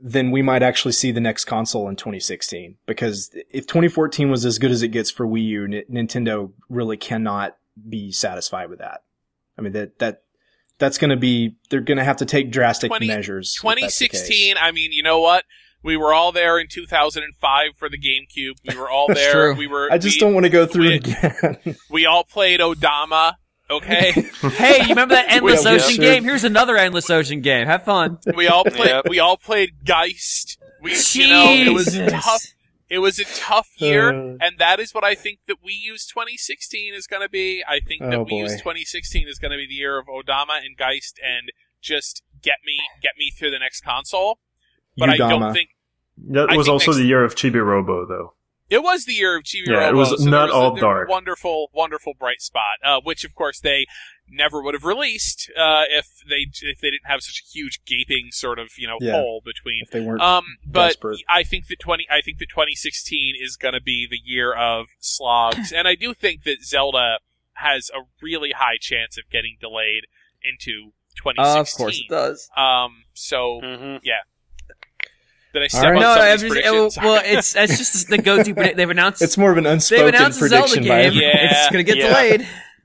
then we might actually see the next console in twenty sixteen. Because if twenty fourteen was as good as it gets for Wii U, N- Nintendo really cannot be satisfied with that. I mean, that, that, that's gonna be, they're gonna have to take drastic twenty measures. twenty sixteen, I mean, you know what? We were all there in two thousand five for the GameCube. We were all there. True. We were. I just we, don't want to go through we, it again. We all played Odama. Okay. Hey, you remember that Endless Yeah, Ocean sure. game? Here's another Endless Ocean game. Have fun. We all played. Yep. We all played Geist. We, you know, it was Jesus. tough. It was a tough year, Uh. and that is what I think that Wii U's twenty sixteen is going to be. I think that Oh, Wii U's boy. twenty sixteen is going to be the year of Odama and Geist, and just get me, get me through the next console. But I don't Udama. think That I was think also next- the year of Chibi Robo, though. it was the year of Chibi Yeah, it Robo, was so not there was all a, dark. Wonderful, wonderful bright spot, uh, which of course they never would have released uh, if they if they didn't have such a huge gaping sort of you know Yeah. hole between. If they weren't Um, but desperate. I think that twenty, I think that twenty sixteen is going to be the year of slogs, and I do think that Zelda has a really high chance of getting delayed into twenty sixteen. Uh, of course it does. Um, so Mm-hmm. yeah. Did I All step right. on No, some I'm of these just, well, predictions? well, it's it's just the go-to. predict- They've announced It's more of an they've unspoken announced a Zelda prediction by game. everyone. Yeah. It's gonna get Yeah. delayed.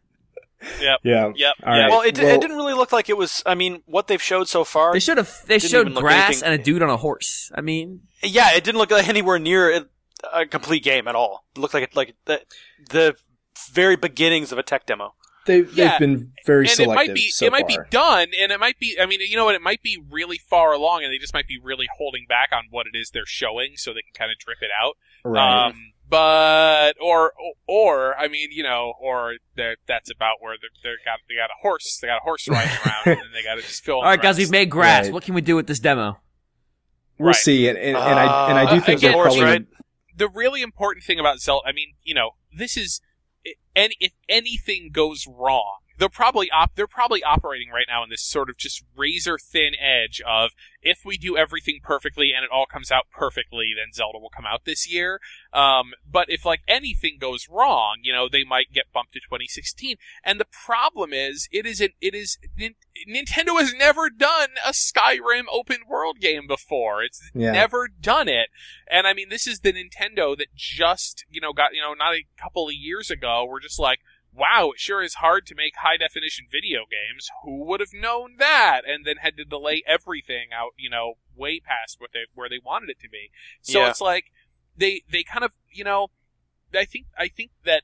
Yep. Yeah. Yep. All yep. right. Well, it, di- Well- it didn't really look like it was. I mean, what they've showed so far. They should have. They Didn't showed even look grass anything- and a dude on a horse. I mean, Yeah, it didn't look like anywhere near it- a complete game at all. It looked like it, like the, the very beginnings of a tech demo. They've, Yeah. they've been very and it selective might be so it might far. be done, and it might be. I mean, you know what? It might be really far along, and they just might be really holding back on what it is they're showing, so they can kind of drip it out. Right. Um, but or or I mean, you know, or they're- that's about where they're, they're got they got a horse, they got a horse riding around, and then they got to just fill. in all right, the guys, rest. we've made grass. Right. What can we do with this demo? we'll right. see. And, and, and I and I do Uh, think again, they're horse, probably right? The really important thing about Zelda, I mean, you know, this is, and if anything goes wrong, they're probably op- they're probably operating right now in this sort of just razor thin edge of if we do everything perfectly and it all comes out perfectly, then Zelda will come out this year. Um, but if like anything goes wrong, you know, they might get bumped to twenty sixteen. And the problem is, it is an, it is Nin- Nintendo has never done a Skyrim open world game before. It's Yeah. never done it. And I mean, this is the Nintendo that just, you know, got, you know, not a couple of years ago, we're just like, wow, it sure is hard to make high definition video games. Who would have known that? And then had to delay everything out, you know, way past what they, where they wanted it to be. So Yeah. it's like, they, they kind of, you know, I think, I think that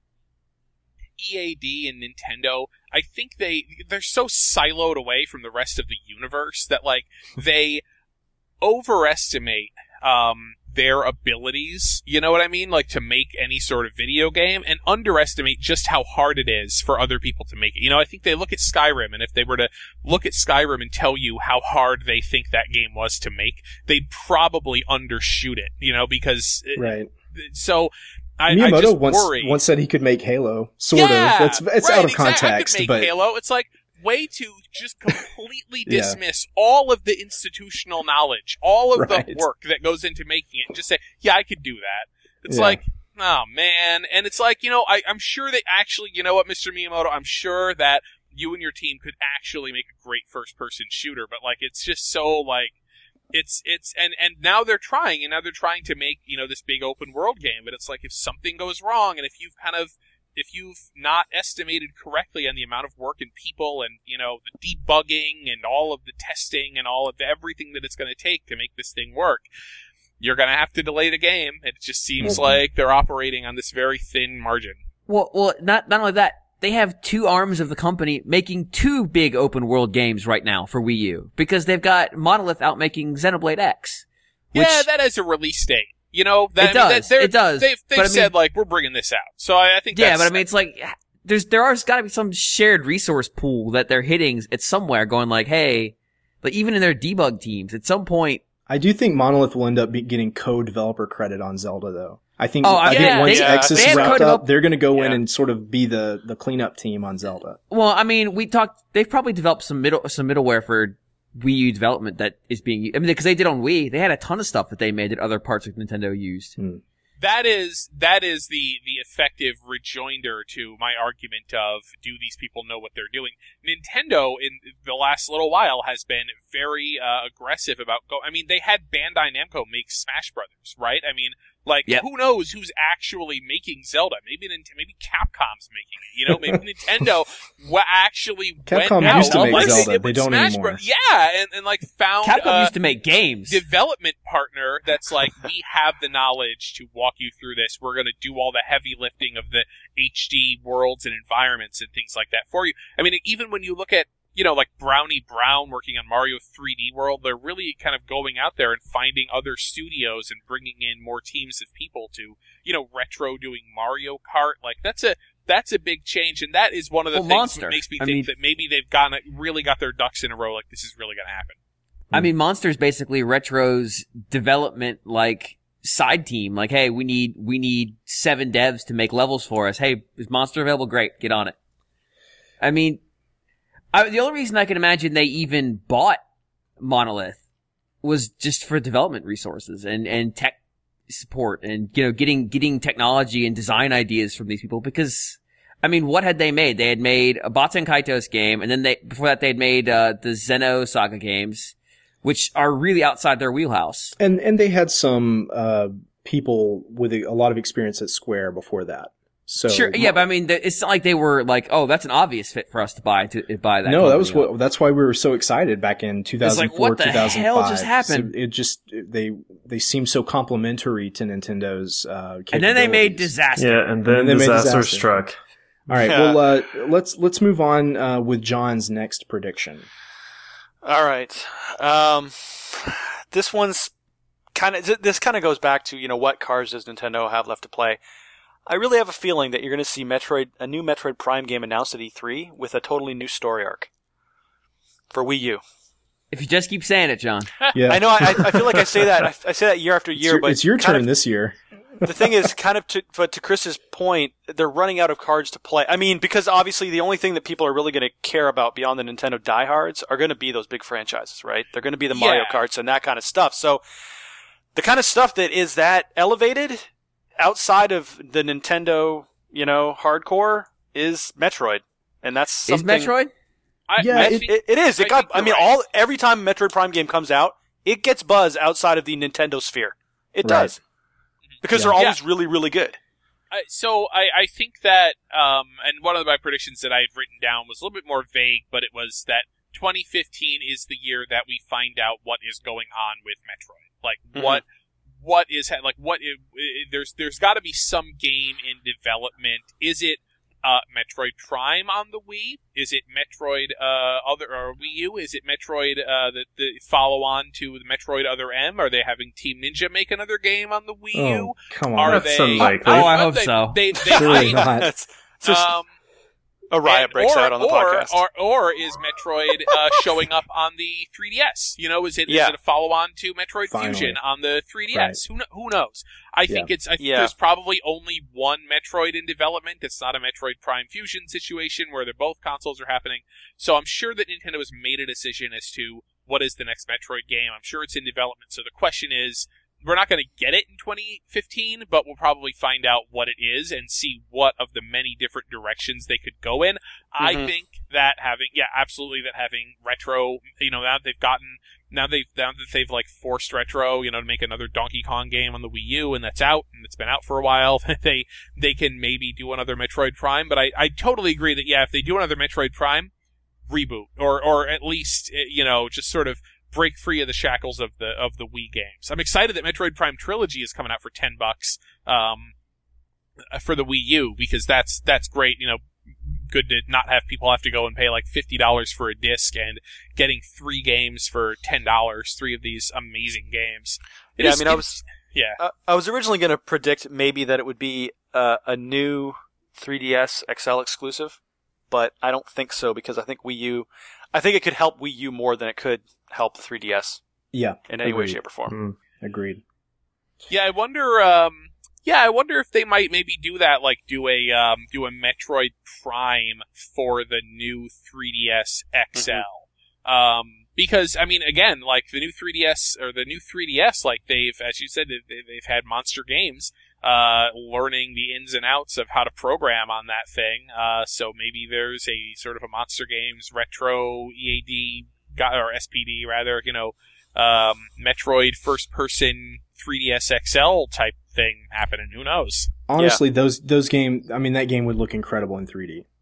E A D and Nintendo, I think they, they're so siloed away from the rest of the universe that like, they overestimate, um, their abilities, you know what I mean? Like to make any sort of video game, and underestimate just how hard it is for other people to make it. You know, I think they look at Skyrim, and if they were to look at Skyrim and tell you how hard they think that game was to make, they'd probably undershoot it, you know, because, right. so, I, I Miyamoto just once worry. once said he could make Halo. Sort yeah, of. It's it's right, out of exactly. context, I could make but Halo. It's like way to just completely Yeah. dismiss all of the institutional knowledge, all of Right. the work that goes into making it, and just say, "Yeah, I could do that." It's Yeah. like, oh man, and it's like, you know, I, I'm sure that actually, you know what, Mister Miyamoto, I'm sure that you and your team could actually make a great first-person shooter, but like, it's just so like. It's, it's, and, and now they're trying, and now they're trying to make, you know, this big open world game, but it's like, if something goes wrong, and if you've kind of, if you've not estimated correctly on the amount of work and people and, you know, the debugging and all of the testing and all of the, everything that it's going to take to make this thing work, you're going to have to delay the game. It just seems Mhm. like they're operating on this very thin margin. Well, well, not not only that, they have two arms of the company making two big open world games right now for Wii U because they've got Monolith out making Xenoblade X. Which, Yeah, that has a release date. You know, that, It I mean, that- does. they're- It does. They've, they've But I mean- said, like, we're bringing this out. So I, I think yeah, that's, but I mean, it's like there's there are got to be some shared resource pool that they're hitting at somewhere, going like, hey, like even in their debug teams, at some point. I do think Monolith will end up be getting co-developer credit on Zelda, though. I think, Oh, I yeah, think once they- X they is have wrapped co-develop- up, they're going to go in Yeah. and sort of be the, the cleanup team on Zelda. Well, I mean, we talked. They've probably developed some middle some middleware for Wii U development that is being. I mean, because they did on Wii, they had a ton of stuff that they made that other parts of Nintendo used. Hmm. that is that is the the effective rejoinder to my argument of, do these people know what they're doing? Nintendo in the last little while has been very uh, aggressive about go. I mean, they had Bandai Namco make Smash Brothers, right? I mean, like Yep. who knows who's actually making Zelda? Maybe Nint- maybe Capcom's making it. You know, maybe Nintendo wa- actually Capcom went out used to like make they Zelda. did They with don't Smash anymore. Bros. Yeah, and, and like found Capcom uh, used to make games. development partner that's like, we have the knowledge to walk you through this. We're going to do all the heavy lifting of the H D worlds and environments and things like that for you. I mean, even when you look at, you know, like Brownie Brown working on Mario three D World, they're really kind of going out there and finding other studios and bringing in more teams of people to, you know, Retro doing Mario Kart. Like, that's a that's a big change, and that is one of the Well, things Monster. that makes me I think mean- that maybe they've gotten really got their ducks in a row. Like, this is really going to happen. I mean, Monster's basically Retro's development, like, side team. Like, hey, we need, we need seven devs to make levels for us. Hey, is Monster available? Great. Get on it. I mean, I, the only reason I can imagine they even bought Monolith was just for development resources and, and tech support and, you know, getting, getting technology and design ideas from these people because, I mean, what had they made? They had made a Baten Kaitos game, and then they, before that, they had made, uh, the Xeno Saga games, which are really outside their wheelhouse. And and they had some uh, people with a, a lot of experience at Square before that. So Sure, yeah, but I mean, th- it's not like they were like, oh, that's an obvious fit for us to buy, to buy that. no, that company was up. what. That's why we were so excited back in two thousand four, what the two thousand five. hell just happened? So it just they they seem so complementary to Nintendo's uh, capabilities. And then they made Disaster. Yeah, and then And they made disaster, disaster. struck. All right, Yeah. well, uh, let's let's move on uh, with John's next prediction. All right. Um, this one's kind of this kind of goes back to, you know, what cars does Nintendo have left to play. I really have a feeling that you're going to see Metroid, a new Metroid Prime game announced at E three with a totally new story arc for Wii U. If you just keep saying it, John. Yeah, I know. I, I feel like I say that. I, I say that year after it's year, your, but it's your kind turn of- this year. the thing is, kind of to, but to Chris's point, they're running out of cards to play. I mean, because obviously the only thing that people are really going to care about beyond the Nintendo diehards are going to be those big franchises, right? They're going to be the Mario Yeah. Karts and that kind of stuff. So the kind of stuff that is that elevated outside of the Nintendo, you know, hardcore is Metroid. And that's Is something. Metroid? I, Yeah, I it- think- It, it is. It I got, think I you're mean, right. all, every time a Metroid Prime game comes out, it gets buzz outside of the Nintendo sphere. It Right. does. Because Yeah. they're always really, really good. I, so I, I think that, um, and one of my predictions that I had written down was a little bit more vague, but it was that twenty fifteen is the year that we find out what is going on with Metroid. Like Mhm. what, what is ha- like what? It, it, there's there's got to be some game in development. Is it uh, Metroid Prime on the Wii? Is it Metroid uh, other or Wii U? Is it Metroid uh, the the follow on to the Metroid Other M? Are they having Team Ninja make another game on the Wii U? Oh, come on. Are That's they? unlikely. Oh, I hope they, so. They, they, Surely might. not. That's it's just Um, a riot and- breaks or, out on the or, podcast. Or, or is Metroid uh, showing up on the three D S? You know, is it, Yeah. is it a follow-on to Metroid Finally. Fusion on the three D S? Who, kn- who knows? I think it's. I think Yeah. there's probably only one Metroid in development. It's not a Metroid Prime Fusion situation where they're both consoles are happening. So I'm sure that Nintendo has made a decision as to what is the next Metroid game. I'm sure it's in development. So the question is, we're not going to get it in twenty fifteen, but we'll probably find out what it is and see what of the many different directions they could go in. I Mhm. think that having, yeah, absolutely, that having Retro, you know, now that they've gotten, now they've, now that they've like forced Retro, you know, to make another Donkey Kong game on the Wii U, and that's out, and it's been out for a while, they, they can maybe do another Metroid Prime, but I, I totally agree that, yeah, if they do another Metroid Prime, reboot, or, or at least, eh, you know, just sort of break free of the shackles of the of the Wii games. I'm excited that Metroid Prime Trilogy is coming out for ten bucks um, for the Wii U, because that's that's great. You know, good to not have people have to go and pay like fifty dollars for a disc and getting three games for ten dollars. Three of these amazing games. It Yeah, is- I mean, I it's- was yeah. uh, I was originally going to predict maybe that it would be uh, a new three D S X L exclusive, but I don't think so because I think Wii U, I think it could help Wii U more than it could help the three D S Yeah, in any way, agreed. shape, or form. Mm. Agreed. Yeah, I wonder. Um, yeah, I wonder if they might maybe do that, like do a um, do a Metroid Prime for the new three D S X L. Um, because I mean, again, like the new three D S or the new three D S, like they've, as you said, they- they've had monster games. uh, learning the ins and outs of how to program on that thing. Uh, so maybe there's a sort of a Monster Games retro E A D, or S P D rather, you know, um, Metroid first-person three D S X L type thing happening. Who knows? Honestly, yeah. those those game. I mean, that game would look incredible in three D.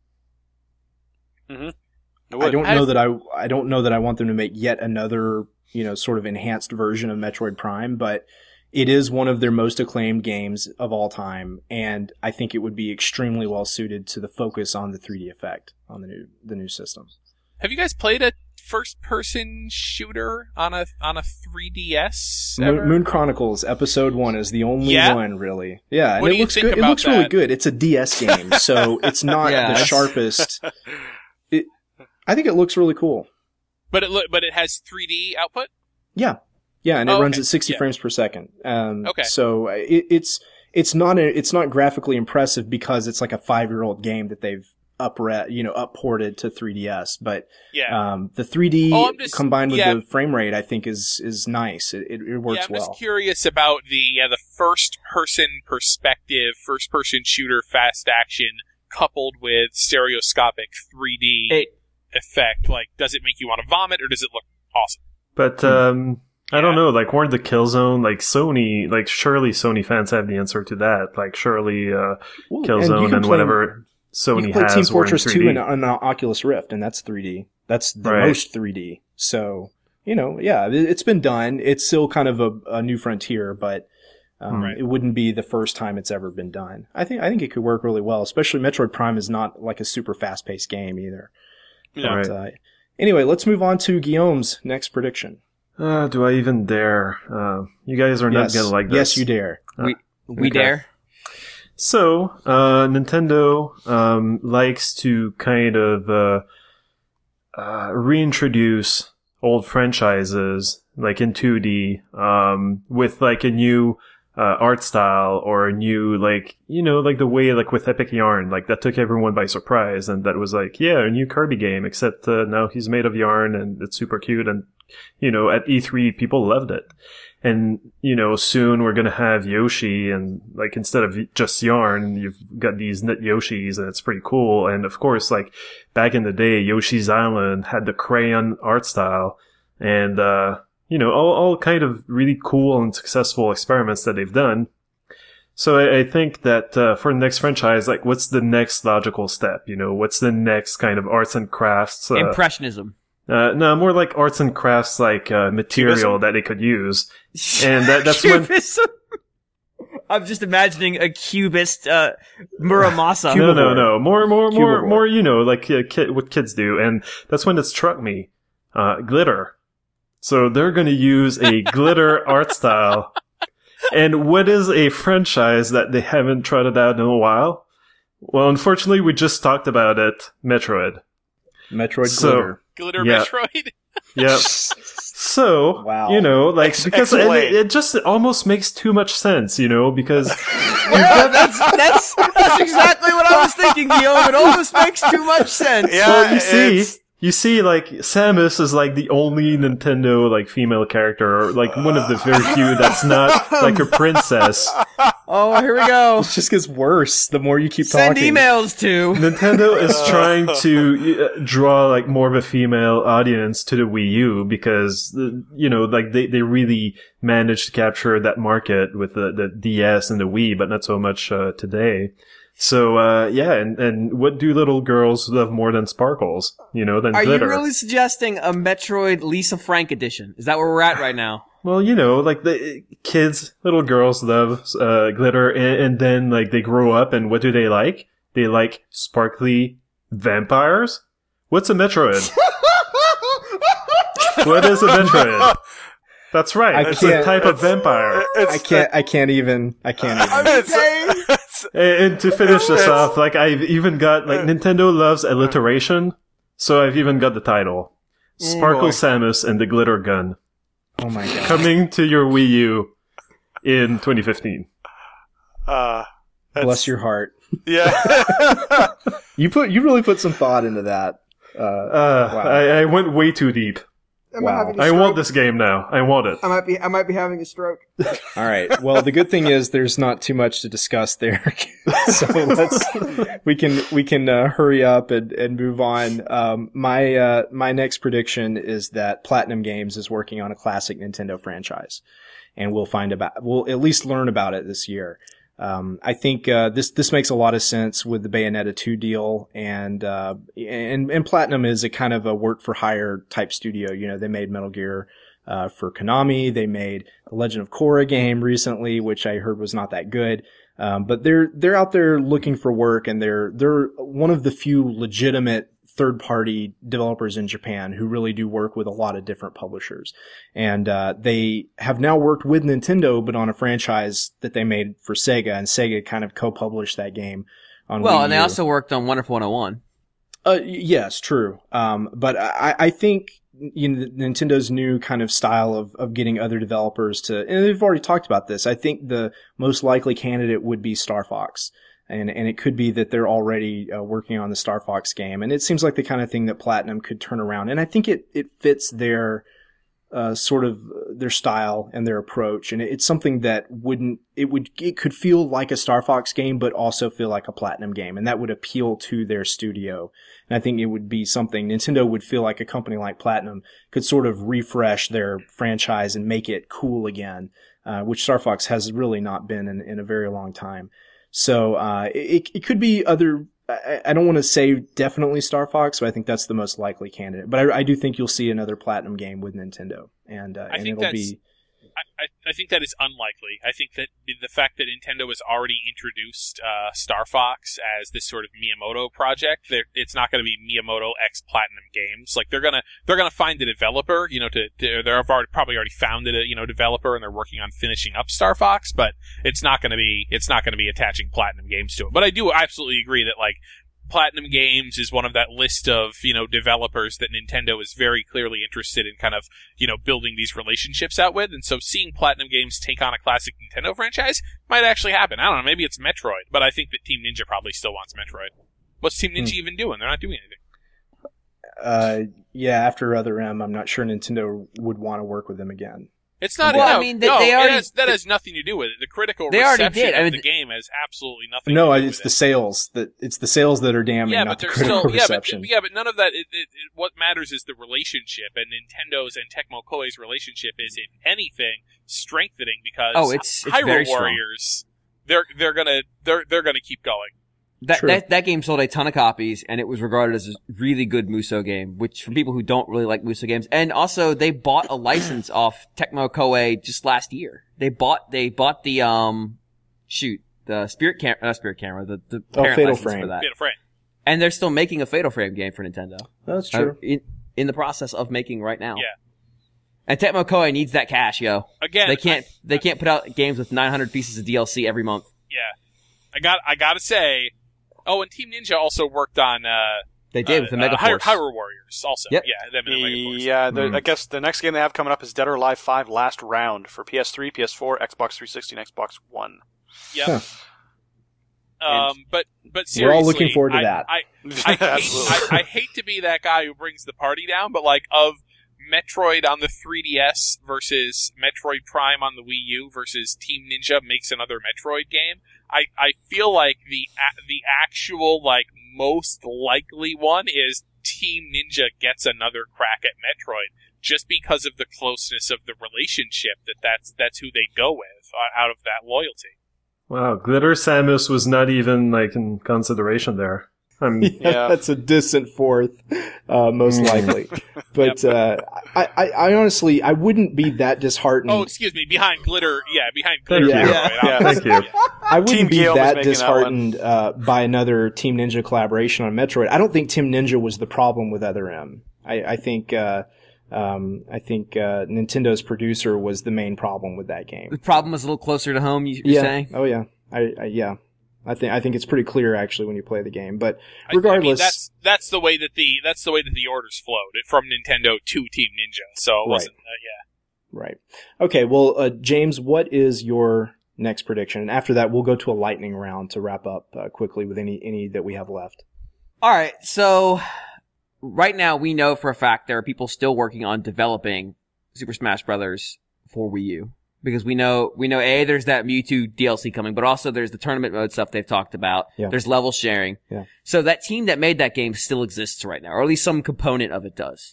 Mm-hmm. I don't know that I. I don't know that I want them to make yet another, you know, sort of enhanced version of Metroid Prime, but it is one of their most acclaimed games of all time, and I think it would be extremely well suited to the focus on the three D effect on the new the new system. Have you guys played a first-person shooter on a on a three D S? Moon, Moon Chronicles Episode One is the only yeah? one, really. Yeah, and what it do you looks think good. about It looks really that? good. It's a D S game, so it's not Yeah, the that's- sharpest. It, I think it looks really cool. But it lo- but it has three D output? Yeah, yeah, and it Oh, runs okay. at sixty Yeah. frames per second. Um, Okay. So it, it's it's not a, it's not graphically impressive because it's like a five year old game that they've upre you know upported to three D S. But Yeah. um, the three D Oh, I'm just- combined with yeah. the frame rate, I think is is nice. It it, it works yeah, I'm well. just curious about the yeah, the first-person perspective, first-person shooter fast action coupled with stereoscopic three D It- effect. Like, does it make you want to vomit, or does it look awesome? But um, I don't know, like, weren't the Killzone, like, Sony, like, surely Sony fans have the answer to that. Like, surely uh, Well, Killzone you and, can play- whatever You Sony can play has Team were in Fortress three two D. in on Oculus Rift, and that's three D. That's the Right. most three D. So, you know, yeah, it- it's been done. It's still kind of a, a new frontier, but um, Right. it wouldn't be the first time it's ever been done. I think I think it could work really well, especially Metroid Prime is not like a super fast-paced game either. Yeah. But, uh, anyway, let's move on to Guillaume's next prediction. Uh, do I even dare? Uh, you guys are yes, not gonna like this. yes, you dare. We we Okay. dare. So, uh, Nintendo um, likes to kind of uh, uh, reintroduce old franchises, like in two D, um, with like a new uh, art style or a new, like, you know, like the way, like with Epic Yarn, like that took everyone by surprise, and that was like, yeah, a new Kirby game, except uh, now he's made of yarn and it's super cute, and you know, at E three people loved it. And, you know, soon we're going to have Yoshi, and like instead of just yarn, you've got these knit Yoshis, and it's pretty cool. And of course, like back in the day, Yoshi's Island had the crayon art style, and, uh, you know, all, all kind of really cool and successful experiments that they've done. So I, I think that, uh, for the next franchise, like what's the next logical step? You know, what's the next kind of arts and crafts? Uh, Impressionism. uh, no, more like arts and crafts, like, uh, material Cubism? that they could use. And that, that's when, Cubism. I'm just imagining a cubist, uh, Muramasa. no, no, Cubivore. no, more, more, more, Cubivore. more, you know, like uh, kid, what kids do. And that's when it struck me, uh, glitter. So they're going to use a glitter art style. And what is a franchise that they haven't trotted out in a while? Well, unfortunately, we just talked about it, Metroid. Metroid So- Glitter. Glitter Yeah. Metroid? Yep. So, Wow. you know, like, Ex- because it, explain. it just almost makes too much sense, you know, because Yeah, that's, that's, that's exactly what I was thinking, Guillaume. It almost makes too much sense. Yeah, well, you see, it's- you see, like, Samus is like the only Nintendo, like, female character, or like one of the very few that's not like a princess. Oh, here we go. It just gets worse the more you keep Send talking. emails to. Nintendo is trying to uh, draw like more of a female audience to the Wii U because, uh, you know, like they, they really managed to capture that market with the, the D S and the Wii, but not so much uh, today. So, uh, yeah, and, and what do little girls love more than sparkles, you know, than Are glitter? you really suggesting a Metroid Lisa Frank edition? Is that where we're at right now? Well, you know, like the kids, little girls love uh, glitter, and, and then like they grow up, and what do they like? They like sparkly vampires. What's a Metroid? What is a Metroid? That's right. I it's a can't- type of vampire. It's, I can't. I can't even. I can't even. It's, it's, And, and to finish this off, like I've even got like Nintendo loves alliteration, so I've even got the title: Sparkle boy. Samus and the Glitter Gun, Oh my god. coming to your Wii U in twenty fifteen. uh, that's- Bless your heart. Yeah. You put. You really put some thought into that. Uh, Uh, Wow. I, I went way too deep. Am Wow. I having a I stroke? want this game now. I want it. I might be. I might be having a stroke. All right. Well, the good thing is there's not too much to discuss there, so let's we can we can uh, hurry up and, and move on. Um, my uh, my next prediction is that Platinum Games is working on a classic Nintendo franchise, and we'll find about we'll at least learn about it this year. Um, I think uh, this this makes a lot of sense with the Bayonetta two deal, and uh, and and Platinum is a kind of a work for hire type studio. You know, they made Metal Gear uh, for Konami. They made the Legend of Korra game recently, which I heard was not that good. Um, but they're they're out there looking for work, and they're they're one of the few legitimate third-party developers in Japan who really do work with a lot of different publishers. And uh they have now worked with Nintendo, but on a franchise that they made for Sega, and Sega kind of co-published that game on Well, Wii and they U. also worked on Wonderful one oh one. Uh, yes, true. Um, but I, I think, you know, Nintendo's new kind of style of, of getting other developers to, and they've already talked about this. I think the most likely candidate would be Star Fox. And, and it could be that they're already uh, working on the Star Fox game. And it seems like the kind of thing that Platinum could turn around. And I think it, it fits their, uh, sort of their style and their approach. And it's something that wouldn't, it would, it could feel like a Star Fox game, but also feel like a Platinum game. And that would appeal to their studio. And I think it would be something Nintendo would feel like a company like Platinum could sort of refresh their franchise and make it cool again, uh, which Star Fox has really not been in, in a very long time. So, uh, it, it could be other, I, I don't want to say definitely Star Fox, but I think that's the most likely candidate. But I, I do think you'll see another Platinum game with Nintendo, and, uh, I and think it'll that's, be. I, I, I think that is unlikely. I think that the fact that Nintendo has already introduced uh, Star Fox as this sort of Miyamoto project, it's not going to be Miyamoto X Platinum Games. Like they're gonna they're gonna find a developer, you know, to, to they've already, probably already founded a you know developer, and they're working on finishing up Star Fox. But it's not going to be it's not going to be attaching Platinum Games to it. But I do absolutely agree that like. Platinum Games is one of that list of, you know, developers that Nintendo is very clearly interested in kind of, you know, building these relationships out with. And so seeing Platinum Games take on a classic Nintendo franchise might actually happen. I don't know, maybe it's Metroid, but I think that Team Ninja probably still wants Metroid. What's Team Ninja hmm. even doing? They're not doing anything. Uh, yeah, after Other M, I'm not sure Nintendo would want to work with them again. It's not. Well, no, I mean, they, no, they already, it has, that has nothing to do with it. The critical they already reception did. I of mean, the game has absolutely nothing. No, to do it's with the it. sales that it's the sales that are damning, yeah, not but the there's critical still, yeah, reception. but, yeah, but none of that. It, it, it, what matters is the relationship, and Nintendo's and Tecmo Koei's relationship is, if anything, strengthening because oh, it's, it's Hyrule very Warriors. They're they're gonna they're they're gonna keep going. That, that that game sold a ton of copies, and it was regarded as a really good Muso game, which for people who don't really like Muso games. And also, they bought a license off Tecmo Koei just last year. They bought they bought the um shoot the Spirit Camera, not Spirit Camera, the the Oh, parent Fatal license Frame. for that. Fatal Frame. And they're still making a Fatal Frame game for Nintendo. That's true. Uh, in in the process of making right now. Yeah. And Tecmo Koei needs that cash, yo. Again, they can't I, they can't put out games with nine hundred pieces of D L C every month. Yeah, I got I gotta say. Oh, and Team Ninja also worked on. Uh, they did uh, with the Mega uh, Force. Hyrule Warriors, also. Yep. Yeah, them and the Mega Force. Yeah, the, Mm. I guess the next game they have coming up is Dead or Alive five Last Round for P S three, P S four, Xbox three sixty, and Xbox One. Yep. Huh. Um, but but seriously, We're all looking forward to I, that. I, I, hate, I, I hate to be that guy who brings the party down, but like of Metroid on the three D S versus Metroid Prime on the Wii U versus Team Ninja makes another Metroid game. I, I feel like the the actual like most likely one is Team Ninja gets another crack at Metroid just because of the closeness of the relationship that that's that's who they go with uh, out of that loyalty. Wow, Glitter Samus was not even like in consideration there. I'm, yeah, Yeah. that's a distant fourth, uh, most likely. But uh, I, I, I honestly, I wouldn't be that disheartened. Oh, excuse me, behind Glitter, yeah, behind Glitter. Thank you. Metroid, Yeah. obviously. Thank you. I wouldn't Team be Gale was that making that disheartened uh, by another Team Ninja collaboration on Metroid. I don't think Team Ninja was the problem with Other M. I, I think uh, um, I think uh, Nintendo's producer was the main problem with that game. The problem is a little closer to home, you- you're yeah. saying? Oh yeah. I, I yeah. I think I think it's pretty clear actually when you play the game. But I- regardless, I mean, that's that's the way that the that's the way that the orders flowed from Nintendo to Team Ninja. So it Right. wasn't. Uh, yeah. right. Okay. Well, uh, James, what is your next prediction? And after that, we'll go to a lightning round to wrap up uh, quickly with any any that we have left. All right, so right now we know for a fact there are people still working on developing Super Smash Brothers for Wii U. Because we know, we know, A, there's that Mewtwo D L C coming, but also there's the tournament mode stuff they've talked about. Yeah. There's level sharing. Yeah. So that team that made that game still exists right now, or at least some component of it does.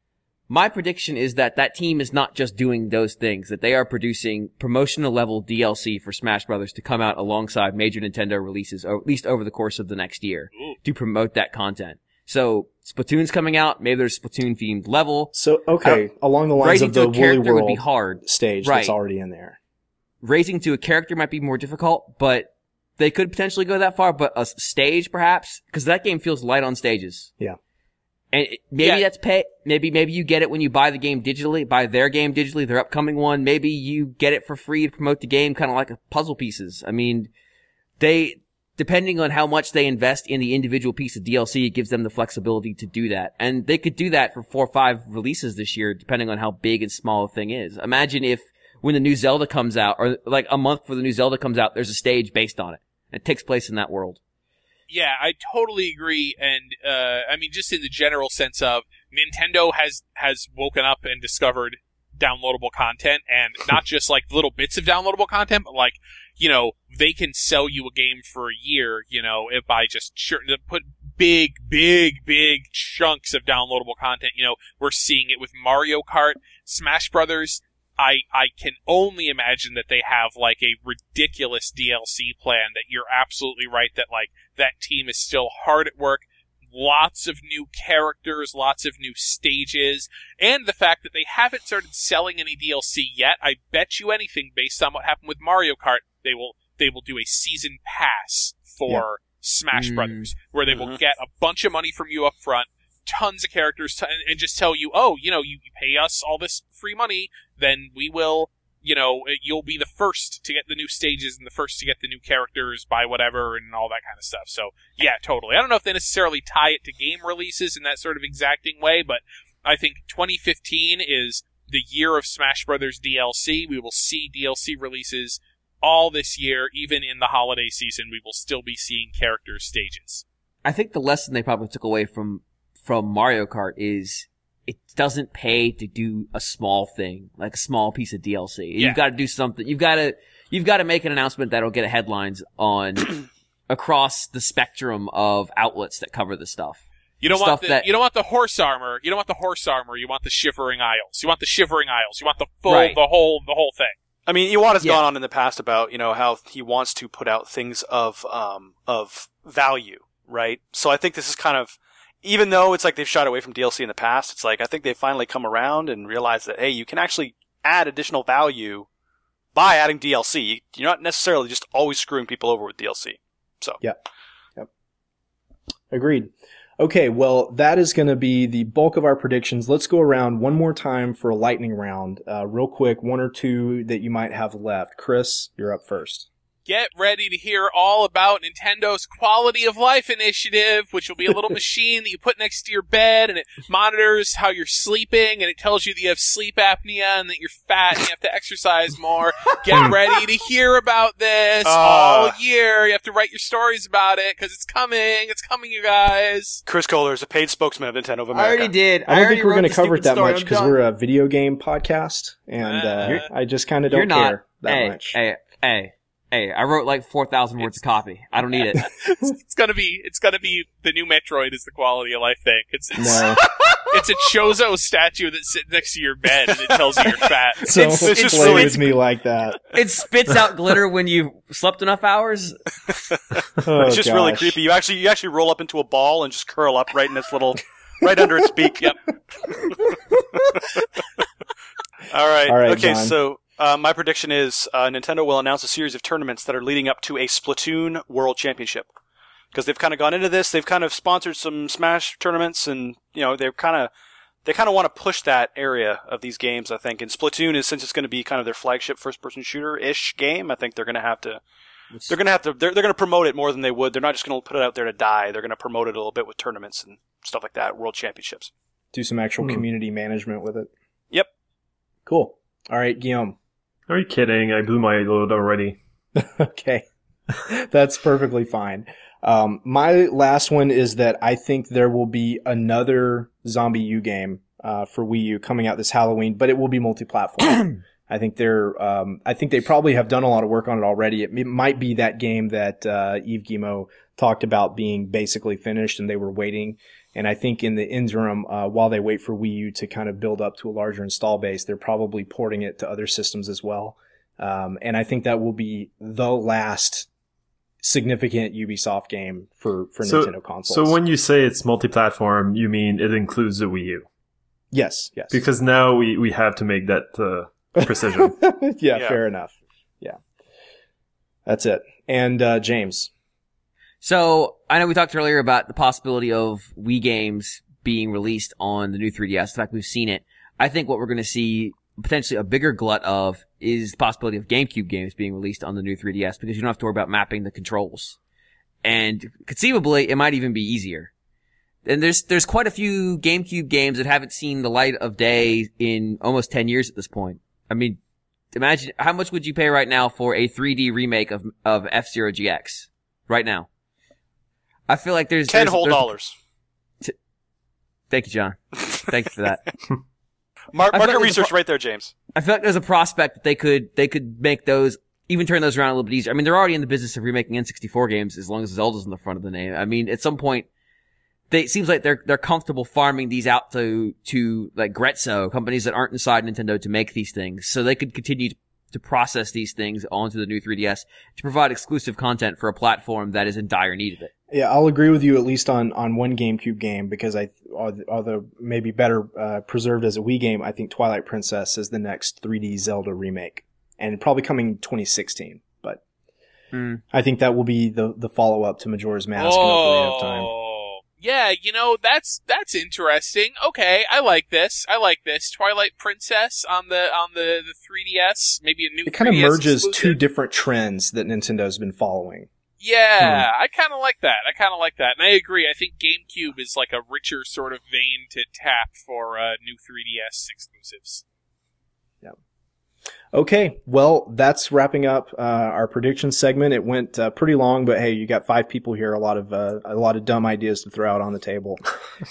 My prediction is that that team is not just doing those things, that they are producing promotional level D L C for Smash Brothers to come out alongside major Nintendo releases, or at least over the course of the next year, Ooh. to promote that content. So, Splatoon's coming out, maybe there's Splatoon-themed level. So, okay, along the lines Raising of to the a Woolly character would World be hard. stage Right. that's already in there. Raising to a character might be more difficult, but they could potentially go that far, but a stage perhaps, because that game feels light on stages. Yeah. And it, maybe Yeah. that's pay, maybe, maybe you get it when you buy the game digitally, buy their game digitally, their upcoming one. Maybe you get it for free to promote the game, kind of like a puzzle pieces. I mean, they, depending on how much they invest in the individual piece of D L C, it gives them the flexibility to do that. And they could do that for four or five releases this year, depending on how big and small a thing is. Imagine if when the new Zelda comes out, or like a month before the new Zelda comes out, there's a stage based on it. It takes place in that world. Yeah, I totally agree, and uh, I mean, just in the general sense of Nintendo has has woken up and discovered downloadable content, and not just like little bits of downloadable content, but like, you know, they can sell you a game for a year, you know, if by just sure to put big, big, big chunks of downloadable content. You know, we're seeing it with Mario Kart, Smash Brothers. I, I can only imagine that they have like a ridiculous D L C plan that you're absolutely right that like that team is still hard at work. Lots of new characters, lots of new stages, and the fact that they haven't started selling any D L C yet. I bet you anything based on what happened with Mario Kart, they will, they will do a season pass for Yeah. Smash Mm. Brothers where they will Mhm. get a bunch of money from you up front, tons of characters, t- and, and just tell you, oh, you know, you, you pay us all this free money, then we will, you know, you'll be the first to get the new stages and the first to get the new characters by whatever and all that kind of stuff. So, yeah, totally. I don't know if they necessarily tie it to game releases in that sort of exacting way, but I think twenty fifteen is the year of Smash Brothers D L C. We will see D L C releases all this year. Even in the holiday season, we will still be seeing character stages. I think the lesson they probably took away from, from Mario Kart is it doesn't pay to do a small thing, like a small piece of D L C. Yeah. You've got to do something. You've got to, you've got to make an announcement that'll get headlines on across the spectrum of outlets that cover the stuff. You don't Stuff want the that- you don't want the horse armor. You don't want the horse armor. You want the shivering isles. You want the shivering isles. You want the full, Right. the whole, the whole thing. I mean, Iwata's Yeah. gone on in the past about, you know, how he wants to put out things of, um, of value, right? So I think this is kind of, even though it's like they've shied away from D L C in the past, it's like, I think they've finally come around and realized that, hey, you can actually add additional value by adding D L C. You're not necessarily just always screwing people over with D L C. So. Yep. Yep. Agreed. Okay, well, that is going to be the bulk of our predictions. Let's go around one more time for a lightning round. Uh, real quick, one or two that you might have left. Chris, you're up first. Get ready to hear all about Nintendo's Quality of Life initiative, which will be a little machine that you put next to your bed, and it monitors how you're sleeping, and it tells you that you have sleep apnea and that you're fat and you have to exercise more. Get ready to hear about this Uh. all year. You have to write your stories about it, because it's coming. It's coming, you guys. Chris Kohler is a paid spokesman of Nintendo of America. I already did. I don't already think we're wrote going to the cover it stupid that story. much I'm because done. we're a video game podcast, and uh, You're- I just kind of You're don't not. care that hey, much. hey, hey, hey, I wrote like four thousand words of copy. I don't need it. it's, it's gonna be, it's gonna be the new Metroid is the Quality of Life thing. It's, it's, No. it's a Chozo statue that sits next to your bed and it tells you you're fat. So It's- don't it's- play it's- with me like that. It spits out glitter when you slept enough hours. Oh, It's just really gosh. creepy. You actually, you actually roll up into a ball and just curl up right in its little, right under its beak. Yep. All right. All right, okay, John. so uh, my prediction is uh, Nintendo will announce a series of tournaments that are leading up to a Splatoon World Championship. Because they've kind of gone into this, they've kind of sponsored some Smash tournaments, and you know they're kind of they kind of want to push that area of these games. I think, and Splatoon is since it's going to be kind of their flagship first-person shooter-ish game. I think they're going to have to they're going to have to they're they're going to promote it more than they would. They're not just going to put it out there to die. They're going to promote it a little bit with tournaments and stuff like that, World Championships. Do some actual Hmm. community management with it. Yep. Cool. All right, Guillaume. Are you kidding? I blew my load already. Okay. That's perfectly fine. Um, my last one is that I think there will be another Zombie U game uh, for Wii U coming out this Halloween, but it will be multi-platform. I think they're, um, I think they probably have done a lot of work on it already. It, it might be that game that, uh, Yves Guillemot talked about being basically finished and they were waiting. And I think in the interim, uh, while they wait for Wii U to kind of build up to a larger install base, they're probably porting it to other systems as well. Um, and I think that will be the last significant Ubisoft game for, for so, Nintendo consoles. So when you say it's multi-platform, you mean it includes the Wii U? Yes, yes. Because now we, we have to make that, uh, precision. yeah, Yeah. fair enough. Yeah. That's it. And uh James. So I know we talked earlier about the possibility of Wii games being released on the new three D S. In fact, we've seen it. I think what we're going to see potentially a bigger glut of is the possibility of GameCube games being released on the new three D S because you don't have to worry about mapping the controls. And conceivably, it might even be easier. And there's there's quite a few GameCube games that haven't seen the light of day in almost ten years at this point. I mean, imagine how much would you pay right now for a three D remake of of F-Zero G X right now? I feel like there's Ten there's, whole there's, dollars. T- Thank you, John. Thank you for that. Mar- I feel market like research pro- right there, James. I feel like there's a prospect that they could they could make those even turn those around a little bit easier. I mean, they're already in the business of remaking N sixty-four games as long as Zelda's in the front of the name. I mean, at some point, they it seems like they're they're comfortable farming these out to to like Grezzo, companies that aren't inside Nintendo to make these things, so they could continue to, to process these things onto the new three D S to provide exclusive content for a platform that is in dire need of it. Yeah, I'll agree with you at least on, on one GameCube game because I, although maybe better uh, preserved as a Wii game, I think Twilight Princess is the next three D Zelda remake, and probably coming twenty sixteen. But Mm. I think that will be the the follow up to Majora's Mask in Ocarina of Time. Oh, yeah, you know, that's that's interesting. Okay, I like this. I like this. Twilight Princess on the on the, the three D S, maybe a new It kind of three D S merges exclusive. two different trends that Nintendo's been following. Yeah, Hmm. I kind of like that. I kind of like that. And I agree. I think GameCube is like a richer sort of vein to tap for uh, new three D S exclusives. Okay, well, that's wrapping up uh, our prediction segment. It went uh, pretty long, but hey, you got five people here, a lot of uh, a lot of dumb ideas to throw out on the table.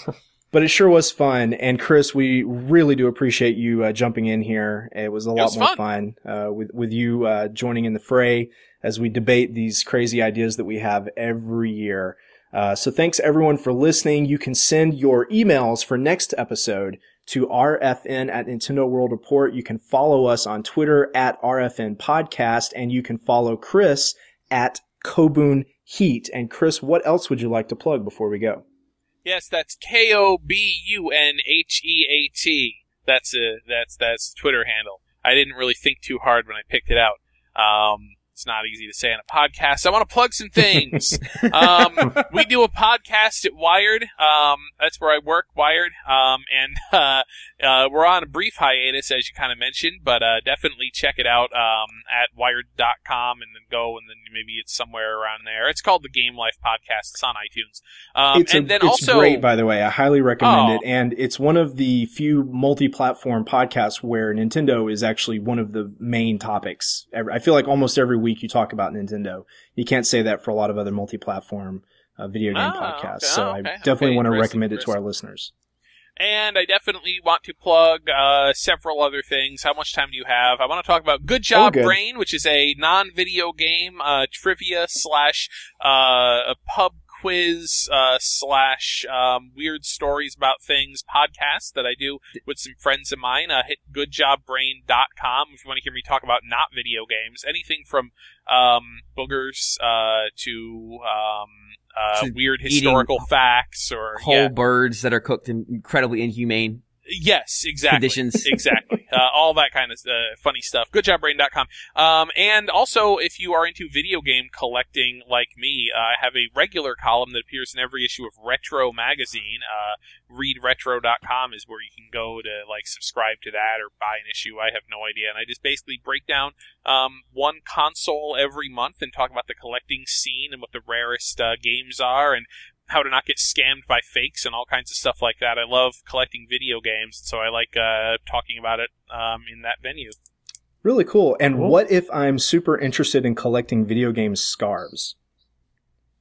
But it sure was fun. And Chris, we really do appreciate you uh, jumping in here. It was a lot was more fun. fun uh, with with you uh, joining in the fray as we debate these crazy ideas that we have every year. Uh, so thanks everyone for listening. You can send your emails for next episode to R F N at Nintendo World Report. You can follow us on Twitter at R F N Podcast, and you can follow Chris at Kobun Heat. And Chris, what else would you like to plug before we go? Yes, that's K O B U N H E A T. That's a that's that's the Twitter handle. I didn't really think too hard when I picked it out. Um, it's not easy to say on a podcast. I want to plug some things. um, we do a podcast at Wired. Um, that's where I work, Wired. Um, and uh, uh, we're on a brief hiatus, as you kind of mentioned, but uh, definitely check it out um, at wired dot com and then go, and then maybe it's somewhere around there. It's called the Game Life Podcast. It's on iTunes. Um, It's, and a, then it's also, great, by the way. I highly recommend Oh. it. And it's one of the few multi-platform podcasts where Nintendo is actually one of the main topics. Every- I feel like almost every week you talk about Nintendo. You can't say that for a lot of other multi-platform uh, video game Oh, podcasts. okay. So Oh, I okay. definitely Okay, want to interesting, recommend it to interesting. our listeners. And I definitely want to plug uh, several other things. How much time do you have? I want to talk about Good Job good. Brain, which is a non-video game uh, trivia slash uh, a pub quiz uh, slash um, weird stories about things podcast that I do with some friends of mine. Uh, hit good job brain dot com if you want to hear me talk about not video games. Anything from um, boogers uh, to um, uh, To weird eating historical facts or Whole yeah. birds that are cooked in incredibly inhumane Yes, exactly. conditions. Exactly. Uh, all that kind of uh, funny stuff. good job brain dot com. Um, and also, if you are into video game collecting like me, uh, I have a regular column that appears in every issue of Retro Magazine. Uh, read retro dot com is where you can go to like subscribe to that or buy an issue. I have no idea. And I just basically break down um, one console every month and talk about the collecting scene and what the rarest uh, games are and how to not get scammed by fakes and all kinds of stuff like that. I love collecting video games, so I like uh, talking about it um, in that venue. Really cool. And Cool. what if I'm super interested in collecting video game scarves?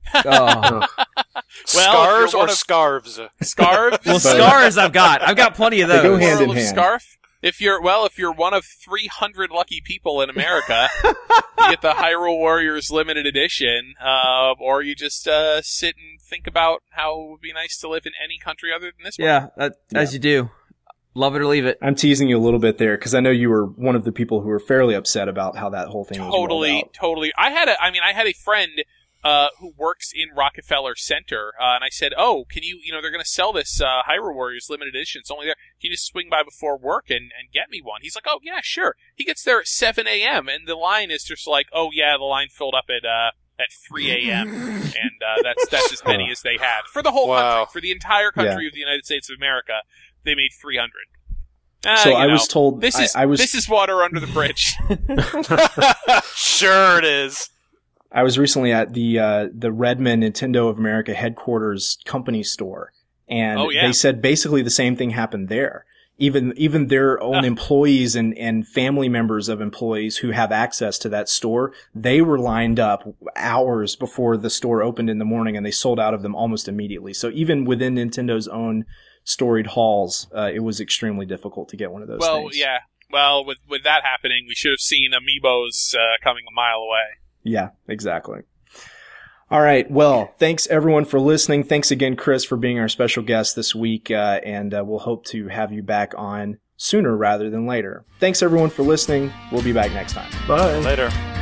Oh. Scars you're one or of- scarves? Scarves? Well, scars I've got. I've got plenty of They those. go hand in Plural of hand. Scarf? If you're, well, if you're one of three hundred lucky people in America, you get the Hyrule Warriors limited edition, uh, or you just, uh, sit and think about how it would be nice to live in any country other than this one. Yeah, that, as you do. Love it or leave it. I'm teasing you a little bit there because I know you were one of the people who were fairly upset about how that whole thing was rolled Totally, out. totally. I had a, I mean, I had a friend, uh, who works in Rockefeller Center, uh, and I said, oh, can you, you know, they're gonna sell this, uh, Hyrule Warriors limited edition. It's only there. Can you just swing by before work and, and get me one? He's like, oh, yeah, sure. He gets there at seven a.m., and the line is just like, oh, yeah, the line filled up at, uh, at three a.m., and, uh, that's, that's as many as they had. For the whole Wow. country, for the entire country of the United States of America, they made three hundred. Uh, So you I know, was told this I- is I was- this is water under the bridge. Sure it is. I was recently at the uh, the Redmond Nintendo of America headquarters company store, and Oh, yeah. they said basically the same thing happened there. Even even their own Uh. employees and, and family members of employees who have access to that store, they were lined up hours before the store opened in the morning, and they sold out of them almost immediately. So even within Nintendo's own storied halls, uh, it was extremely difficult to get one of those well, things. yeah. Well, with with that happening, we should have seen Amiibos uh, coming a mile away. Yeah, exactly. All right. Well, thanks everyone for listening. Thanks again, Chris, for being our special guest this week. Uh, and uh, we'll hope to have you back on sooner rather than later. Thanks everyone for listening. We'll be back next time. Bye. Later.